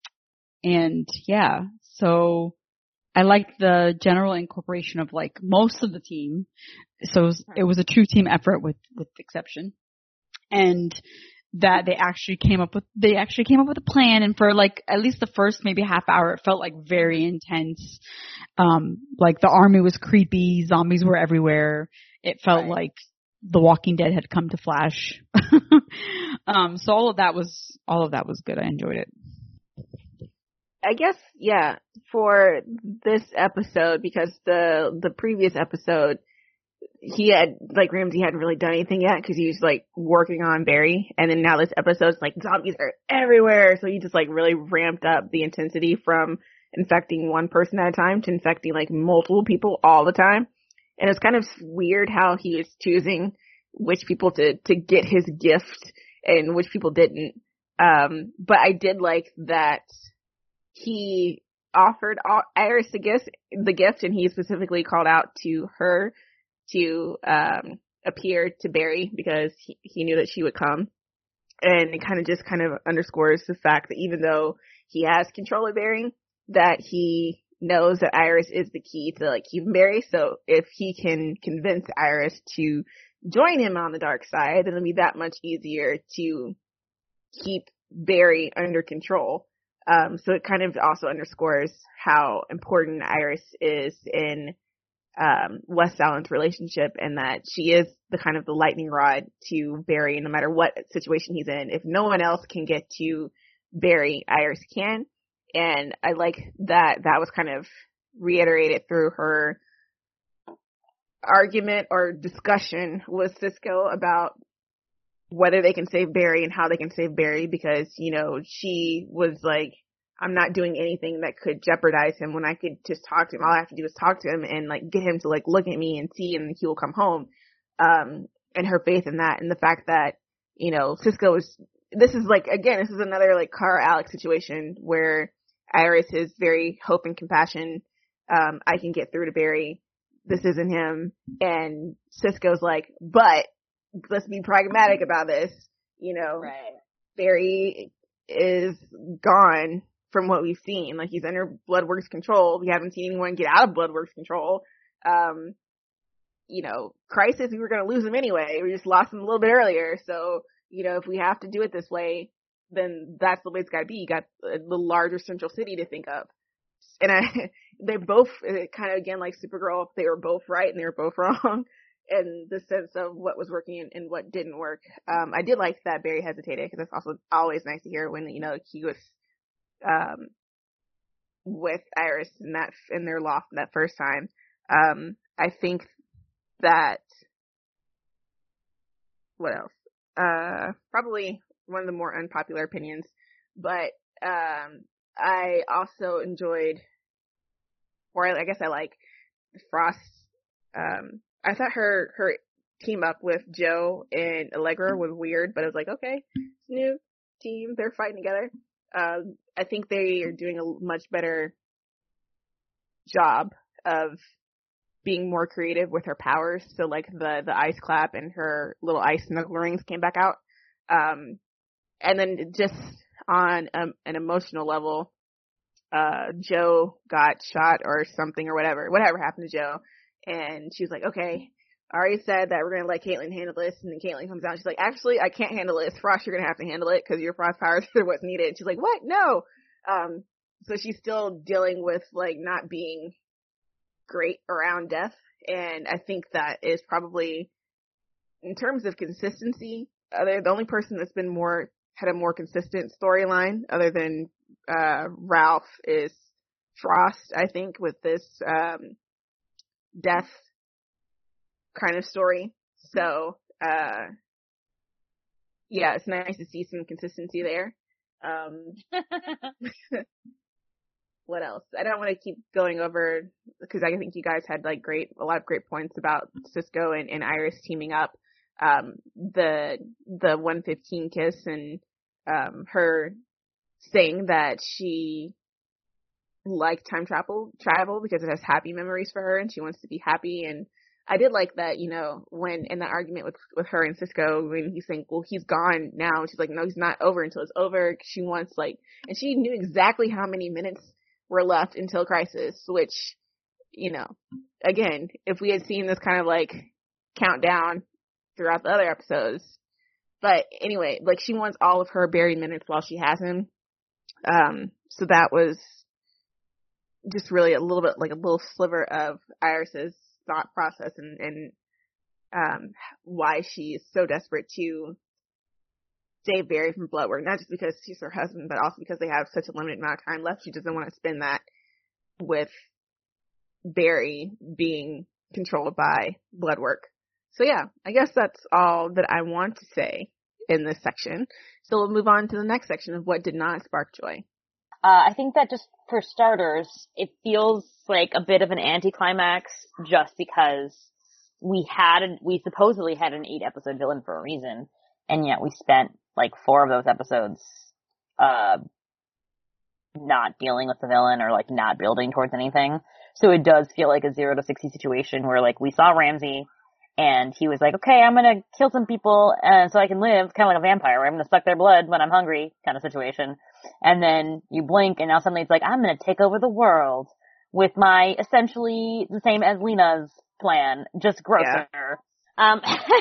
yeah, so I liked the general incorporation of like most of the team. So it was a true team effort with exception. And that they actually came up with a plan, and for like at least the first maybe half hour it felt like very intense. Like the army was creepy, zombies were everywhere. It felt like The Walking Dead had come to Flash. So all of that was good. I enjoyed it. I guess, yeah, for this episode, because the previous episode, he had, like, Ramsey hadn't really done anything yet because he was, like, working on Barry. And then now this episode's, like, zombies are everywhere. So he just, like, really ramped up the intensity from infecting one person at a time to infecting, like, multiple people all the time. And it's kind of weird how he was choosing which people to get his gift and which people didn't. But I did like that he offered Iris the gift, and he specifically called out to her to appear to Barry because he knew that she would come. And it kind of underscores the fact that even though he has control of Barry, that he knows that Iris is the key to, like, keeping Barry. So if he can convince Iris to join him on the dark side, then it'll be that much easier to keep Barry under control. So it kind of also underscores how important Iris is in West Allen's relationship, and that she is the kind of the lightning rod to Barry no matter what situation he's in. If no one else can get to Barry, Iris can. And I like that was kind of reiterated through her argument or discussion with Cisco about whether they can save Barry and how they can save Barry, because, you know, she was like, I'm not doing anything that could jeopardize him when I could just talk to him. All I have to do is talk to him and, like, get him to, like, look at me and see, and he will come home. And her faith in that, and the fact that, you know, this is another, like, Kara Alex situation where Iris is very hope and compassion. I can get through to Barry. This isn't him. And Cisco's like, but let's be pragmatic about this. Right. Barry is gone from what we've seen. Like, he's under Bloodworks control. We haven't seen anyone get out of Bloodworks control. Crisis, we were going to lose him anyway. We just lost him a little bit earlier. So, if we have to do it this way, then that's the way it's got to be. You got the larger central city to think of. And they both kind of, again, like Supergirl, they were both right and they were both wrong in the sense of what was working and what didn't work. I did like that Barry hesitated, because it's also always nice to hear when, he was, with Iris in their loft that first time. I think that, what else? Probably one of the more unpopular opinions, but, I also enjoyed, or I guess I like Frost. I thought her team up with Joe and Allegra was weird, but I was like, okay, new team, they're fighting together. I think they are doing a much better job of being more creative with her powers. So like the ice clap and her little ice knuckle rings came back out. And then just on an emotional level, Joe got shot or something or whatever happened to Joe. And she was like, okay, I already said that we're going to let Caitlin handle this. And then Caitlin comes out. She's like, actually, I can't handle it. It's Frost. You're going to have to handle it because your Frost powers are what's needed. And she's like, what? No. So she's still dealing with like not being great around death. And I think that is probably, in terms of consistency, the only person that's been had a more consistent storyline other than Ralph is Frost, I think, with this death kind of story. So yeah, it's nice to see some consistency there. What else? I don't want to keep going over, because I think you guys had like a lot of great points about Cisco and Iris teaming up. The 115 kiss and her saying that she liked time travel because it has happy memories for her and she wants to be happy. And I did like that, when in the argument with her and Cisco, when he's saying, well, he's gone now. And she's like, no, he's not over until it's over. She wants and she knew exactly how many minutes were left until Crisis, which, again, if we had seen this kind of like countdown throughout the other episodes. But anyway, like, she wants all of her buried minutes while she has him. So that was just really a little bit, like a little sliver of Iris's thought process and why she's so desperate to save Barry from Bloodwork. Not just because he's her husband, but also because they have such a limited amount of time left. She doesn't want to spend that with Barry being controlled by Bloodwork. So yeah, I guess that's all that I want to say in this section. So we'll move on to the next section of what did not spark joy. I think that just for starters, it feels like a bit of an anticlimax just because we supposedly had an 8-episode villain for a reason, and yet we spent like 4 of those episodes not dealing with the villain or like not building towards anything. So it does feel like a 0 to 60 situation where like we saw Ramsey and he was like, okay, I'm gonna kill some people so I can live, kind of like a vampire, where I'm gonna suck their blood when I'm hungry kind of situation. And then you blink and now suddenly it's like, I'm gonna take over the world with my essentially the same as Lena's plan, just grosser. Yeah. And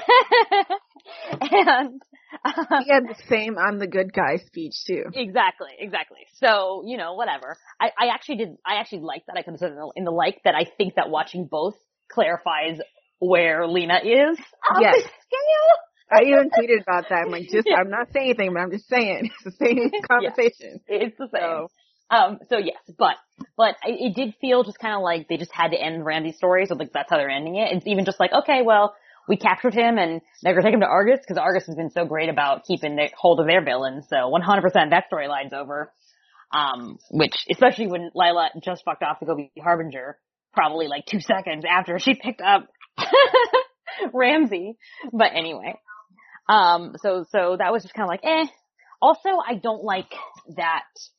he had the same "I'm the good guy" speech too. Exactly. So, whatever. I actually like that. I could have said in the like that I think that watching both clarifies where Lena is. Yes. I even tweeted about that. I'm like, I'm not saying anything, but I'm just saying it's the same conversation. Yes, it's the same. So yes, but it did feel just kind of like they just had to end Randy's story, so like that's how they're ending it. It's even just like, okay, well, we captured him and they're gonna take him to Argus because Argus has been so great about keeping hold of their villains. So 100% that storyline's over. Which, especially when Lila just fucked off to go be Harbinger, probably like 2 seconds after she picked up Ramsey. But anyway, so that was just kind of like, eh. Also, I don't like that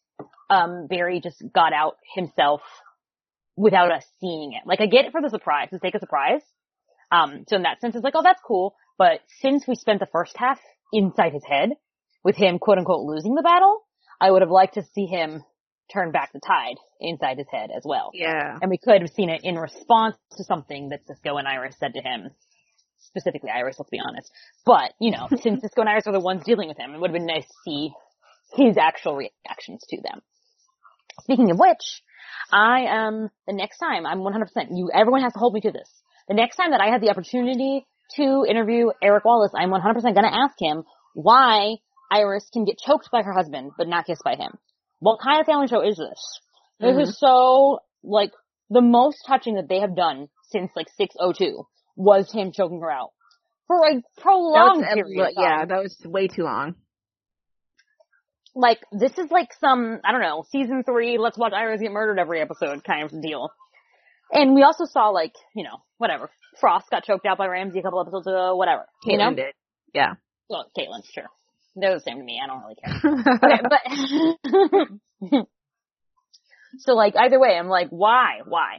Barry just got out himself without us seeing it. Like, I get it for the surprise, to take a surprise. So in that sense, it's like, oh, that's cool. But since we spent the first half inside his head, with him, quote unquote, losing the battle, I would have liked to see him turn back the tide inside his head as well. Yeah. And we could have seen it in response to something that Cisco and Iris said to him. Specifically Iris, let's be honest. But, you know, since Cisco and Iris are the ones dealing with him, it would have been nice to see his actual reactions to them. Speaking of which, the next time, I'm 100%, everyone has to hold me to this. The next time that I have the opportunity to interview Eric Wallace, I'm 100% gonna ask him why Iris can get choked by her husband, but not kissed by him. What kind of family show is this? This is so, like, the most touching that they have done since, like, 602 was him choking her out. For a prolonged period of time. Yeah, that was way too long. Like, this is like some, I don't know, season 3, let's watch Iris get murdered every episode kind of deal. And we also saw, like, you know, whatever. Frost got choked out by Ramsey a couple episodes ago, whatever. Caitlin you know? did. Yeah. Well, Caitlin, sure. They're the same to me. I don't really care. Okay, but so, like, either way, I'm like, why?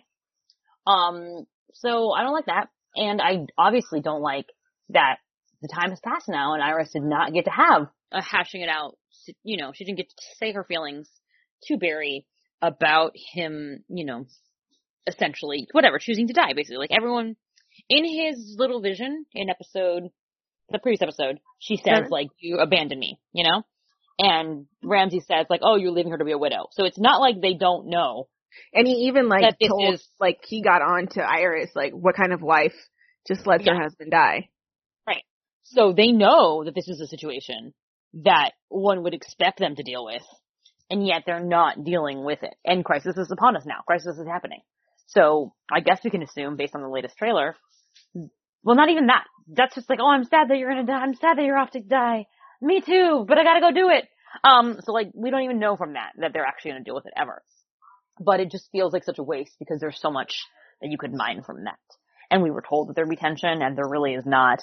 So I don't like that. And I obviously don't like that the time has passed now and Iris did not get to have a hashing it out. You know, she didn't get to say her feelings to Barry about him, you know, essentially, whatever, choosing to die, basically. Like, everyone, in his little vision in the previous episode, she says, like, you abandoned me, you know? And Ramsey says, like, oh, you're leaving her to be a widow. So it's not like they don't know. And he even, like, told, is, like, he got on to Iris, like, what kind of wife just lets her husband die. Right. So they know that this is a situation that one would expect them to deal with, and yet they're not dealing with it. And crisis is upon us now. Crisis is happening. So I guess we can assume, based on the latest trailer, well, not even that. That's just like, oh, I'm sad that you're gonna die. I'm sad that you're off to die. Me too, but I gotta go do it. So, like, we don't even know from that they're actually gonna deal with it ever. But it just feels like such a waste because there's so much that you could mine from that. And we were told that there'd be tension, and there really is not.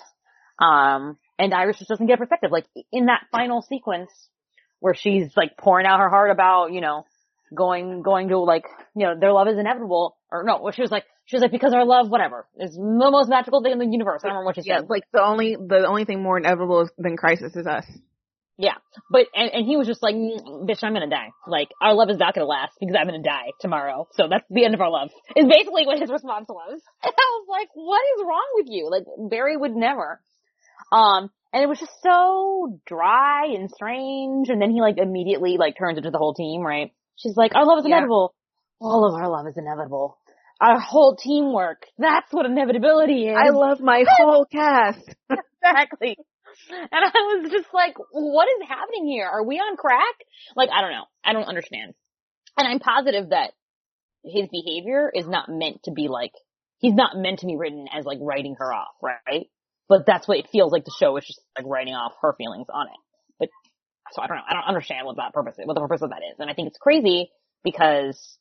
And Iris just doesn't get perspective. Like, in that final sequence where she's, like, pouring out her heart about, you know, going to, like, you know, their love is inevitable, or no, she was like, because our love, whatever, is the most magical thing in the universe. I don't remember what she said. Yeah, like, the only thing more inevitable than crisis is us. Yeah. But, and he was just like, bitch, I'm gonna die. Like, our love is not gonna last because I'm gonna die tomorrow. So that's the end of our love. Is basically what his response was. And I was like, what is wrong with you? Like, Barry would never. And it was just so dry and strange. And then he, like, immediately, like, turns into the whole team, right? She's like, our love is inevitable. All of our love is inevitable. Our whole teamwork. That's what inevitability is. I love my whole cast. Exactly. And I was just like, what is happening here? Are we on crack? Like, I don't know. I don't understand. And I'm positive that his behavior is not meant to be like, he's not meant to be written as, like, writing her off, right? But that's what it feels like the show is, just, like, writing off her feelings on it. But, so I don't know. I don't understand what the purpose of that is. And I think it's crazy because,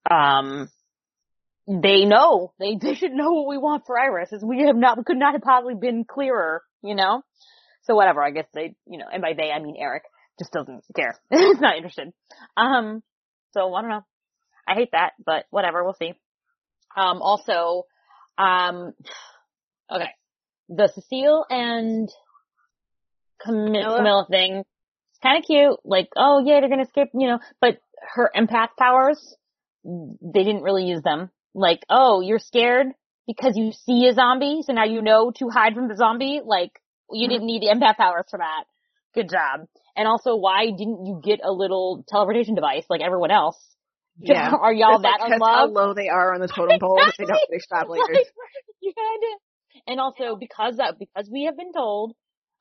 they know, they should know what we want for Iris, is we could not have possibly been clearer, you know? So whatever, I guess they, you know, and by they, I mean Eric, just doesn't care. He's not interested. So I don't know. I hate that, but whatever, we'll see. Also, okay. The Cecile and Camilla thing, it's kind of cute. Like, oh yeah, they're gonna escape, you know, but her empath powers, they didn't really use them. Like, oh, you're scared because you see a zombie, so now you know to hide from the zombie? Like, you didn't need the empath powers for that. Good job. And also, why didn't you get a little teleportation device like everyone else? Yeah. Are y'all that like, in love? how low they are on the totem pole if they don't get extrapolators. Like, you had to. And also, because we have been told,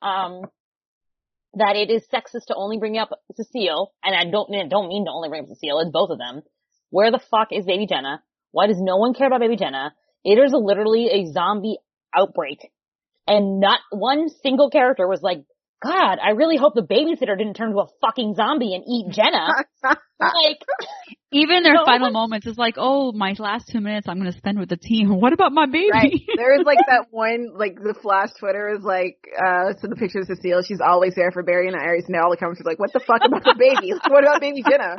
that it is sexist to only bring up Cecile, and I don't mean to only bring up Cecile, it's both of them. Where the fuck is Baby Jenna? Why does no one care about Baby Jenna? It is literally a zombie outbreak. And not one single character was like, God, I really hope the babysitter didn't turn into a fucking zombie and eat Jenna. Like, even their final moments is like, oh, my last 2 minutes I'm going to spend with the team. What about my baby? Right. There is like that one, like the flash Twitter is like, so the picture of Cecile, she's always there for Barry and Iris, and all the comments are like, what the fuck about the baby? What about baby Jenna?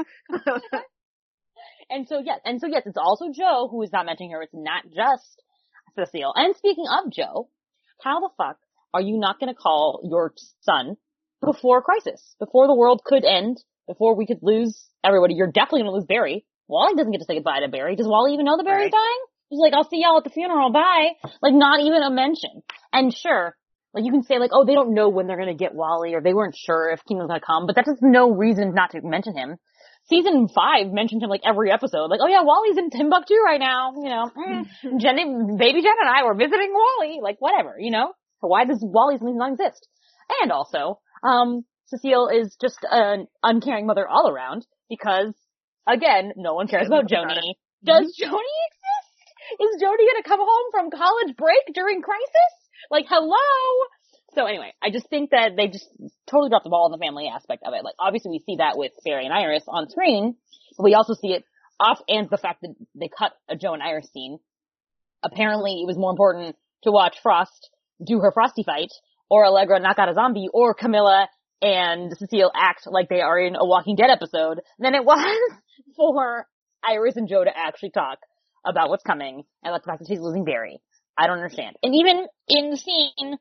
And so yes, it's also Joe who is not mentioning her. It's not just Cecile. And speaking of Joe, how the fuck are you not going to call your son before crisis, before the world could end, before we could lose everybody? You're definitely going to lose Barry. Wally doesn't get to say goodbye to Barry. Does Wally even know that Barry's dying? He's like, I'll see y'all at the funeral. Bye. Like, not even a mention. And sure, like you can say like, oh, they don't know when they're going to get Wally, or they weren't sure if Kingdom's going to come, but that is no reason not to mention him. Season 5 mentioned him like every episode. Like, oh yeah, Wally's in Timbuktu right now. You know, baby Jen and I were visiting Wally. Like, whatever, you know? So why does Wally not exist? And also, Cecile is just an uncaring mother all around because, again, no one cares about Joni. Does Joni exist? Is Joni gonna come home from college break during crisis? Like, hello? So anyway, I just think that they just totally dropped the ball in the family aspect of it. Like, obviously we see that with Barry and Iris on screen, but we also see it off, and the fact that they cut a Joe and Iris scene. Apparently it was more important to watch Frost do her Frosty fight, or Allegra knock out a zombie, or Camilla and Cecile act like they are in a Walking Dead episode than it was for Iris and Joe to actually talk about what's coming and like the fact that she's losing Barry. I don't understand. And even in the scene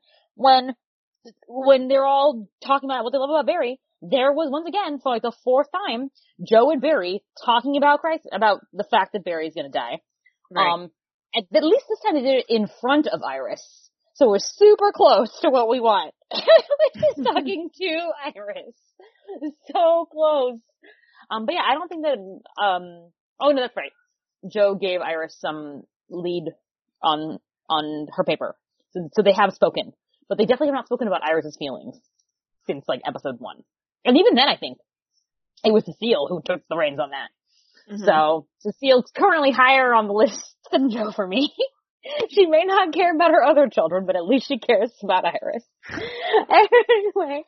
when they're all talking about what they love about Barry, there was once again, for like the 4th time, Joe and Barry talking about about the fact that Barry's gonna die. Right. At least this time they did it in front of Iris. So we're super close to what we want. She's talking to Iris. So close. But yeah, I don't think that, oh no, that's right. Joe gave Iris some lead on her paper. So they have spoken. But they definitely have not spoken about Iris's feelings since like episode 1. And even then I think it was Cecile who took the reins on that. Mm-hmm. So Cecile's currently higher on the list than Joe for me. She may not care about her other children, but at least she cares about Iris. Anyway,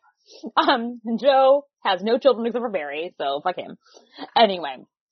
Joe has no children except for Barry, so fuck him. Anyway,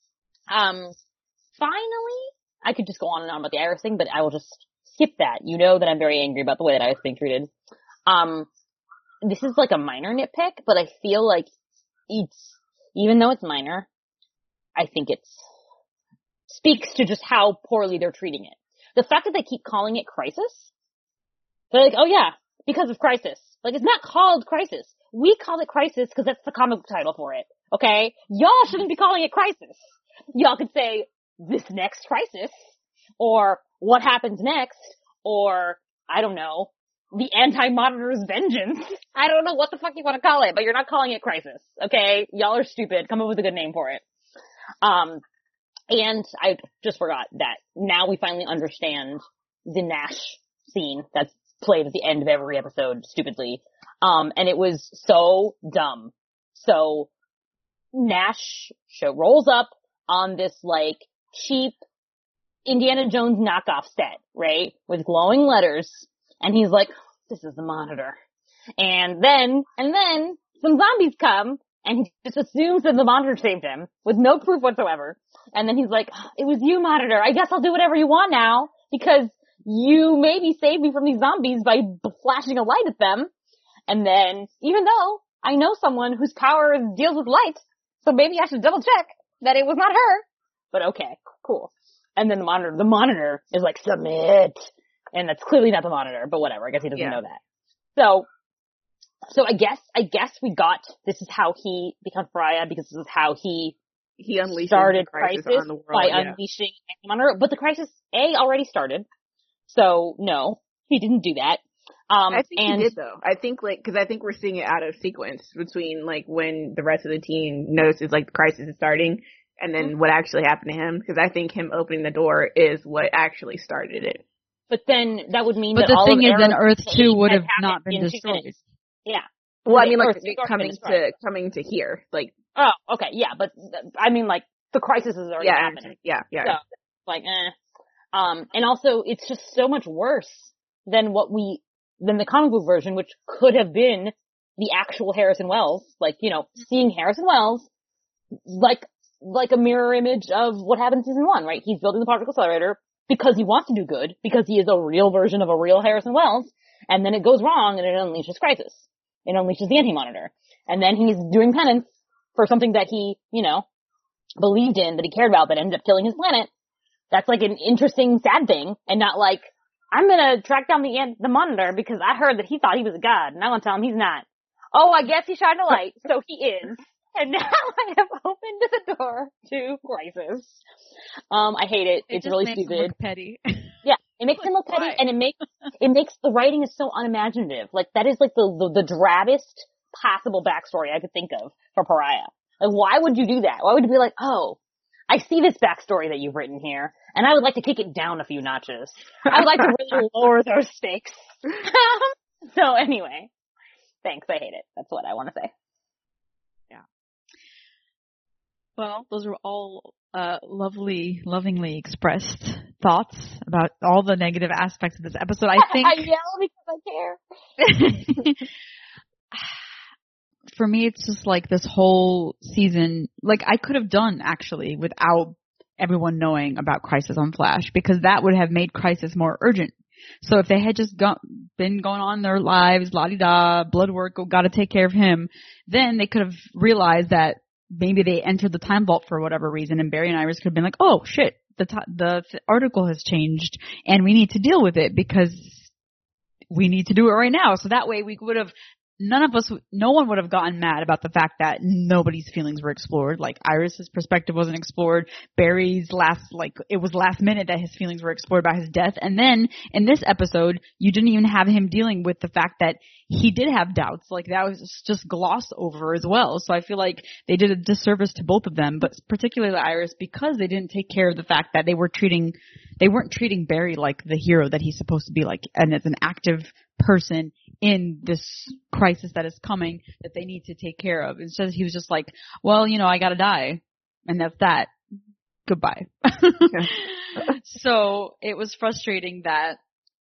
finally, I could just go on and on about the Iris thing, but I will just skip that. You know that I'm very angry about the way that I was being treated. This is like a minor nitpick, but I feel like even though it's minor, I think it speaks to just how poorly they're treating it. The fact that they keep calling it Crisis, they're like, oh yeah, because of Crisis. Like, it's not called Crisis. We call it Crisis because that's the comic book title for it, okay? Y'all shouldn't be calling it Crisis. Y'all could say, this next crisis, or what happens next, or, I don't know, the Anti-Monitor's vengeance. I don't know what the fuck you want to call it, but you're not calling it Crisis, okay? Y'all are stupid. Come up with a good name for it. And I just forgot that now we finally understand the Nash scene that's played at the end of every episode, stupidly. And it was so dumb. So Nash rolls up on this like cheap Indiana Jones knockoff set, right? With glowing letters. And he's like, this is the Monitor. And then some zombies come and he just assumes that the Monitor saved him with no proof whatsoever. And then he's like, it was you, Monitor. I guess I'll do whatever you want now because you maybe saved me from these zombies by flashing a light at them. And then, even though I know someone whose power deals with light, so maybe I should double check that it was not her. But okay, cool. And then the Monitor is like, submit. And that's clearly not the Monitor, but whatever. I guess he doesn't know that. So I guess we got, this is how he becomes Pariah because this is how he unleashed started crisis on the world, by unleashing Anti-Monitor. But the crisis, already started. So no, he didn't do that. I think he did though. I think cause I think we're seeing it out of sequence between like when the rest of the team notices like the crisis is starting and then what actually happened to him. Cause I think him opening the door is what actually started it. But then that would mean that all of But the thing is, then Arrow's Earth 2 would have not been destroyed. Yeah. Well, I mean, like, coming to here, like. Oh, okay, yeah, but, I mean, like, the crisis is already happening. Yeah. So, like, and also, it's just so much worse than the comic book version, which could have been the actual Harrison Wells, like, you know, seeing Harrison Wells, like a mirror image of what happened in season 1, right? He's building the particle accelerator because he wants to do good, because he is a real version of a real Harrison Wells, and then it goes wrong and it unleashes Crisis. It unleashes the Anti-Monitor. And then he's doing penance for something that he, you know, believed in, that he cared about, that ended up killing his planet. That's like an interesting, sad thing, and not like, I'm gonna track down the Monitor because I heard that he thought he was a god, and I'm gonna tell him he's not. Oh, I guess he shined a light, so he is. And now I have opened the door to Crisis. I hate it. It's really stupid. Him look petty. Yeah, it makes him look petty, and it makes the writing is so unimaginative. Like, that is like the drabbest possible backstory I could think of for Pariah. Like, why would you do that? Why would you be like, oh, I see this backstory that you've written here, and I would like to kick it down a few notches. I would like to really lower those stakes. So anyway, thanks. I hate it. That's what I want to say. Yeah. Well, those are all lovingly expressed thoughts about all the negative aspects of this episode. I think I yell because I care. For me, it's just like this whole season, like I could have done actually without everyone knowing about Crisis on Flash, because that would have made Crisis more urgent. So if they had just been going on their lives, la-di-da, blood work, gotta take care of him, then they could have realized that maybe they entered the time vault for whatever reason, and Barry and Iris could have been like, oh shit, the article has changed and we need to deal with it because we need to do it right now. So that way we would have, no one would have gotten mad about the fact that nobody's feelings were explored. Like, Iris's perspective wasn't explored. Barry's it was last minute that his feelings were explored by his death. And then in this episode, you didn't even have him dealing with the fact that he did have doubts. Like, that was just glossed over as well. So I feel like they did a disservice to both of them, but particularly Iris, because they didn't take care of the fact that they weren't treating Barry like the hero that he's supposed to be, like, and as an active person in this crisis that is coming that they need to take care of. Instead, he was just like, well, you know, I gotta die. And that's that. Goodbye. So it was frustrating that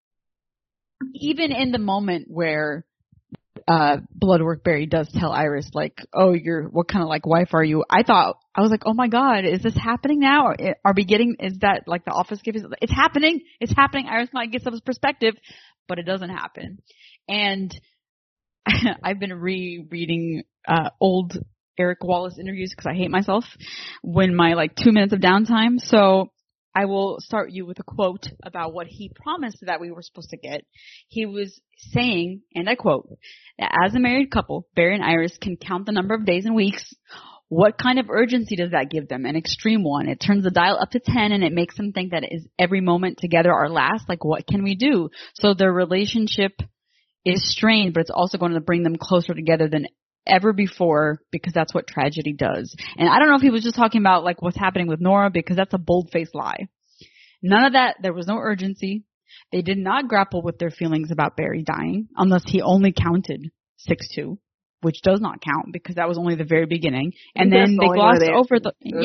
even in the moment where Bloodwork Barry does tell Iris, like, oh, what kind of, like, wife are you? I was like, oh my god, is this happening now? Is that, like, the office giving, it's happening. Iris might get some perspective, but it doesn't happen. And I've been rereading old Eric Wallace interviews because I hate myself when my, like, 2 minutes of downtime. So I will start you with a quote about what he promised that we were supposed to get. He was saying, and I quote, that as a married couple, Barry and Iris can count the number of days and weeks. What kind of urgency does that give them? An extreme one. It turns the dial up to 10 and it makes them think that is every moment together our last. Like, what can we do? So their relationship is strained, but it's also going to bring them closer together than ever before, because that's what tragedy does. And I don't know if he was just talking about, like, what's happening with Nora, because that's a bold-faced lie. None of that. There was no urgency. They did not grapple with their feelings about Barry dying, unless he only counted 6-2. Which does not count because that was only the very beginning. And then they glossed over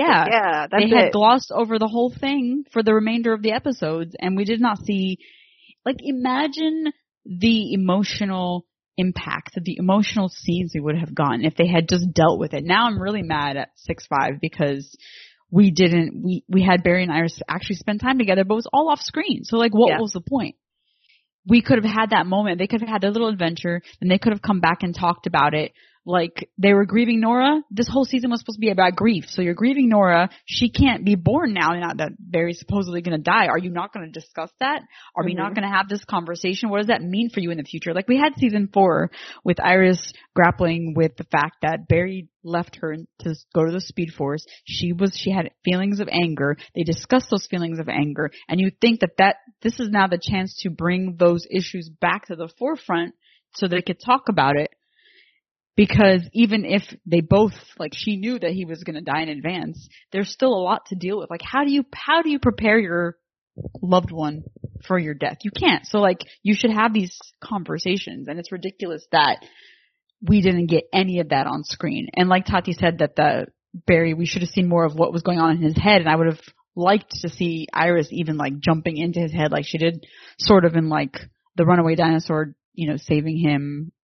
they had glossed over the whole thing for the remainder of the episodes, and we did not see, like, imagine the emotional impact, the emotional scenes we would have gotten if they had just dealt with it. Now I'm really mad at 6-5 because we had Barry and Iris actually spend time together, but it was all off screen. So, like, what was the point? We could have had that moment. They could have had their little adventure, and they could have come back and talked about it. Like, they were grieving Nora. This whole season was supposed to be about grief. So you're grieving Nora. She can't be born now that Barry's supposedly going to die. Are you not going to discuss that? Are we not going to have this conversation? What does that mean for you in the future? Like, we had season 4 with Iris grappling with the fact that Barry left her to go to the Speed Force. She had feelings of anger. They discussed those feelings of anger. And you think that this is now the chance to bring those issues back to the forefront so they could talk about it. Because even if they both, like, she knew that he was going to die in advance, there's still a lot to deal with. Like, how do you prepare your loved one for your death? You can't. So, like, you should have these conversations, and it's ridiculous that we didn't get any of that on screen. And like Tati said, that Barry, we should have seen more of what was going on in his head, and I would have liked to see Iris even, like, jumping into his head like she did sort of in, like, the Runaway Dinosaur, you know, saving him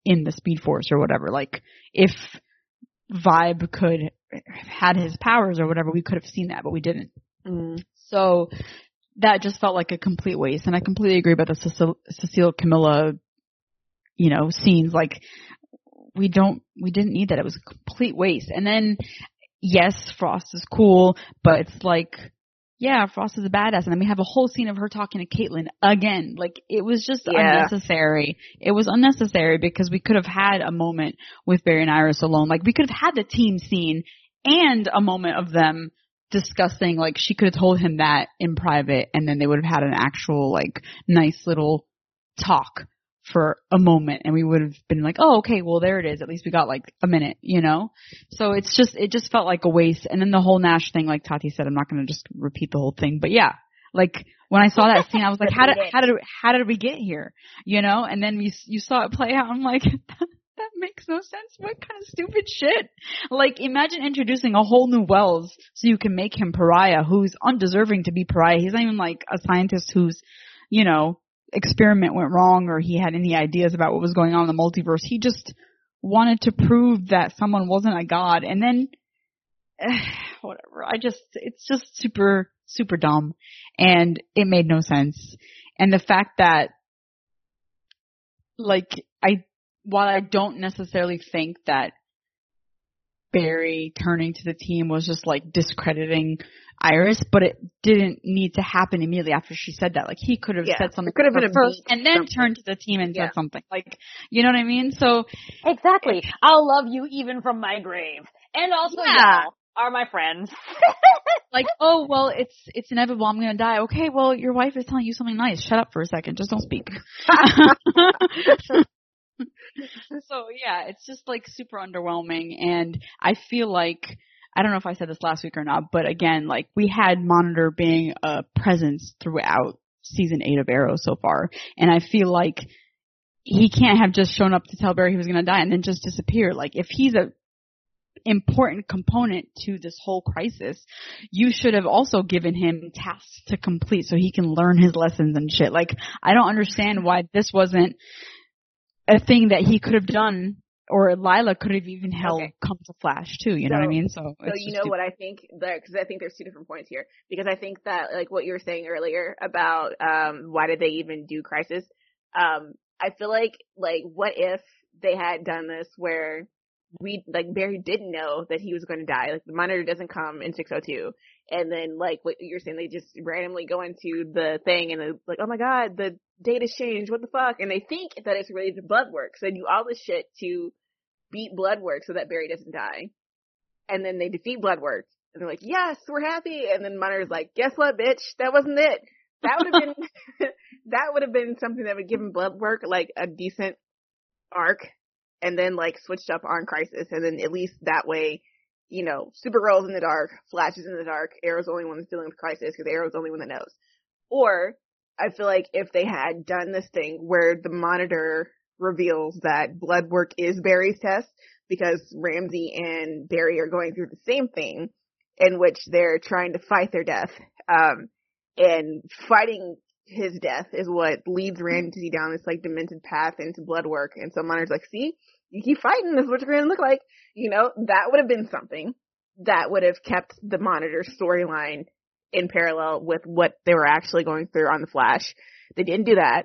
in the Speed Force or whatever. Like, if Vibe could had his powers or whatever, we could have seen that, but we didn't. So that just felt like a complete waste. And I completely agree about the Cecile Camilla, scenes. Like, we didn't need that. It was a complete waste. And then, yes, Frost is cool, but it's like, yeah, Frost is a badass. And then we have a whole scene of her talking to Caitlyn again. Like, it was just unnecessary. It was unnecessary because we could have had a moment with Barry and Iris alone. Like, we could have had the team scene and a moment of them discussing, like, she could have told him that in private, and then they would have had an actual, like, nice little talk for a moment, and we would have been like, oh, okay, well, there it is. At least we got, like, a minute, So it just felt like a waste. And then the whole Nash thing, like Tati said, I'm not going to just repeat the whole thing, but yeah, like, when I saw that scene, I was like, how did we get here? And then you saw it play out. I'm like, that makes no sense. What kind of stupid shit? Like, imagine introducing a whole new Wells so you can make him pariah, who's undeserving to be pariah. He's not even like a scientist whose, experiment went wrong or he had any ideas about what was going on in the multiverse. He just wanted to prove that someone wasn't a god. And then, whatever. It's just super, super dumb. And it made no sense. And the fact that, like, while I don't necessarily think that Barry turning to the team was just like discrediting Iris, but it didn't need to happen immediately after she said that. Like, he could have said something could have been first and then turned to the team and said something. Like, you know what I mean? So exactly. I'll love you even from my grave. And also y'all are my friends. Like, oh, well, it's inevitable. I'm going to die. Okay, well, your wife is telling you something nice. Shut up for a second. Just don't speak. So yeah, it's just like super underwhelming, and I feel like, I don't know if I said this last week or not, but again, like, we had Monitor being a presence throughout season 8 of Arrow so far, and I feel like he can't have just shown up to tell Barry he was going to die and then just disappear. Like, if he's a important component to this whole crisis, you should have also given him tasks to complete so he can learn his lessons and shit. Like, I don't understand why this wasn't a thing that he could have done, or Lila could have even come to Flash too. You know what I mean? So you know what I think? Because I think there's two different points here. Because I think that, like what you were saying earlier about why did they even do Crisis? I feel like what if they had done this where Barry didn't know that he was going to die. Like, the Monitor doesn't come in 602. And then, like what you're saying, they just randomly go into the thing and they're like, oh my god, the data's changed, what the fuck? And they think that it's related to Bloodworks. So they do all this shit to beat Bloodworks so that Barry doesn't die. And then they defeat Bloodworks. And they're like, yes, we're happy. And then Monitor's like, guess what, bitch? That wasn't it. That would have been, that would have been something that would give him Bloodwork, like, a decent arc. And then, like, switched up on Crisis. And then at least that way, Supergirl's in the dark, Flash is in the dark, Arrow's the only one that's dealing with Crisis because Arrow's the only one that knows. Or, I feel like if they had done this thing where the Monitor reveals that Bloodwork is Barry's test because Ramsey and Barry are going through the same thing in which they're trying to fight their death, and fighting his death is what leads Ramsey down this, like, demented path into Bloodwork. And so Monitor's like, see, you keep fighting, this is what you're going to look like. That would have been something that would have kept the Monitor storyline in parallel with what they were actually going through on the Flash. They didn't do that.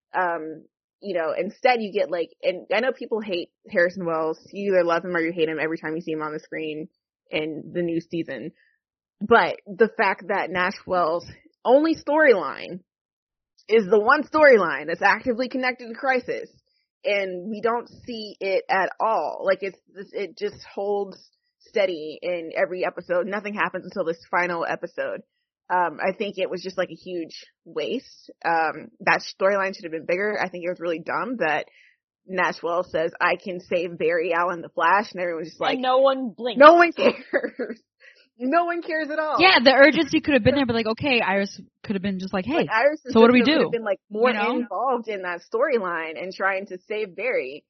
Instead you get, like, and I know people hate Harrison Wells. You either love him or you hate him every time you see him on the screen in the new season. But the fact that Nash Wells' only storyline is the one storyline that's actively connected to Crisis, and we don't see it at all. Like, it just holds steady in every episode. Nothing happens until this final episode. I think it was just, like, a huge waste. That storyline should have been bigger. I think it was really dumb that Nash Wells says, I can save Barry Allen the Flash, and everyone's just like, and no one blinks. No one cares. No one cares at all. Yeah, the urgency could have been there, but, like, okay, Iris could have been just like, hey, like, Iris so what do we do? Could have been, like, more involved in that storyline and trying to save Barry.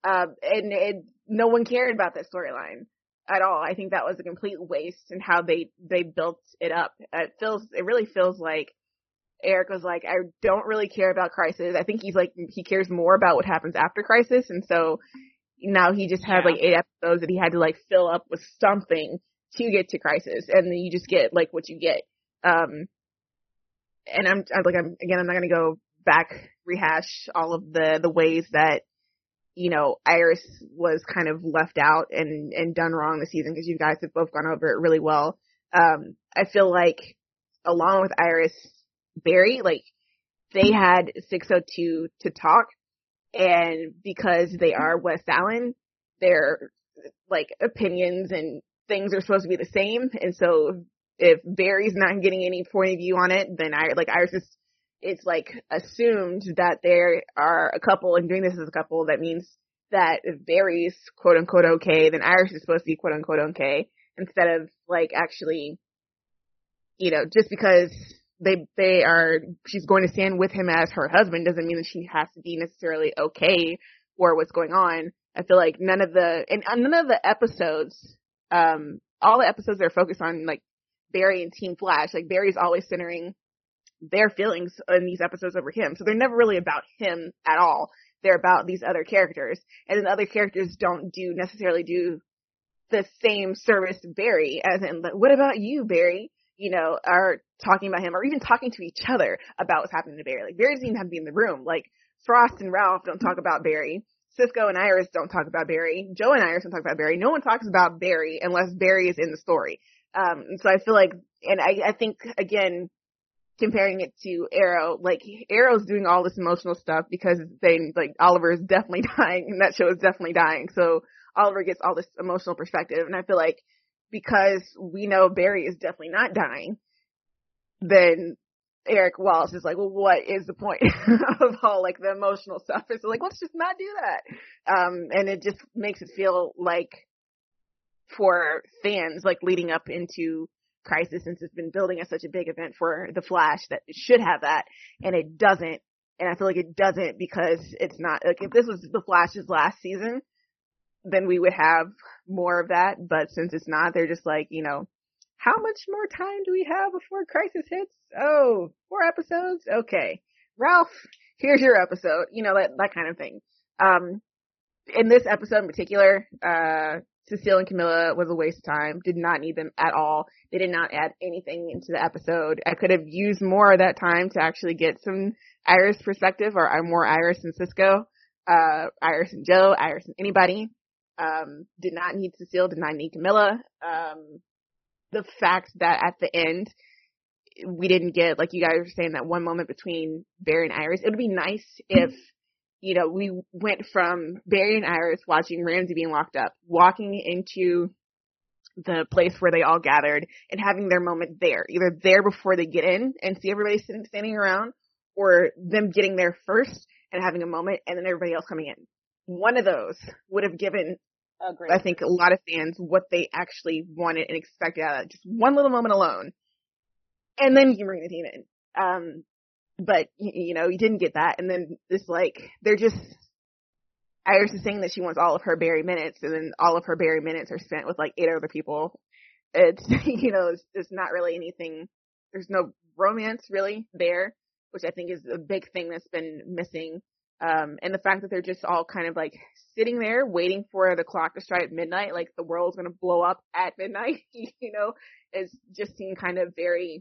No one cared about that storyline at all. I think that was a complete waste in how they built it up. It really feels like Eric was like, I don't really care about Crisis. I think he cares more about what happens after Crisis, and so now he just had like 8 episodes that he had to like fill up with something to get to Crisis, and then you just get like what you get. And I'm not gonna go back rehash all of the ways that, you know, Iris was kind of left out and done wrong this season, because you guys have both gone over it really well. I feel like along with Iris, Barry, like, they had 602 to talk, and because they are West Allen, their like opinions and things are supposed to be the same, and so if Barry's not getting any point of view on it, then Iris is, it's like assumed that there are a couple, and doing this as a couple, that means that if Barry's quote unquote okay, then Iris is supposed to be quote unquote okay, instead of like actually, you know, just because she's going to stand with him as her husband doesn't mean that she has to be necessarily okay for what's going on. I feel like none of the episodes, all the episodes are focused on like Barry and Team Flash. Like, Barry's always centering their feelings in these episodes over him. So they're never really about him at all. They're about these other characters. And then the other characters don't necessarily do the same service to Barry, as in, like, what about you, Barry? You know, are talking about him, or even talking to each other about what's happening to Barry. Like, Barry doesn't even have to be in the room. Like, Frost and Ralph don't talk about Barry. Cisco and Iris don't talk about Barry. Joe and Iris don't talk about Barry. No one talks about Barry unless Barry is in the story. And so I feel like, and I think, again, comparing it to Arrow, like, Arrow's doing all this emotional stuff because Oliver is definitely dying, and that show is definitely dying. So Oliver gets all this emotional perspective, and I feel like because we know Barry is definitely not dying, then Eric Wallace is like, well, what is the point of all, like, the emotional stuff? It's like, let's just not do that. And it just makes it feel like, for fans, like, leading up into Crisis, since it's been building as such a big event for The Flash, that it should have that, and it doesn't. And I feel like it doesn't because it's not, like, if this was The Flash's last season, then we would have more of that. But since it's not, they're just like, you know, how much more time do we have before Crisis hits? Oh, 4 episodes? Okay. Ralph, here's your episode. You know, that kind of thing. In this episode in particular, Cecile and Camilla was a waste of time. Did not need them at all. They did not add anything into the episode. I could have used more of that time to actually get some Iris perspective, or more Iris and Cisco, Iris and Joe, Iris and anybody. Did not need Cecile, did not need Camilla. The fact that at the end, we didn't get, like you guys were saying, that one moment between Barry and Iris. It would be nice if, you know, we went from Barry and Iris watching Ramsey being locked up, walking into the place where they all gathered, and having their moment there. Either there before they get in and see everybody standing around, or them getting there first and having a moment, and then everybody else coming in. One of those would have given, I think, a lot of fans what they actually wanted and expected out of it. Just one little moment alone. And then you can bring the team in. But, you know, you didn't get that. And then it's like, they're just, Iris is saying that she wants all of her Barry minutes, and then all of her Barry minutes are spent with like 8 other people. It's, you know, it's not really anything. There's no romance really there, which I think is a big thing that's been missing. And the fact that they're just all kind of like sitting there waiting for the clock to strike at midnight, like the world's going to blow up at midnight, you know, is just seemed kind of very,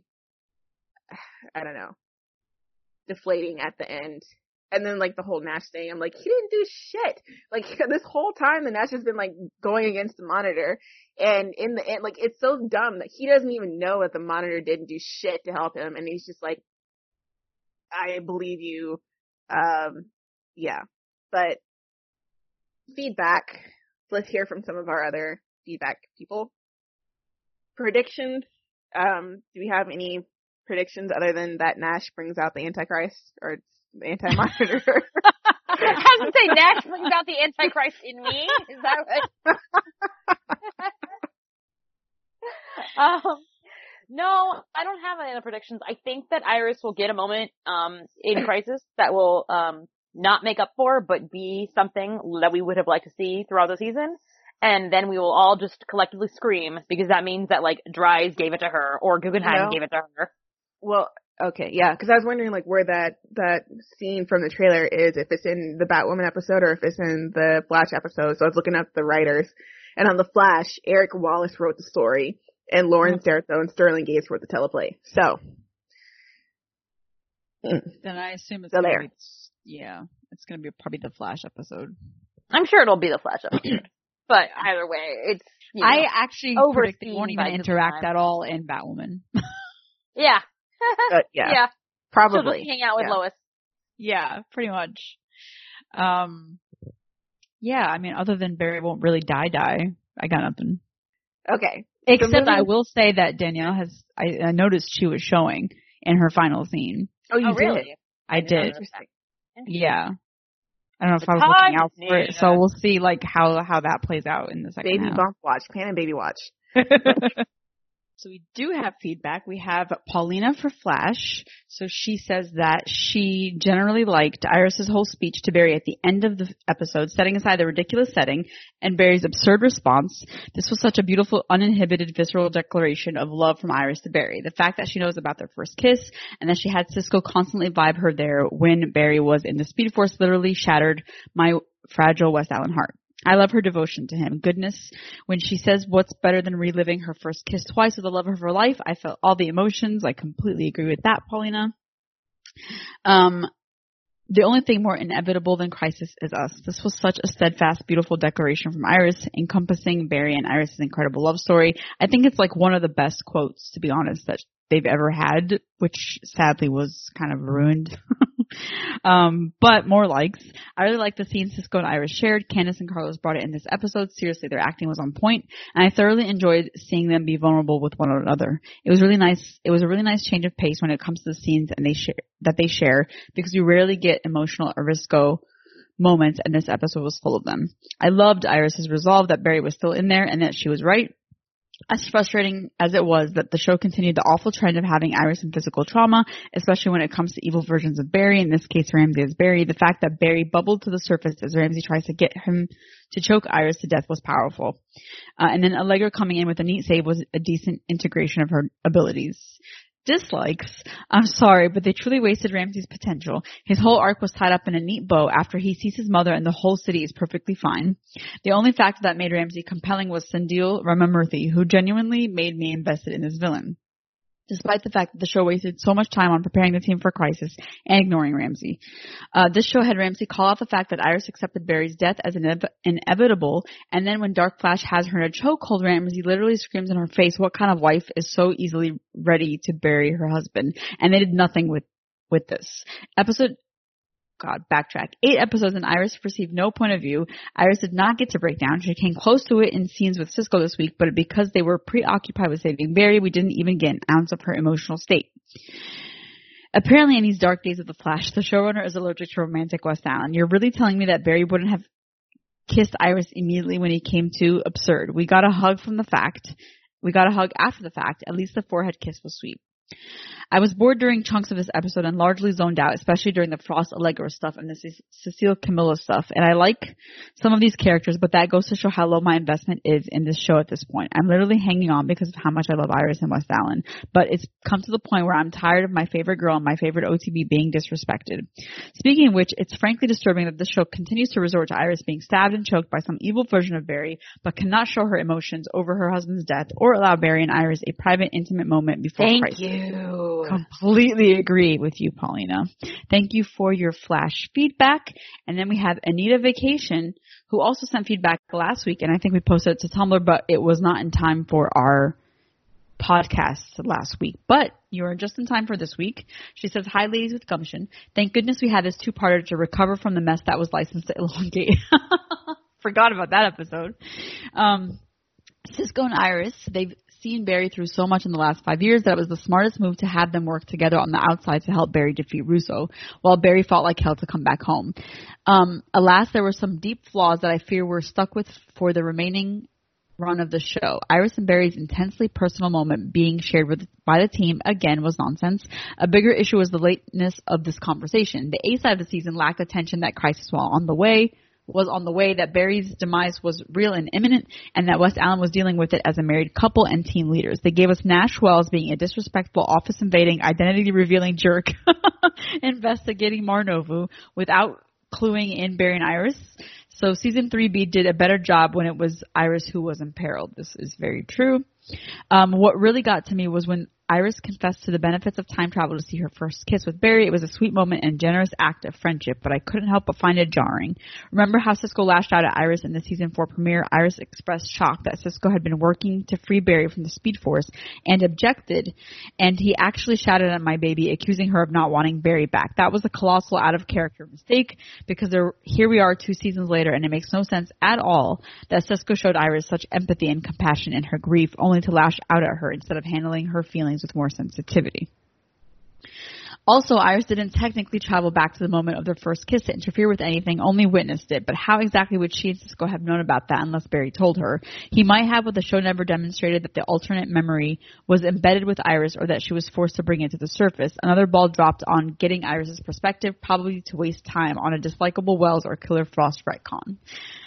I don't know, deflating at the end. And then, like, the whole Nash thing, I'm like, he didn't do shit. Like, this whole time, the Nash has been, like, going against the Monitor. And in the end, like, it's so dumb that he doesn't even know that the Monitor didn't do shit to help him. And he's just like, I believe you. Yeah. But feedback. Let's hear from some of our other feedback people. Predictions. Do we have any predictions other than that Nash brings out the Antichrist, or the Anti-Monitor? I was going to say, Nash brings out the Antichrist in me? Is that what? No, I don't have any other predictions. I think that Iris will get a moment in Crisis that will not make up for, but be something that we would have liked to see throughout the season. And then we will all just collectively scream, because that means that, like, Dries gave it to her, or Guggenheim gave it to her. Well, Okay, yeah, because I was wondering like where that scene from the trailer is, if it's in the Batwoman episode or if it's in the Flash episode. So I was looking up the writers, and on the Flash, Eric Wallace wrote the story, and Lauren Serto and Sterling Gates wrote the teleplay. So then I assume it's so gonna there. be, it's gonna be probably the Flash episode. I'm sure it'll be the Flash episode. But either way, it's, I actually predict they overseen won't even by interact Time. at all in Batwoman. Yeah. Yeah, Yeah. probably. She'll just hang out with Lois. Yeah, pretty much. Yeah, I mean, other than Barry won't really die, I got nothing. Okay. Except I will say that Danielle I noticed she was showing in her final scene. Oh, you did? Really? I did. Interesting. Yeah. I don't know if I was looking out for it, so we'll see like how that plays out in the second Baby half. bump watch. Pan and baby watch. So we do have feedback. We have Paulina for Flash. So she says that she generally liked Iris's whole speech to Barry at the end of the episode, setting aside the ridiculous setting and Barry's absurd response. This was such a beautiful, uninhibited, visceral declaration of love from Iris to Barry. The fact that she knows about their first kiss and that she had Cisco constantly vibe her there when Barry was in the Speed Force literally shattered my fragile West Allen heart. I love her devotion to him. Goodness, when she says what's better than reliving her first kiss twice with the love of her life, I felt all the emotions. I completely agree with that, Paulina. The only thing more inevitable than crisis is us. This was such a steadfast, beautiful declaration from Iris, encompassing Barry and Iris' incredible love story. I think it's like one of the best quotes, to be honest, that they've ever had, which sadly was kind of ruined. But more likes. I really like the scene Cisco and Iris shared. Candace and Carlos brought it in this episode. Seriously, their acting was on point, and I thoroughly enjoyed seeing them be vulnerable with one another. It was really nice. It was a really nice change of pace when it comes to the scenes and they share, because you rarely get emotional Arisco moments, and this episode was full of them. I loved Iris's resolve that Barry was still in there and that she was right. As frustrating as it was that the show continued the awful trend of having Iris in physical trauma, especially when it comes to evil versions of Barry, in this case Ramsey as Barry, the fact that Barry bubbled to the surface as Ramsey tries to get him to choke Iris to death was powerful. And then Allegra coming in with a neat save was a decent integration of her abilities. Dislikes, I'm sorry, but they truly wasted Ramsey's potential. His whole arc was tied up in a neat bow after he sees his mother and the whole city is perfectly fine. The only factor that made Ramsey compelling was Sendil Ramamurthy, who genuinely made me invested in this villain. Despite the fact that the show wasted so much time on preparing the team for crisis and ignoring Ramsey. This show had Ramsey call out the fact that Iris accepted Barry's death as inevitable, and then when Dark Flash has her in a chokehold, Ramsey literally screams in her face, what kind of wife is so easily ready to bury her husband? And they did nothing with this. Backtrack. 8 episodes and Iris received no point of view. Iris did not get to break down. She came close to it in scenes with Cisco this week, but because they were preoccupied with saving Barry, we didn't even get an ounce of her emotional state. Apparently in these dark days of the Flash, the showrunner is allergic to romantic West Allen. You're really telling me that Barry wouldn't have kissed Iris immediately when he came to? Absurd. We got a hug after the fact. At least the forehead kiss was sweet. I was bored during chunks of this episode and largely zoned out, especially during the Frost Allegra stuff and the Cecile Camilla stuff. And I like some of these characters, but that goes to show how low my investment is in this show at this point. I'm literally hanging on because of how much I love Iris and West Allen. But it's come to the point where I'm tired of my favorite girl and my favorite OTB being disrespected. Speaking of which, it's frankly disturbing that the show continues to resort to Iris being stabbed and choked by some evil version of Barry, but cannot show her emotions over her husband's death or allow Barry and Iris a private, intimate moment before crisis. Thank you. Completely agree with you, Paulina. Thank you for your Flash feedback. And then we have Anita Vacation, who also sent feedback last week, and I think we posted it to Tumblr, but it was not in time for our podcast last week. But you are just in time for this week. She says, hi, ladies with gumption. Thank goodness we had this two-parter to recover from the mess that was licensed to Elongate. Forgot about that episode. Cisco and Iris, they've seen Barry through so much in the last 5 years that it was the smartest move to have them work together on the outside to help Barry defeat Russo, while Barry fought like hell to come back home. Alas, there were some deep flaws that I fear we're stuck with for the remaining run of the show. Iris and Barry's intensely personal moment being shared by the team, again, was nonsense. A bigger issue was the lateness of this conversation. The A side of the season lacked attention that Crisis, while on the way, was on the way, that Barry's demise was real and imminent, and that West Allen was dealing with it as a married couple and team leaders. They gave us Nash Wells being a disrespectful, office-invading, identity-revealing jerk investigating Marnovu without cluing in Barry and Iris. So season 3B did a better job when it was Iris who was imperiled. This is very true. What really got to me was when Iris confessed to the benefits of time travel to see her first kiss with Barry. It was a sweet moment and generous act of friendship, but I couldn't help but find it jarring. Remember how Sisko lashed out at Iris in the season 4 premiere? Iris expressed shock that Sisko had been working to free Barry from the Speed Force and objected, and he actually shouted at my baby, accusing her of not wanting Barry back. That was a colossal out-of-character mistake, because here we are 2 seasons later, and it makes no sense at all that Sisko showed Iris such empathy and compassion in her grief, only to lash out at her instead of handling her feelings with more sensitivity. Also, Iris didn't technically travel back to the moment of their first kiss to interfere with anything, only witnessed it. But how exactly would she and Sisko have known about that unless Barry told her? He might have, but the show never demonstrated that the alternate memory was embedded with Iris or that she was forced to bring it to the surface. Another ball dropped on getting Iris's perspective, probably to waste time on a dislikable Wells or Killer Frost retcon.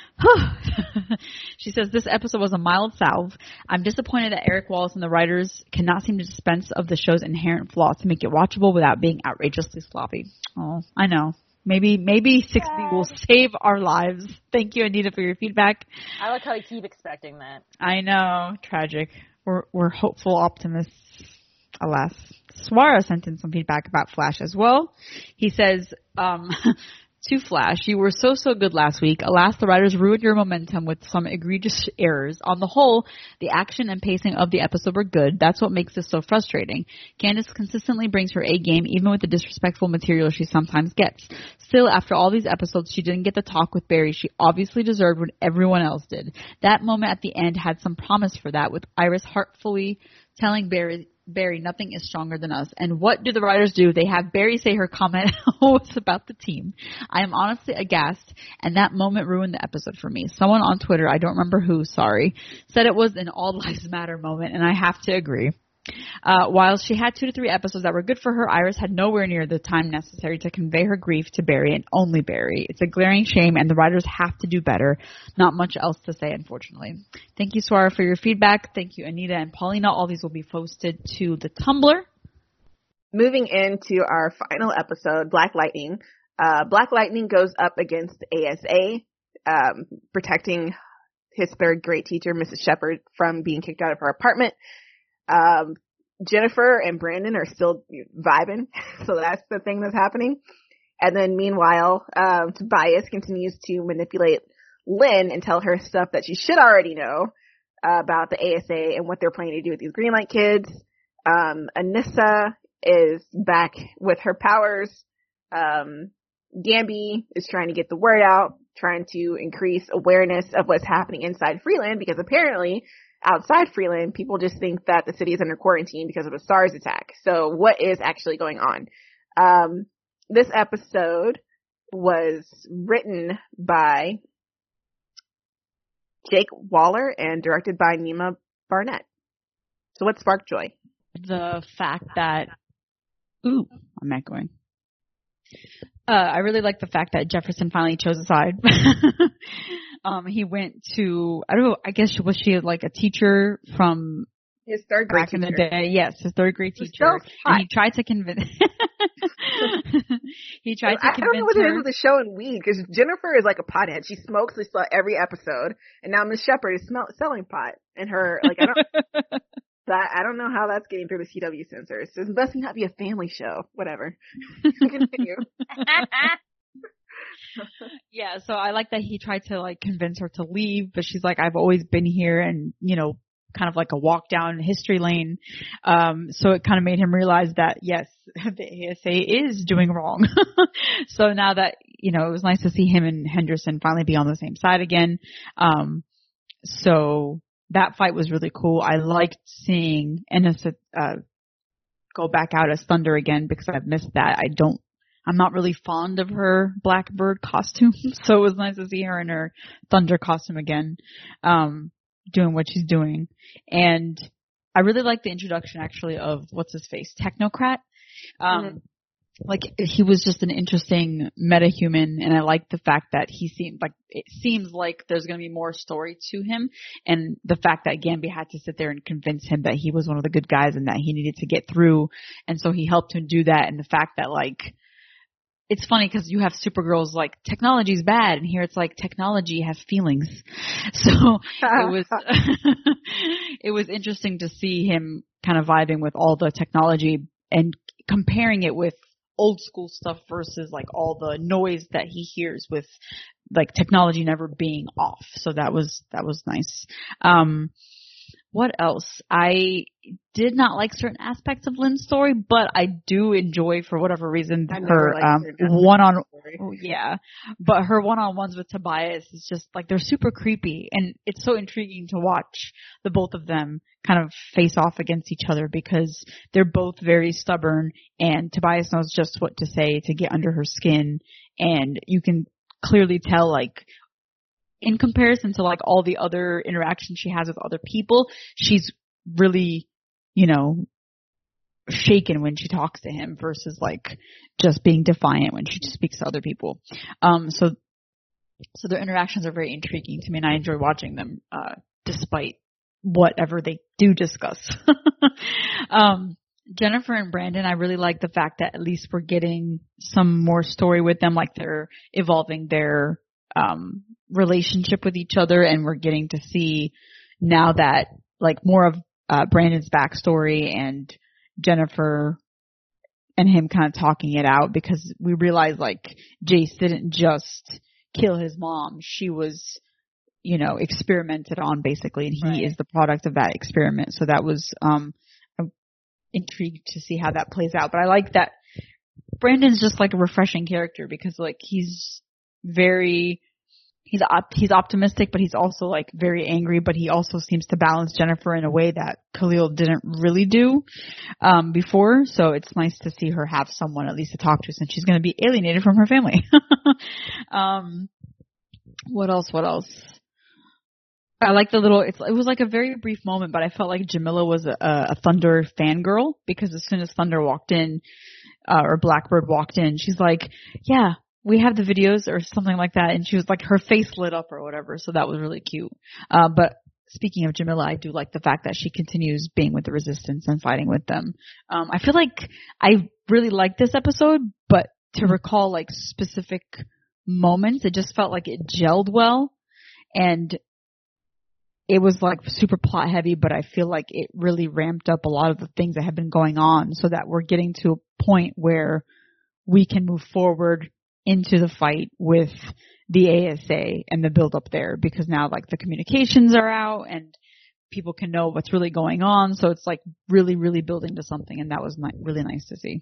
She says, this episode was a mild salve. I'm disappointed that Eric Wallace and the writers cannot seem to dispense of the show's inherent flaws to make it watchable without being outrageously sloppy. Oh, I know. Maybe 60 will save our lives. Thank you, Anita, for your feedback. I like how you keep expecting that. I know. Tragic. We're hopeful optimists. Alas. Swara sent in some feedback about Flash as well. He says, to Flash, you were so good last week. Alas, the writers ruined your momentum with some egregious errors. On the whole, the action and pacing of the episode were good. That's what makes this so frustrating. Candace consistently brings her A game, even with the disrespectful material she sometimes gets. Still, after all these episodes, she didn't get the talk with Barry. She obviously deserved what everyone else did. That moment at the end had some promise for that, with Iris heartfully telling Barry, nothing is stronger than us. And what do the writers do? They have Barry say her comment was about the team. I am honestly aghast, and that moment ruined the episode for me. Someone on Twitter, I don't remember who, sorry, said it was an all lives matter moment, and I have to agree. While she had 2 to 3 episodes that were good for her, Iris had nowhere near the time necessary to convey her grief to Barry, and only Barry. It's a glaring shame, and the writers have to do better. Not much else to say, unfortunately. Thank you, Swara, for your feedback. Thank you, Anita and Paulina. All these will be posted to the Tumblr. Moving into our final episode, Black Lightning. Black Lightning goes up against ASA, protecting his third grade teacher, Mrs. Shepard, from being kicked out of her apartment. Jennifer and Brandon are still vibing, so that's the thing that's happening. And then meanwhile, Tobias continues to manipulate Lynn and tell her stuff that she should already know about the ASA and what they're planning to do with these Greenlight kids. Anissa is back with her powers. Gamby is trying to get the word out, trying to increase awareness of what's happening inside Freeland, because apparently outside Freeland, people just think that the city is under quarantine because of a SARS attack. So what is actually going on? This episode was written by Jake Waller and directed by Nima Barnett. So what sparked joy? The fact that, I'm echoing. I really like the fact that Jefferson finally chose a side. He went to, I don't know, I guess was she like a teacher from his third grade back teacher. in the day? Yes, his third grade teacher. And he tried to convince. I don't know what it is with the show and weed, because Jennifer is like a pothead. She smokes this every episode, and now Miss Shepard is selling pot, and her I don't know how that's getting through the CW censors. This must not be a family show. Whatever. Continue. Yeah, so I like that he tried to like convince her to leave, but she's like, I've always been here, and kind of like a walk down history lane. So it kind of made him realize that yes, the ASA is doing wrong. So now that, it was nice to see him and Henderson finally be on the same side again. So that fight was really cool. I liked seeing Anissa go back out as Thunder again, because I've missed that. I'm not really fond of her Blackbird costume, so it was nice to see her in her Thunder costume again, doing what she's doing. And I really like the introduction, actually, of what's his face, Technocrat. like he was just an interesting metahuman, and I like the fact that it seems like there's going to be more story to him, and the fact that Gambi had to sit there and convince him that he was one of the good guys and that he needed to get through, and so he helped him do that, and the fact that like it's funny because you have Supergirl's like technology's bad, and here it's like technology has feelings. So it was interesting to see him kind of vibing with all the technology and comparing it with old school stuff versus like all the noise that he hears with like technology never being off. So that was nice. What else? I did not like certain aspects of Lynn's story, but I do enjoy, for whatever reason, her but her one-on-ones with Tobias is just like they're super creepy, and it's so intriguing to watch the both of them kind of face off against each other because they're both very stubborn, and Tobias knows just what to say to get under her skin, and you can clearly tell like in comparison to like all the other interactions she has with other people, she's really, shaken when she talks to him versus like just being defiant when she speaks to other people. So their interactions are very intriguing to me, and I enjoy watching them, despite whatever they do discuss. Jennifer and Brandon, I really like the fact that at least we're getting some more story with them, like they're evolving their relationship with each other, and we're getting to see now that like more of Brandon's backstory and Jennifer and him kind of talking it out, because we realize like Jace didn't just kill his mom, she was experimented on basically, and he is the product of that experiment. So that was I'm intrigued to see how that plays out. But I like that Brandon's just like a refreshing character because like he's optimistic, but he's also like very angry, but he also seems to balance Jennifer in a way that Khalil didn't really do before. So it's nice to see her have someone at least to talk to since she's going to be alienated from her family. What else? I like the little, it was like a very brief moment, but I felt like Jamila was a Thunder fangirl because as soon as Thunder walked in, or Blackbird walked in, she's like, yeah, we have the videos or something like that. And she was like, her face lit up or whatever. So that was really cute. But speaking of Jamila, I do like the fact that she continues being with the Resistance and fighting with them. I feel like I really liked this episode, but to recall like specific moments, it just felt like it gelled well. And it was like super plot heavy, but I feel like it really ramped up a lot of the things that have been going on so that we're getting to a point where we can move forward into the fight with the ASA and the build up there, because now like the communications are out and people can know what's really going on. So it's like really, really building to something, and that was really nice to see.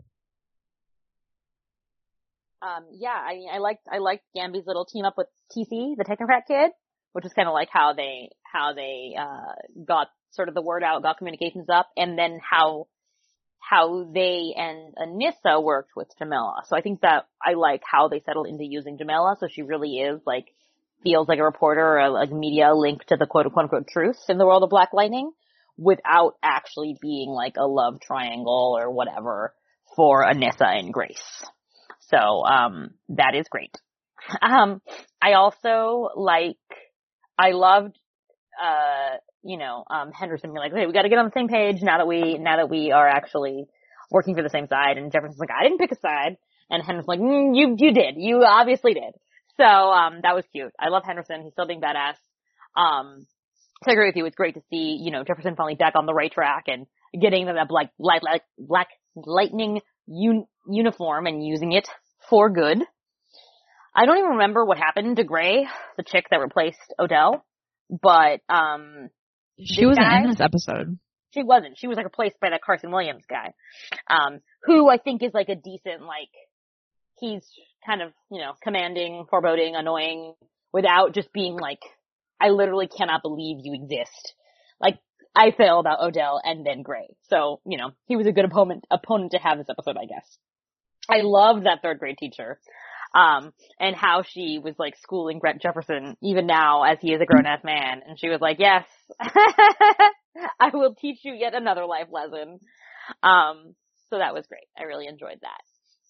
I liked Gambi's little team up with TC, the Technocrat kid, which is kind of like how they got sort of the word out, got communications up, and then how they and Anissa worked with Jamila. So I think that I like how they settled into using Jamila. So she really is like, feels like a reporter or a media link to the quote unquote truth in the world of Black Lightning without actually being like a love triangle or whatever for Anissa and Grace. So, that is great. I also I loved, Henderson being like, okay, we gotta get on the same page now that we are actually working for the same side. And Jefferson's like, I didn't pick a side. And Henderson's like, you did. You obviously did. So, that was cute. I love Henderson. He's still being badass. So I agree with you. It's great to see, Jefferson finally back on the right track and getting that Black Lightning uniform and using it for good. I don't even remember what happened to Gray, the chick that replaced Odell, but she wasn't in this episode. She wasn't. She was like replaced by that Carson Williams guy, who I think is like a decent, like, he's kind of, commanding, foreboding, annoying, without just being like, I literally cannot believe you exist. Like, I feel about Odell and then Gray. So, he was a good opponent to have this episode, I guess. I loved that third grade teacher. And how she was like schooling Brett Jefferson even now as he is a grown-ass man. And she was like, yes, I will teach you yet another life lesson. So that was great. I really enjoyed that.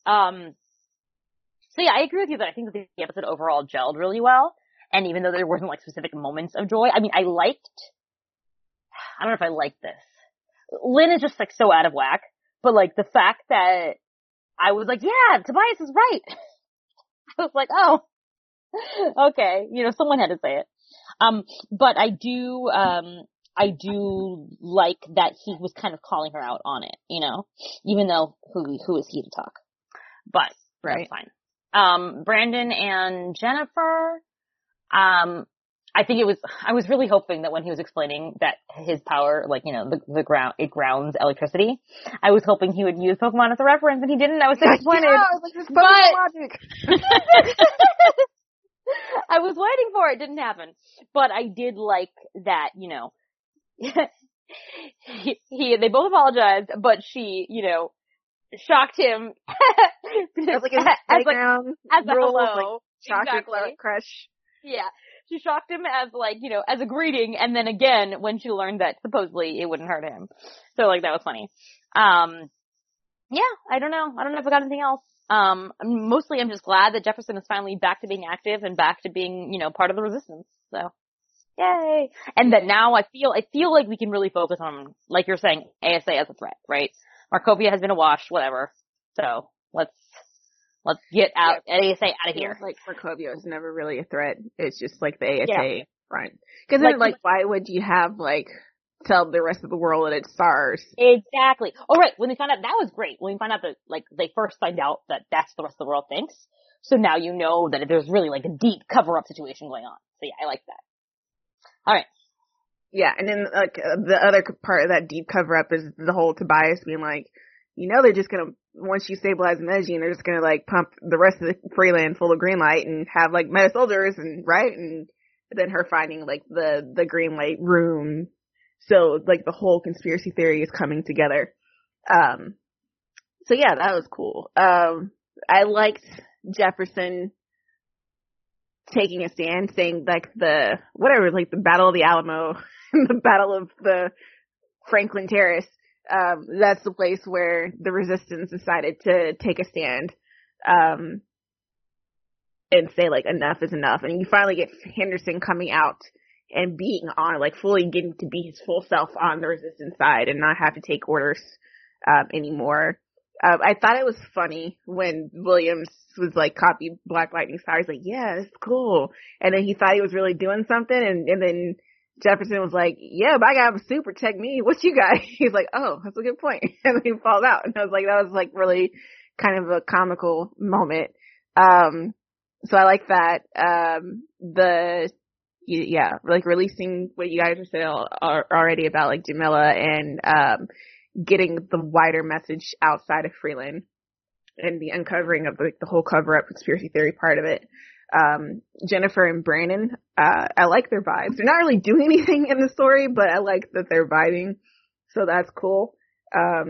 So yeah, I agree with you that I think that the episode overall gelled really well. And even though there wasn't like specific moments of joy, I mean, I don't know if I liked this. Lynn is just like so out of whack, but like the fact that I was like, yeah, Tobias is right. I was like, oh, okay. You know, someone had to say it. But I do like that he was kind of calling her out on it, you know, even though who is he to talk? But Right. that's fine. Brandon and Jennifer, I was really hoping that when he was explaining that his power, like, you know, it grounds electricity, I was hoping he would use Pokemon as a reference, and he didn't. I was so disappointed. Yeah, I was like, this Pokemon logic. I was waiting for it. Didn't happen. But I did like that, you know, they both apologized, but she, you know, shocked him As like his playground as a rules, hello. like chocolate Exactly. crush. Yeah. She shocked him as like, you know, as a greeting, and then again when she learned that supposedly it wouldn't hurt him. So like that was funny. Yeah, I don't know if I got anything else. Mostly I'm just glad that Jefferson is finally back to being active and back to being, you know, part of the resistance. So yay. And that now I feel like we can really focus on, like you're saying, ASA as a threat, right? Markovia has been a wash, whatever. So let's get out ASA out of here. Like Markovia is never really a threat. It's just like the ASA front. Because Like, then, like, why would you have like tell the rest of the world that it's SARS? Exactly. Oh, right. When they found out, that was great. When we found out that, like, they first find out that that's the rest of the world thinks. So now you know that there's really like a deep cover-up situation going on. So yeah, I like that. All right. Yeah, and then like the other part of that deep cover-up is the whole Tobias being like, you know, they're just gonna, once you stabilize Medellin, they're just gonna like pump the rest of the Freeland full of green light and have like meta soldiers and right, and then her finding like the green light room. So like the whole conspiracy theory is coming together. So yeah, that was cool. I liked Jefferson taking a stand, saying like the Battle of the Alamo, the Battle of the Franklin Terrace. That's the place where the resistance decided to take a stand, and say like enough is enough. And you finally get Henderson coming out and being on, like fully getting to be his full self on the resistance side and not have to take orders, anymore. I thought it was funny when Williams was like, copy Black Lightning's power. He's like, yeah, it's cool. And then he thought he was really doing something, and then Jefferson was like, yeah, but I got a super technique. What you got? He's like, oh, that's a good point. And then he falls out. And I was like, that was like really kind of a comical moment. So I like that. Like releasing what you guys are saying already about like Jamila and, getting the wider message outside of Freeland and the uncovering of the whole cover-up conspiracy theory part of it. Jennifer and Brandon, I like their vibes. They're not really doing anything in the story, but I like that they're vibing. So that's cool. I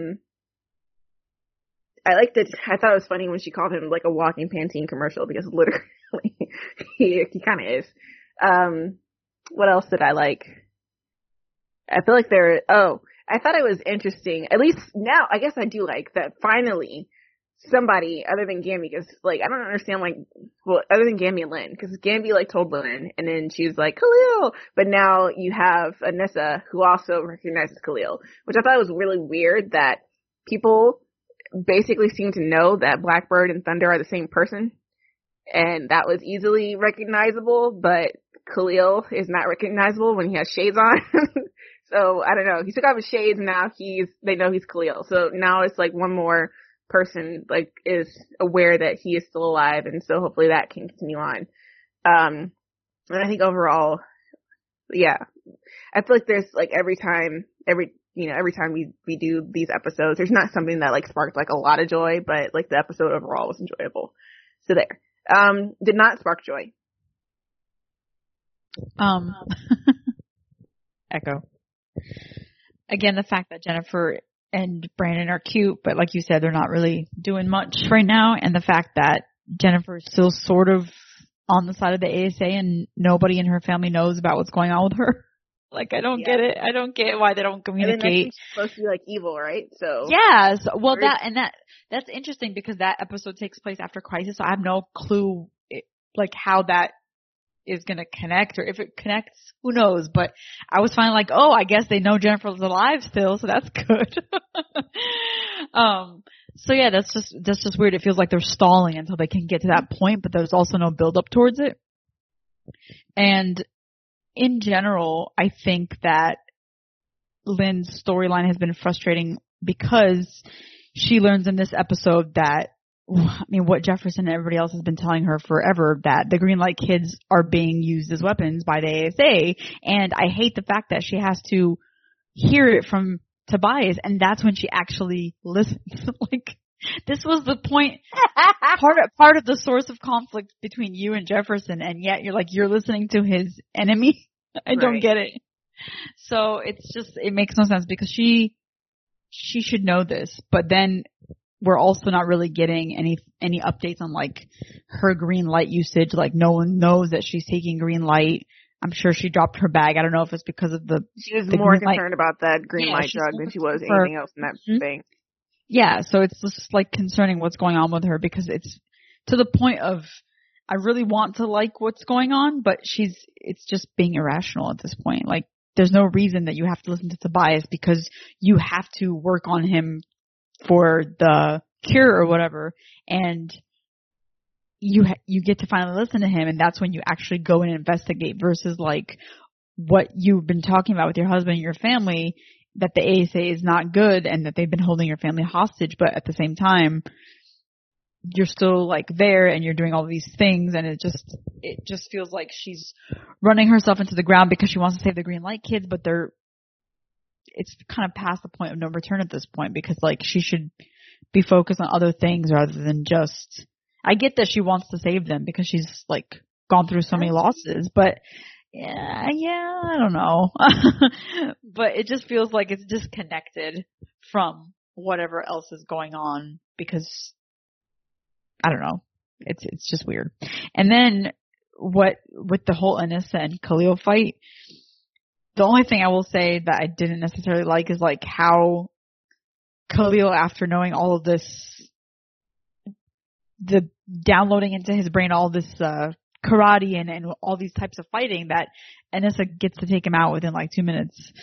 liked it. I thought it was funny when she called him like a walking Pantene commercial, because literally he kind of is. What else did I like? I feel like I thought it was interesting. At least now, I guess I do like that finally somebody other than Gambi, because like I don't understand, like, well, other than Gambi and Lynn, because Gambi like told Lynn and then she was like Khalil, but now you have Anissa who also recognizes Khalil, which I thought was really weird that people basically seem to know that Blackbird and Thunder are the same person, and that was easily recognizable, but Khalil is not recognizable when he has shades on. So I don't know. He took off his shades and now they know he's Khalil. So now it's like one more person like is aware that he is still alive, and so hopefully that can continue on. And I think overall, yeah, I feel like there's like every time we do these episodes, there's not something that like sparked like a lot of joy, but like the episode overall was enjoyable. So there. Did not spark joy. Echo. Again, the fact that Jennifer and Brandon are cute, but like you said, they're not really doing much right now. And the fact that Jennifer is still sort of on the side of the ASA and nobody in her family knows about what's going on with her. Like, I don't get it. I don't get why they don't communicate. And then next week's supposed to be like evil, right? So yes. Well, that's interesting because that episode takes place after Crisis, so I have no clue like how that is going to connect, or if it connects, who knows. But I was finally like, oh, I guess they know Jennifer's alive still, so that's good. So yeah, that's just weird. It feels like they're stalling until they can get to that point, but there's also no build up towards it. And in general, I think that Lynn's storyline has been frustrating because she learns in this episode that, I mean, what Jefferson and everybody else has been telling her forever, that the Greenlight kids are being used as weapons by the ASA. And I hate the fact that she has to hear it from Tobias, and that's when she actually listens. Like, this was the point, part of the source of conflict between you and Jefferson, and yet you're listening to his enemy. I don't get it. So it makes no sense because she should know this, but then we're also not really getting any updates on like her green light usage. Like, no one knows that she's taking green light. I'm sure she dropped her bag. I don't know if it's because of she was more concerned about that green light drug than she was anything else in that thing. Yeah, so it's just like concerning what's going on with her because it's to the point of I really want to like what's going on, but it's just being irrational at this point. Like, there's no reason that you have to listen to Tobias because you have to work on him for the cure or whatever, and you get to finally listen to him, and that's when you actually go and investigate versus like what you've been talking about with your husband and your family, that the ASA is not good and that they've been holding your family hostage, but at the same time you're still like there and you're doing all these things, and it just feels like she's running herself into the ground because she wants to save the green light kids, but it's kind of past the point of no return at this point because like she should be focused on other things rather than just, I get that she wants to save them because she's like gone through so many losses, but yeah, I don't know. But it just feels like it's disconnected from whatever else is going on because I don't know. It's just weird. And then with the whole Anissa and Khalil fight, the only thing I will say that I didn't necessarily like is like how Khalil, after knowing all of this, the downloading into his brain all this karate and all these types of fighting, that Anissa gets to take him out within like 2 minutes.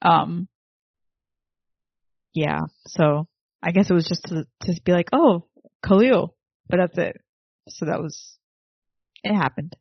Yeah, so I guess it was just to be like, oh, Khalil, but that's it. So it happened.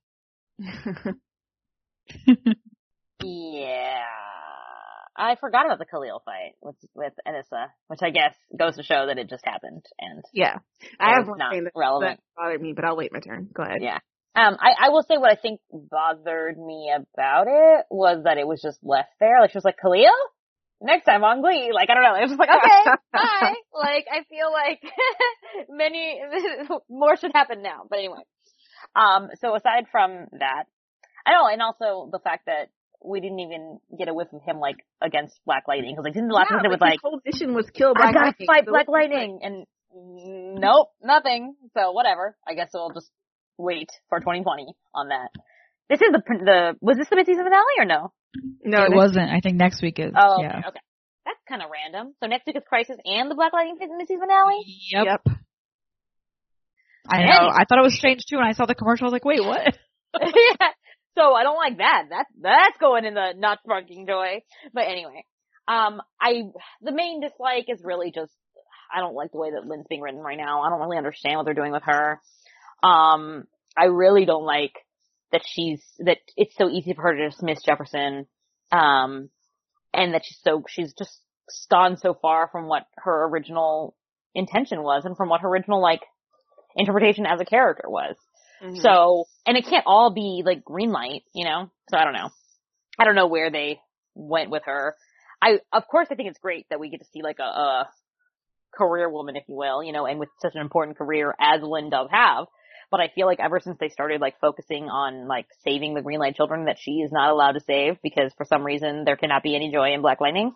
Yeah. I forgot about the Khalil fight with Anissa, which I guess goes to show that it just happened. And yeah, I have one not thing relevant. that bothered me, but I'll wait my turn. Go ahead. Yeah. I will say what I think bothered me about it was that it was just left there. Like, she was like, Khalil? Next time on Glee. Like, I don't know. It was just like, okay, bye. Like, I feel like many more should happen now. But anyway. So aside from that, I don't know, and also the fact that we didn't even get a whiff of him, like, against Black Lightning. Because, like, didn't the last episode was like, his whole mission was kill Black Lightning. I gotta fight Black Lightning. And nope, nothing. So whatever. I guess we'll just wait for 2020 on that. This is was this the mid-season finale or no? No, it wasn't. I think next week is. Oh, yeah. Okay. That's kind of random. So next week is Crisis and the Black Lightning mid-season finale? Yep. I know. I thought it was strange too when I saw the commercial. I was like, wait, what? Yeah. So I don't like that. That's going in the not sparking joy. But anyway, the main dislike is really just, I don't like the way that Lynn's being written right now. I don't really understand what they're doing with her. I really don't like that it's so easy for her to dismiss Jefferson, and that she's just gone so far from what her original intention was and from what her original, like, interpretation as a character was. Mm-hmm. So, and it can't all be like Greenlight, you know? So I don't know. I don't know where they went with her. Of course I think it's great that we get to see like a career woman, if you will, you know, and with such an important career as Lynn does have. But I feel like ever since they started like focusing on like saving the Greenlight children that she is not allowed to save because for some reason there cannot be any joy in Black Lightning,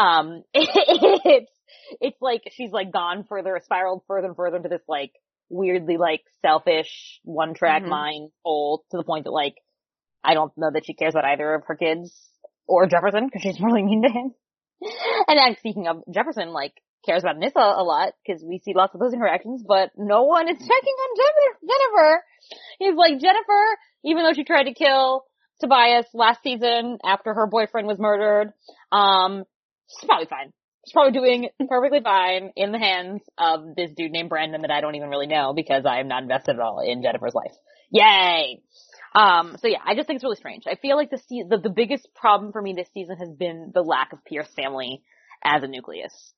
it's like she's like gone further, spiraled further and further into this like weirdly like selfish one track mind hole to the point that like I don't know that she cares about either of her kids or Jefferson, because she's really mean to him. And then speaking of Jefferson, like, cares about Nyssa a lot, because we see lots of those interactions, but no one is checking on Jennifer. He's like, Jennifer, even though she tried to kill Tobias last season after her boyfriend was murdered, she's probably fine. She's probably doing perfectly fine in the hands of this dude named Brandon that I don't even really know because I am not invested at all in Jennifer's life. Yay! So yeah, I just think it's really strange. I feel like the biggest problem for me this season has been the lack of Pierce family as a nucleus.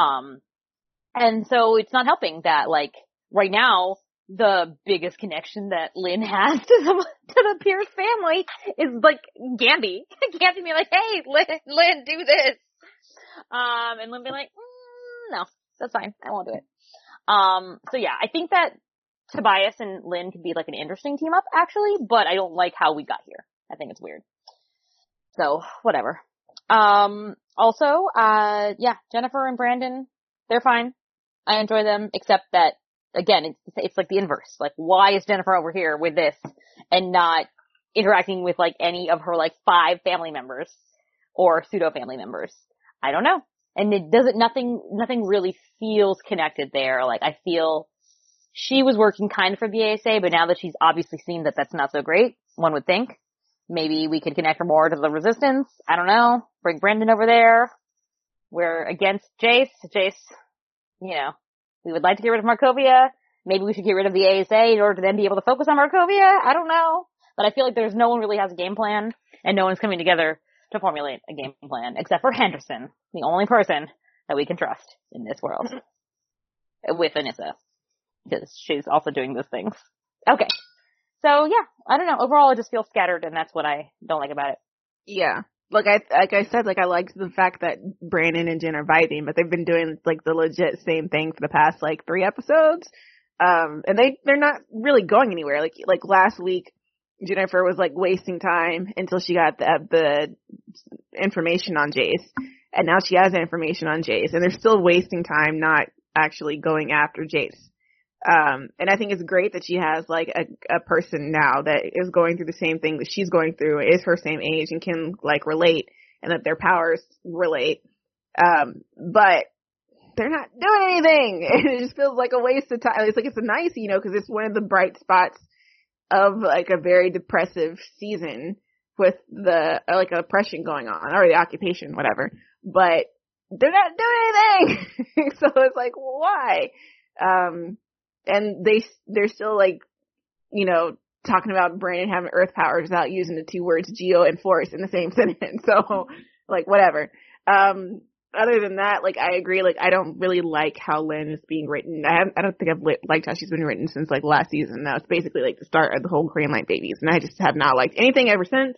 And so it's not helping that, like, right now, the biggest connection that Lynn has to the Pierce family is, like, Gamby. Gamby being like, hey, Lynn, do this. And Lynn being like, no, that's fine. I won't do it. So yeah, I think that Tobias and Lynn could be, like, an interesting team up, actually, but I don't like how we got here. I think it's weird. So, whatever. Also, yeah, Jennifer and Brandon, they're fine. I enjoy them, except that, again, it's like the inverse. Like, why is Jennifer over here with this and not interacting with, like, any of her, like, 5 family members or pseudo-family members? I don't know. And it doesn't, nothing really feels connected there. Like, I feel she was working kind of for the ASA, but now that she's obviously seen that that's not so great, one would think, maybe we could connect her more to the resistance. I don't know. Bring Brandon over there. We're against Jace. Jace, you know, we would like to get rid of Markovia. Maybe we should get rid of the ASA in order to then be able to focus on Markovia. I don't know. But I feel like no one really has a game plan, and no one's coming together to formulate a game plan, except for Henderson, the only person that we can trust in this world. With Anissa. Because she's also doing those things. Okay. So yeah, I don't know. Overall, it just feels scattered, and that's what I don't like about it. Yeah. Like I said, I liked the fact that Brandon and Jen are vibing, but they've been doing, like, the legit same thing for the past, like, 3 episodes. And they're not really going anywhere. Like last week, Jennifer was, like, wasting time until she got the information on Jace. And now she has the information on Jace, and they're still wasting time not actually going after Jace. And I think it's great that she has, like, a person now that is going through the same thing that she's going through, is her same age, and can, like, relate, and that their powers relate. But they're not doing anything. It just feels like a waste of time. It's like, it's a nice, you know, because it's one of the bright spots of, like, a very depressive season with the, like, oppression going on, or the occupation, whatever. But they're not doing anything. So it's like, why? And they're still, like, you know, talking about Brandon having earth powers without using the 2 words geo and force in the same sentence. So, like, whatever. Other than that, like, I agree. Like, I don't really like how Lynn is being written. I don't think I've liked how she's been written since, like, last season. Now it's basically, like, the start of the whole Greenlight Babies, and I just have not liked anything ever since.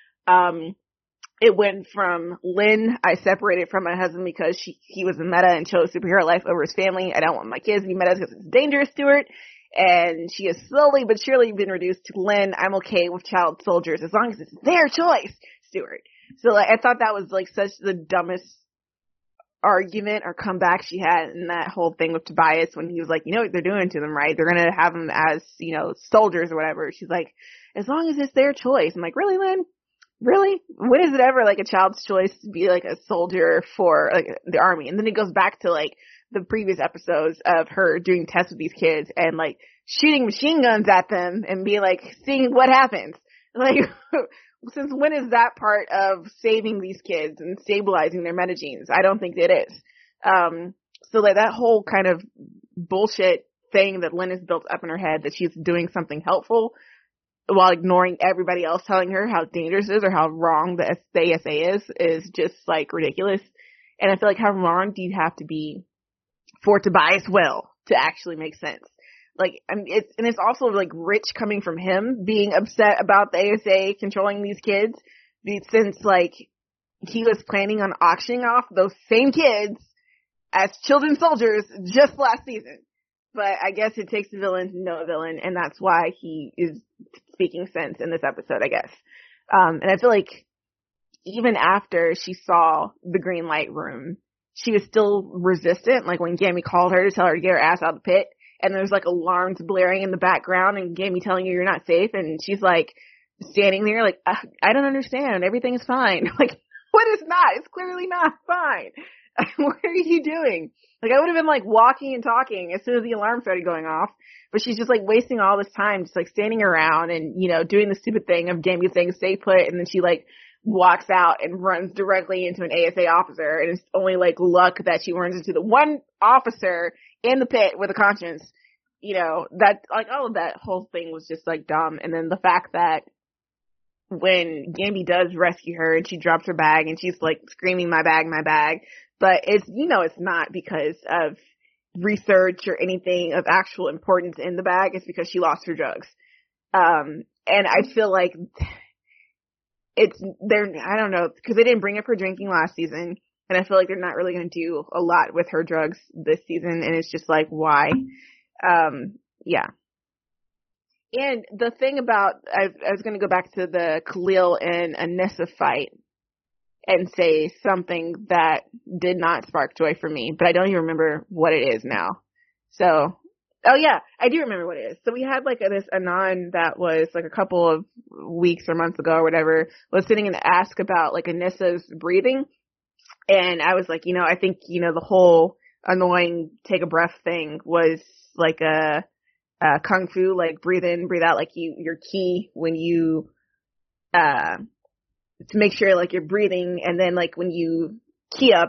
It went from Lynn, I separated from my husband because he was a meta and chose superhero life over his family. I don't want my kids to be metas because it's dangerous, Stuart. And she has slowly but surely been reduced to Lynn, I'm okay with child soldiers as long as it's their choice, Stuart. So, like, I thought that was, like, such the dumbest argument or comeback she had in that whole thing with Tobias when he was like, you know what they're doing to them, right? They're going to have them as, you know, soldiers or whatever. She's like, as long as it's their choice. I'm like, really, Lynn? Really? When is it ever, like, a child's choice to be, like, a soldier for, like, the army? And then it goes back to, like, the previous episodes of her doing tests with these kids and, like, shooting machine guns at them and being like, seeing what happens. Like, since when is that part of saving these kids and stabilizing their metagenes? I don't think it is. So, like, that whole kind of bullshit thing that Lynn has built up in her head that she's doing something helpful while ignoring everybody else telling her how dangerous it is or how wrong the ASA is just, like, ridiculous. And I feel like, how wrong do you have to be for Tobias Will to actually make sense? Like, I mean, it's also, like, rich coming from him being upset about the ASA controlling these kids, since, like, he was planning on auctioning off those same kids as children soldiers just last season. But I guess it takes a villain to know a villain, and that's why he is speaking sense in this episode, I guess. And I feel like even after she saw the green light room, she was still resistant. Like, when Gammy called her to tell her to get her ass out of the pit, and there's, like, alarms blaring in the background, and Gammy telling you you're not safe, and she's, like, standing there, like, I don't understand. Everything's fine. Like, What is not? It's clearly not fine. What are you doing? Like, I would have been like walking and talking as soon as the alarm started going off, but she's just like wasting all this time just like standing around and, you know, doing the stupid thing of Gambi saying stay put, and then she like walks out and runs directly into an ASA officer, and it's only like luck that she runs into the one officer in the pit with a conscience. You know, that, like, all of that whole thing was just like dumb. And then the fact that when Gambi does rescue her and she drops her bag and she's like screaming, my bag, but it's, you know, it's not because of research or anything of actual importance in the bag. It's because she lost her drugs. And I feel like I don't know, because they didn't bring up her drinking last season, and I feel like they're not really going to do a lot with her drugs this season, and it's just like, why? Yeah. And the thing about, I was going to go back to the Khalil and Anissa fight and say something that did not spark joy for me, but I don't even remember what it is now. So, oh yeah, I do remember what it is. So we had like this Anon that was like a couple of weeks or months ago or whatever, was sitting and asked about like Anissa's breathing. And I was like, you know, I think, you know, the whole annoying take a breath thing was like a kung fu, like breathe in, breathe out, like your key when you, to make sure like you're breathing, and then like when you key up,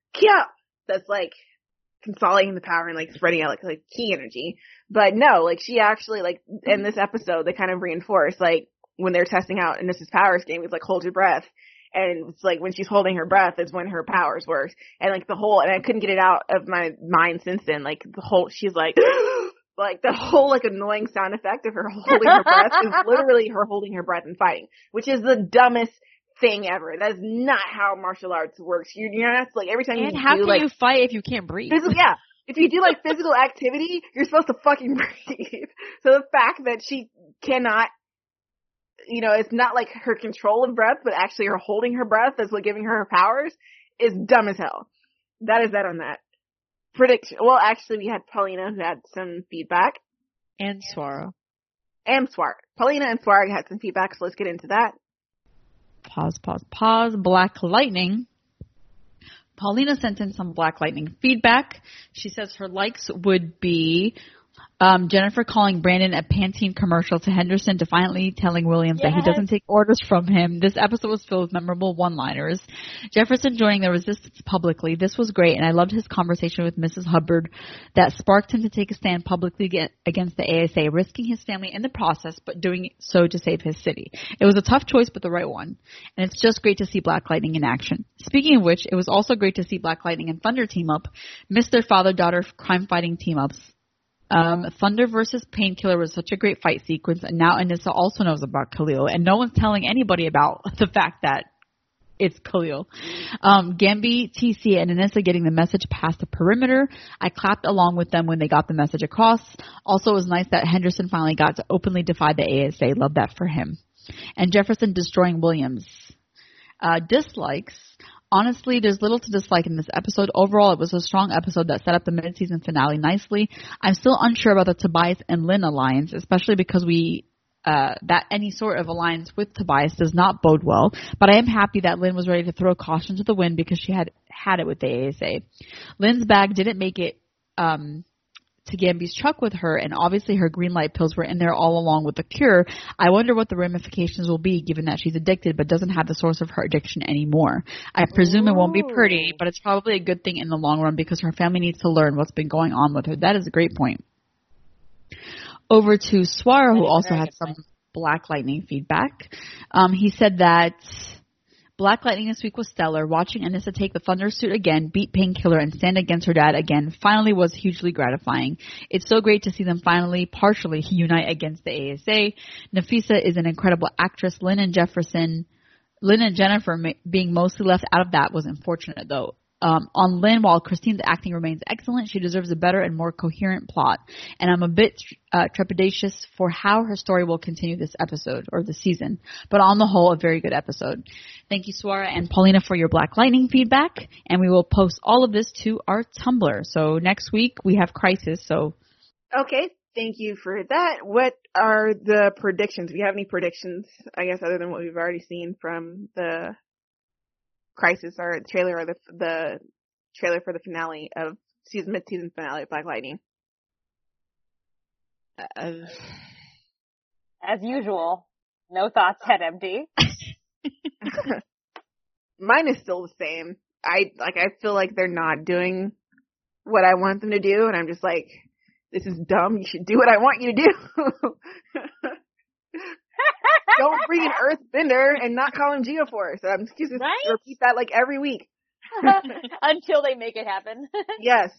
that's like consolidating the power and like spreading out like key energy. But no, like she actually, like in this episode they kind of reinforced, like when they're testing out Anissa's powers game, it's like hold your breath, and it's like when she's holding her breath is when her powers work. And like and I couldn't get it out of my mind since then, like the whole, she's like like the whole like annoying sound effect of her holding her breath is literally her holding her breath and fighting, which is the dumbest thing ever. That is not how martial arts works. You're not like, every time and you how do can like you fight if you can't breathe? yeah, if you do like physical activity, you're supposed to fucking breathe. So the fact that she cannot, you know, it's not like her control of breath, but actually her holding her breath is what giving her powers is dumb as hell. That is that on that. Prediction. Well, actually, we had Paulina who had some feedback. And Swara. Paulina and Swara had some feedback, so let's get into that. Pause. Black Lightning. Paulina sent in some Black Lightning feedback. She says her likes would be Jennifer calling Brandon a Pantene commercial to Henderson, defiantly telling Williams that he doesn't take orders from him. This episode was filled with memorable one-liners. Jefferson joining the resistance publicly. This was great, and I loved his conversation with Mrs. Hubbard that sparked him to take a stand publicly against the ASA, risking his family in the process, but doing so to save his city. It was a tough choice, but the right one. And it's just great to see Black Lightning in action. Speaking of which, it was also great to see Black Lightning and Thunder team up, miss their father-daughter crime-fighting team-ups. Thunder versus Painkiller was such a great fight sequence, and now Anissa also knows about Khalil, and no one's telling anybody about the fact that it's Khalil. Gambi, TC, and Anissa getting the message past the perimeter. I clapped along with them when they got the message across. Also, it was nice that Henderson finally got to openly defy the ASA. Love that for him. And Jefferson destroying Williams. Dislikes. Honestly, there's little to dislike in this episode. Overall, it was a strong episode that set up the mid-season finale nicely. I'm still unsure about the Tobias and Lynn alliance, especially because that any sort of alliance with Tobias does not bode well. But I am happy that Lynn was ready to throw caution to the wind because she had it with the ASA. Lynn's bag didn't make it to Gambi's truck with her, and obviously her green light pills were in there all along with the cure. I wonder what the ramifications will be given that she's addicted but doesn't have the source of her addiction anymore. I presume it won't be pretty, but it's probably a good thing in the long run because her family needs to learn what's been going on with her. That is a great point. Over to Swara, who also had some Black Lightning feedback. He said that Black Lightning this week was stellar. Watching Anissa take the Thunder suit again, beat Painkiller, and stand against her dad again finally was hugely gratifying. It's so great to see them finally partially unite against the ASA. Nafisa is an incredible actress. Lynn and Jennifer being mostly left out of that was unfortunate, though. On Lynn, while Christine's acting remains excellent, she deserves a better and more coherent plot. And I'm a bit trepidatious for how her story will continue this episode or the season. But on the whole, a very good episode. Thank you, Swara and Paulina, for your Black Lightning feedback. And we will post all of this to our Tumblr. So next week we have Crisis. So okay, thank you for that. What are the predictions? Do you have any predictions, I guess, other than what we've already seen from the Crisis or trailer or the trailer for the finale of mid-season finale of Black Lightning. As usual, no thoughts, head empty. Mine is still the same. I feel like they're not doing what I want them to do, and I'm just like, this is dumb. You should do what I want you to do. Don't bring an Earthbender and not call him Geoforce. I'm excuse me, Right? repeat that like every week. Until they make it happen. Yes.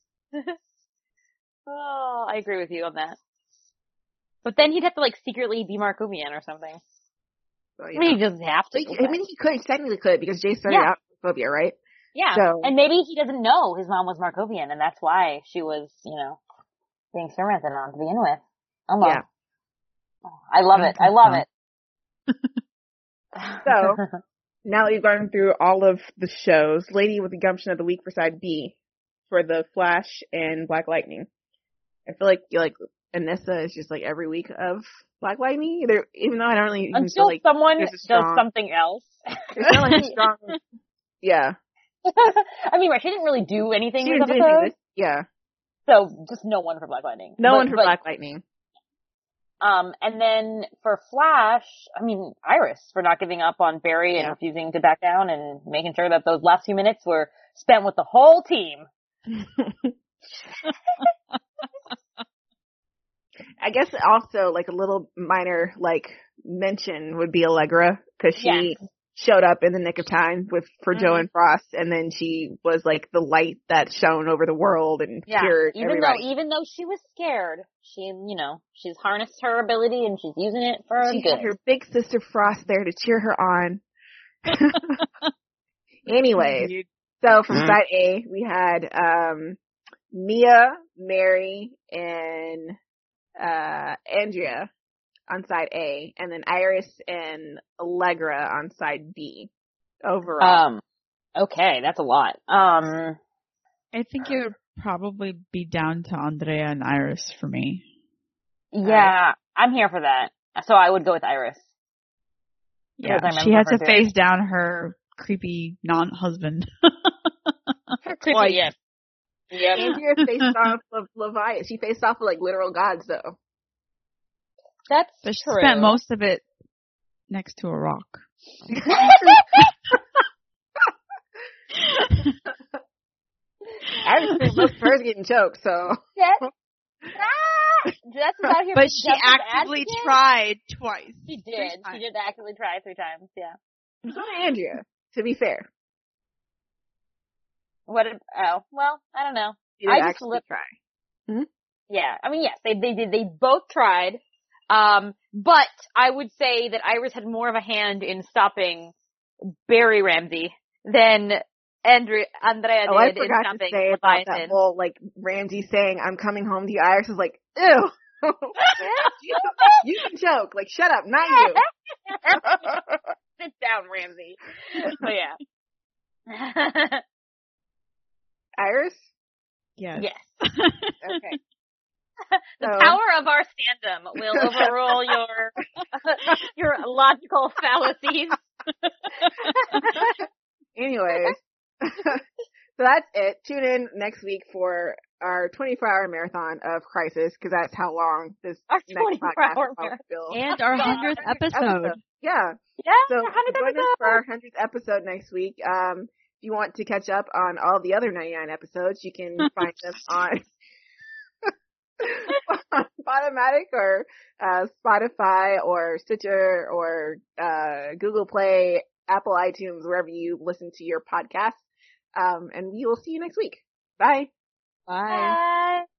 Oh, I agree with you on that. But then he'd have to like secretly be Markovian or something. So, I yeah. mean, he doesn't have to. I mean, he technically could, because Jay started out with phobia, right? Yeah. So, and maybe he doesn't know his mom was Markovian, and that's why she was, being experimented on to begin with. Almost. yeah. Oh, I love it. I love it. So, now that we've gone through all of the shows, Lady with the Gumption of the Week for Side B for the Flash and Black Lightning. I feel like Anissa is just like every week of Black Lightning, even though I don't really even feel like someone does something else. It's not like a strong. Yeah. I mean, right, she didn't really do anything She this didn't do episode. anything. Yeah. So just no one for Black Lightning. No one for Black Lightning. And then for Flash, I mean, Iris for not giving up on Barry and refusing to back down and making sure that those last few minutes were spent with the whole team. I guess also like a little minor like mention would be Allegra, because she showed up in the nick of time for Joe and Frost, and then she was like the light that shone over the world and cured everybody. Even though she was scared, she's harnessed her ability and she's using it for she good. had her big sister Frost there to cheer her on. Anyways, so from side A we had Mia, Mary, and Andrea on side A, and then Iris and Allegra on side B. Overall, okay, that's a lot. I think it would probably be down to Andrea and Iris for me. Yeah, I'm here for that. So I would go with Iris. Yeah, she has to face down her creepy non-husband. Her creepy, yeah. Andrea faced off of Leviathan. She faced off of like literal gods, though. That's but she true. spent most of it next to a rock. I was thinking most of hers getting choked, so. That's about here. But she actively tried twice. She did. She did actively try 3 times, yeah. So did Andrea, to be fair. Well, I don't know. She did actually try. Hmm? Yeah, I mean, yes, they did. They both tried. But I would say that Iris had more of a hand in stopping Barry Ramsey than Andrea did I forgot in stopping to say about that whole, like, Ramsey saying, "I'm coming home to you." Iris was like, ew. You can joke. Like, shut up, not you. Sit down, Ramsey. So, yeah. Iris? Yes. Okay. The power of our fandom will overrule your logical fallacies. Anyways, so that's it. Tune in next week for our 24-hour marathon of Crisis, because that's how long this next podcast will feel. And our 100th episode. Yeah. So join us for our 100th episode next week. If you want to catch up on all the other 99 episodes, you can find them on Podomatic or Spotify or Stitcher or Google Play, Apple iTunes, wherever you listen to your podcasts. And we will see you next week. Bye. Bye.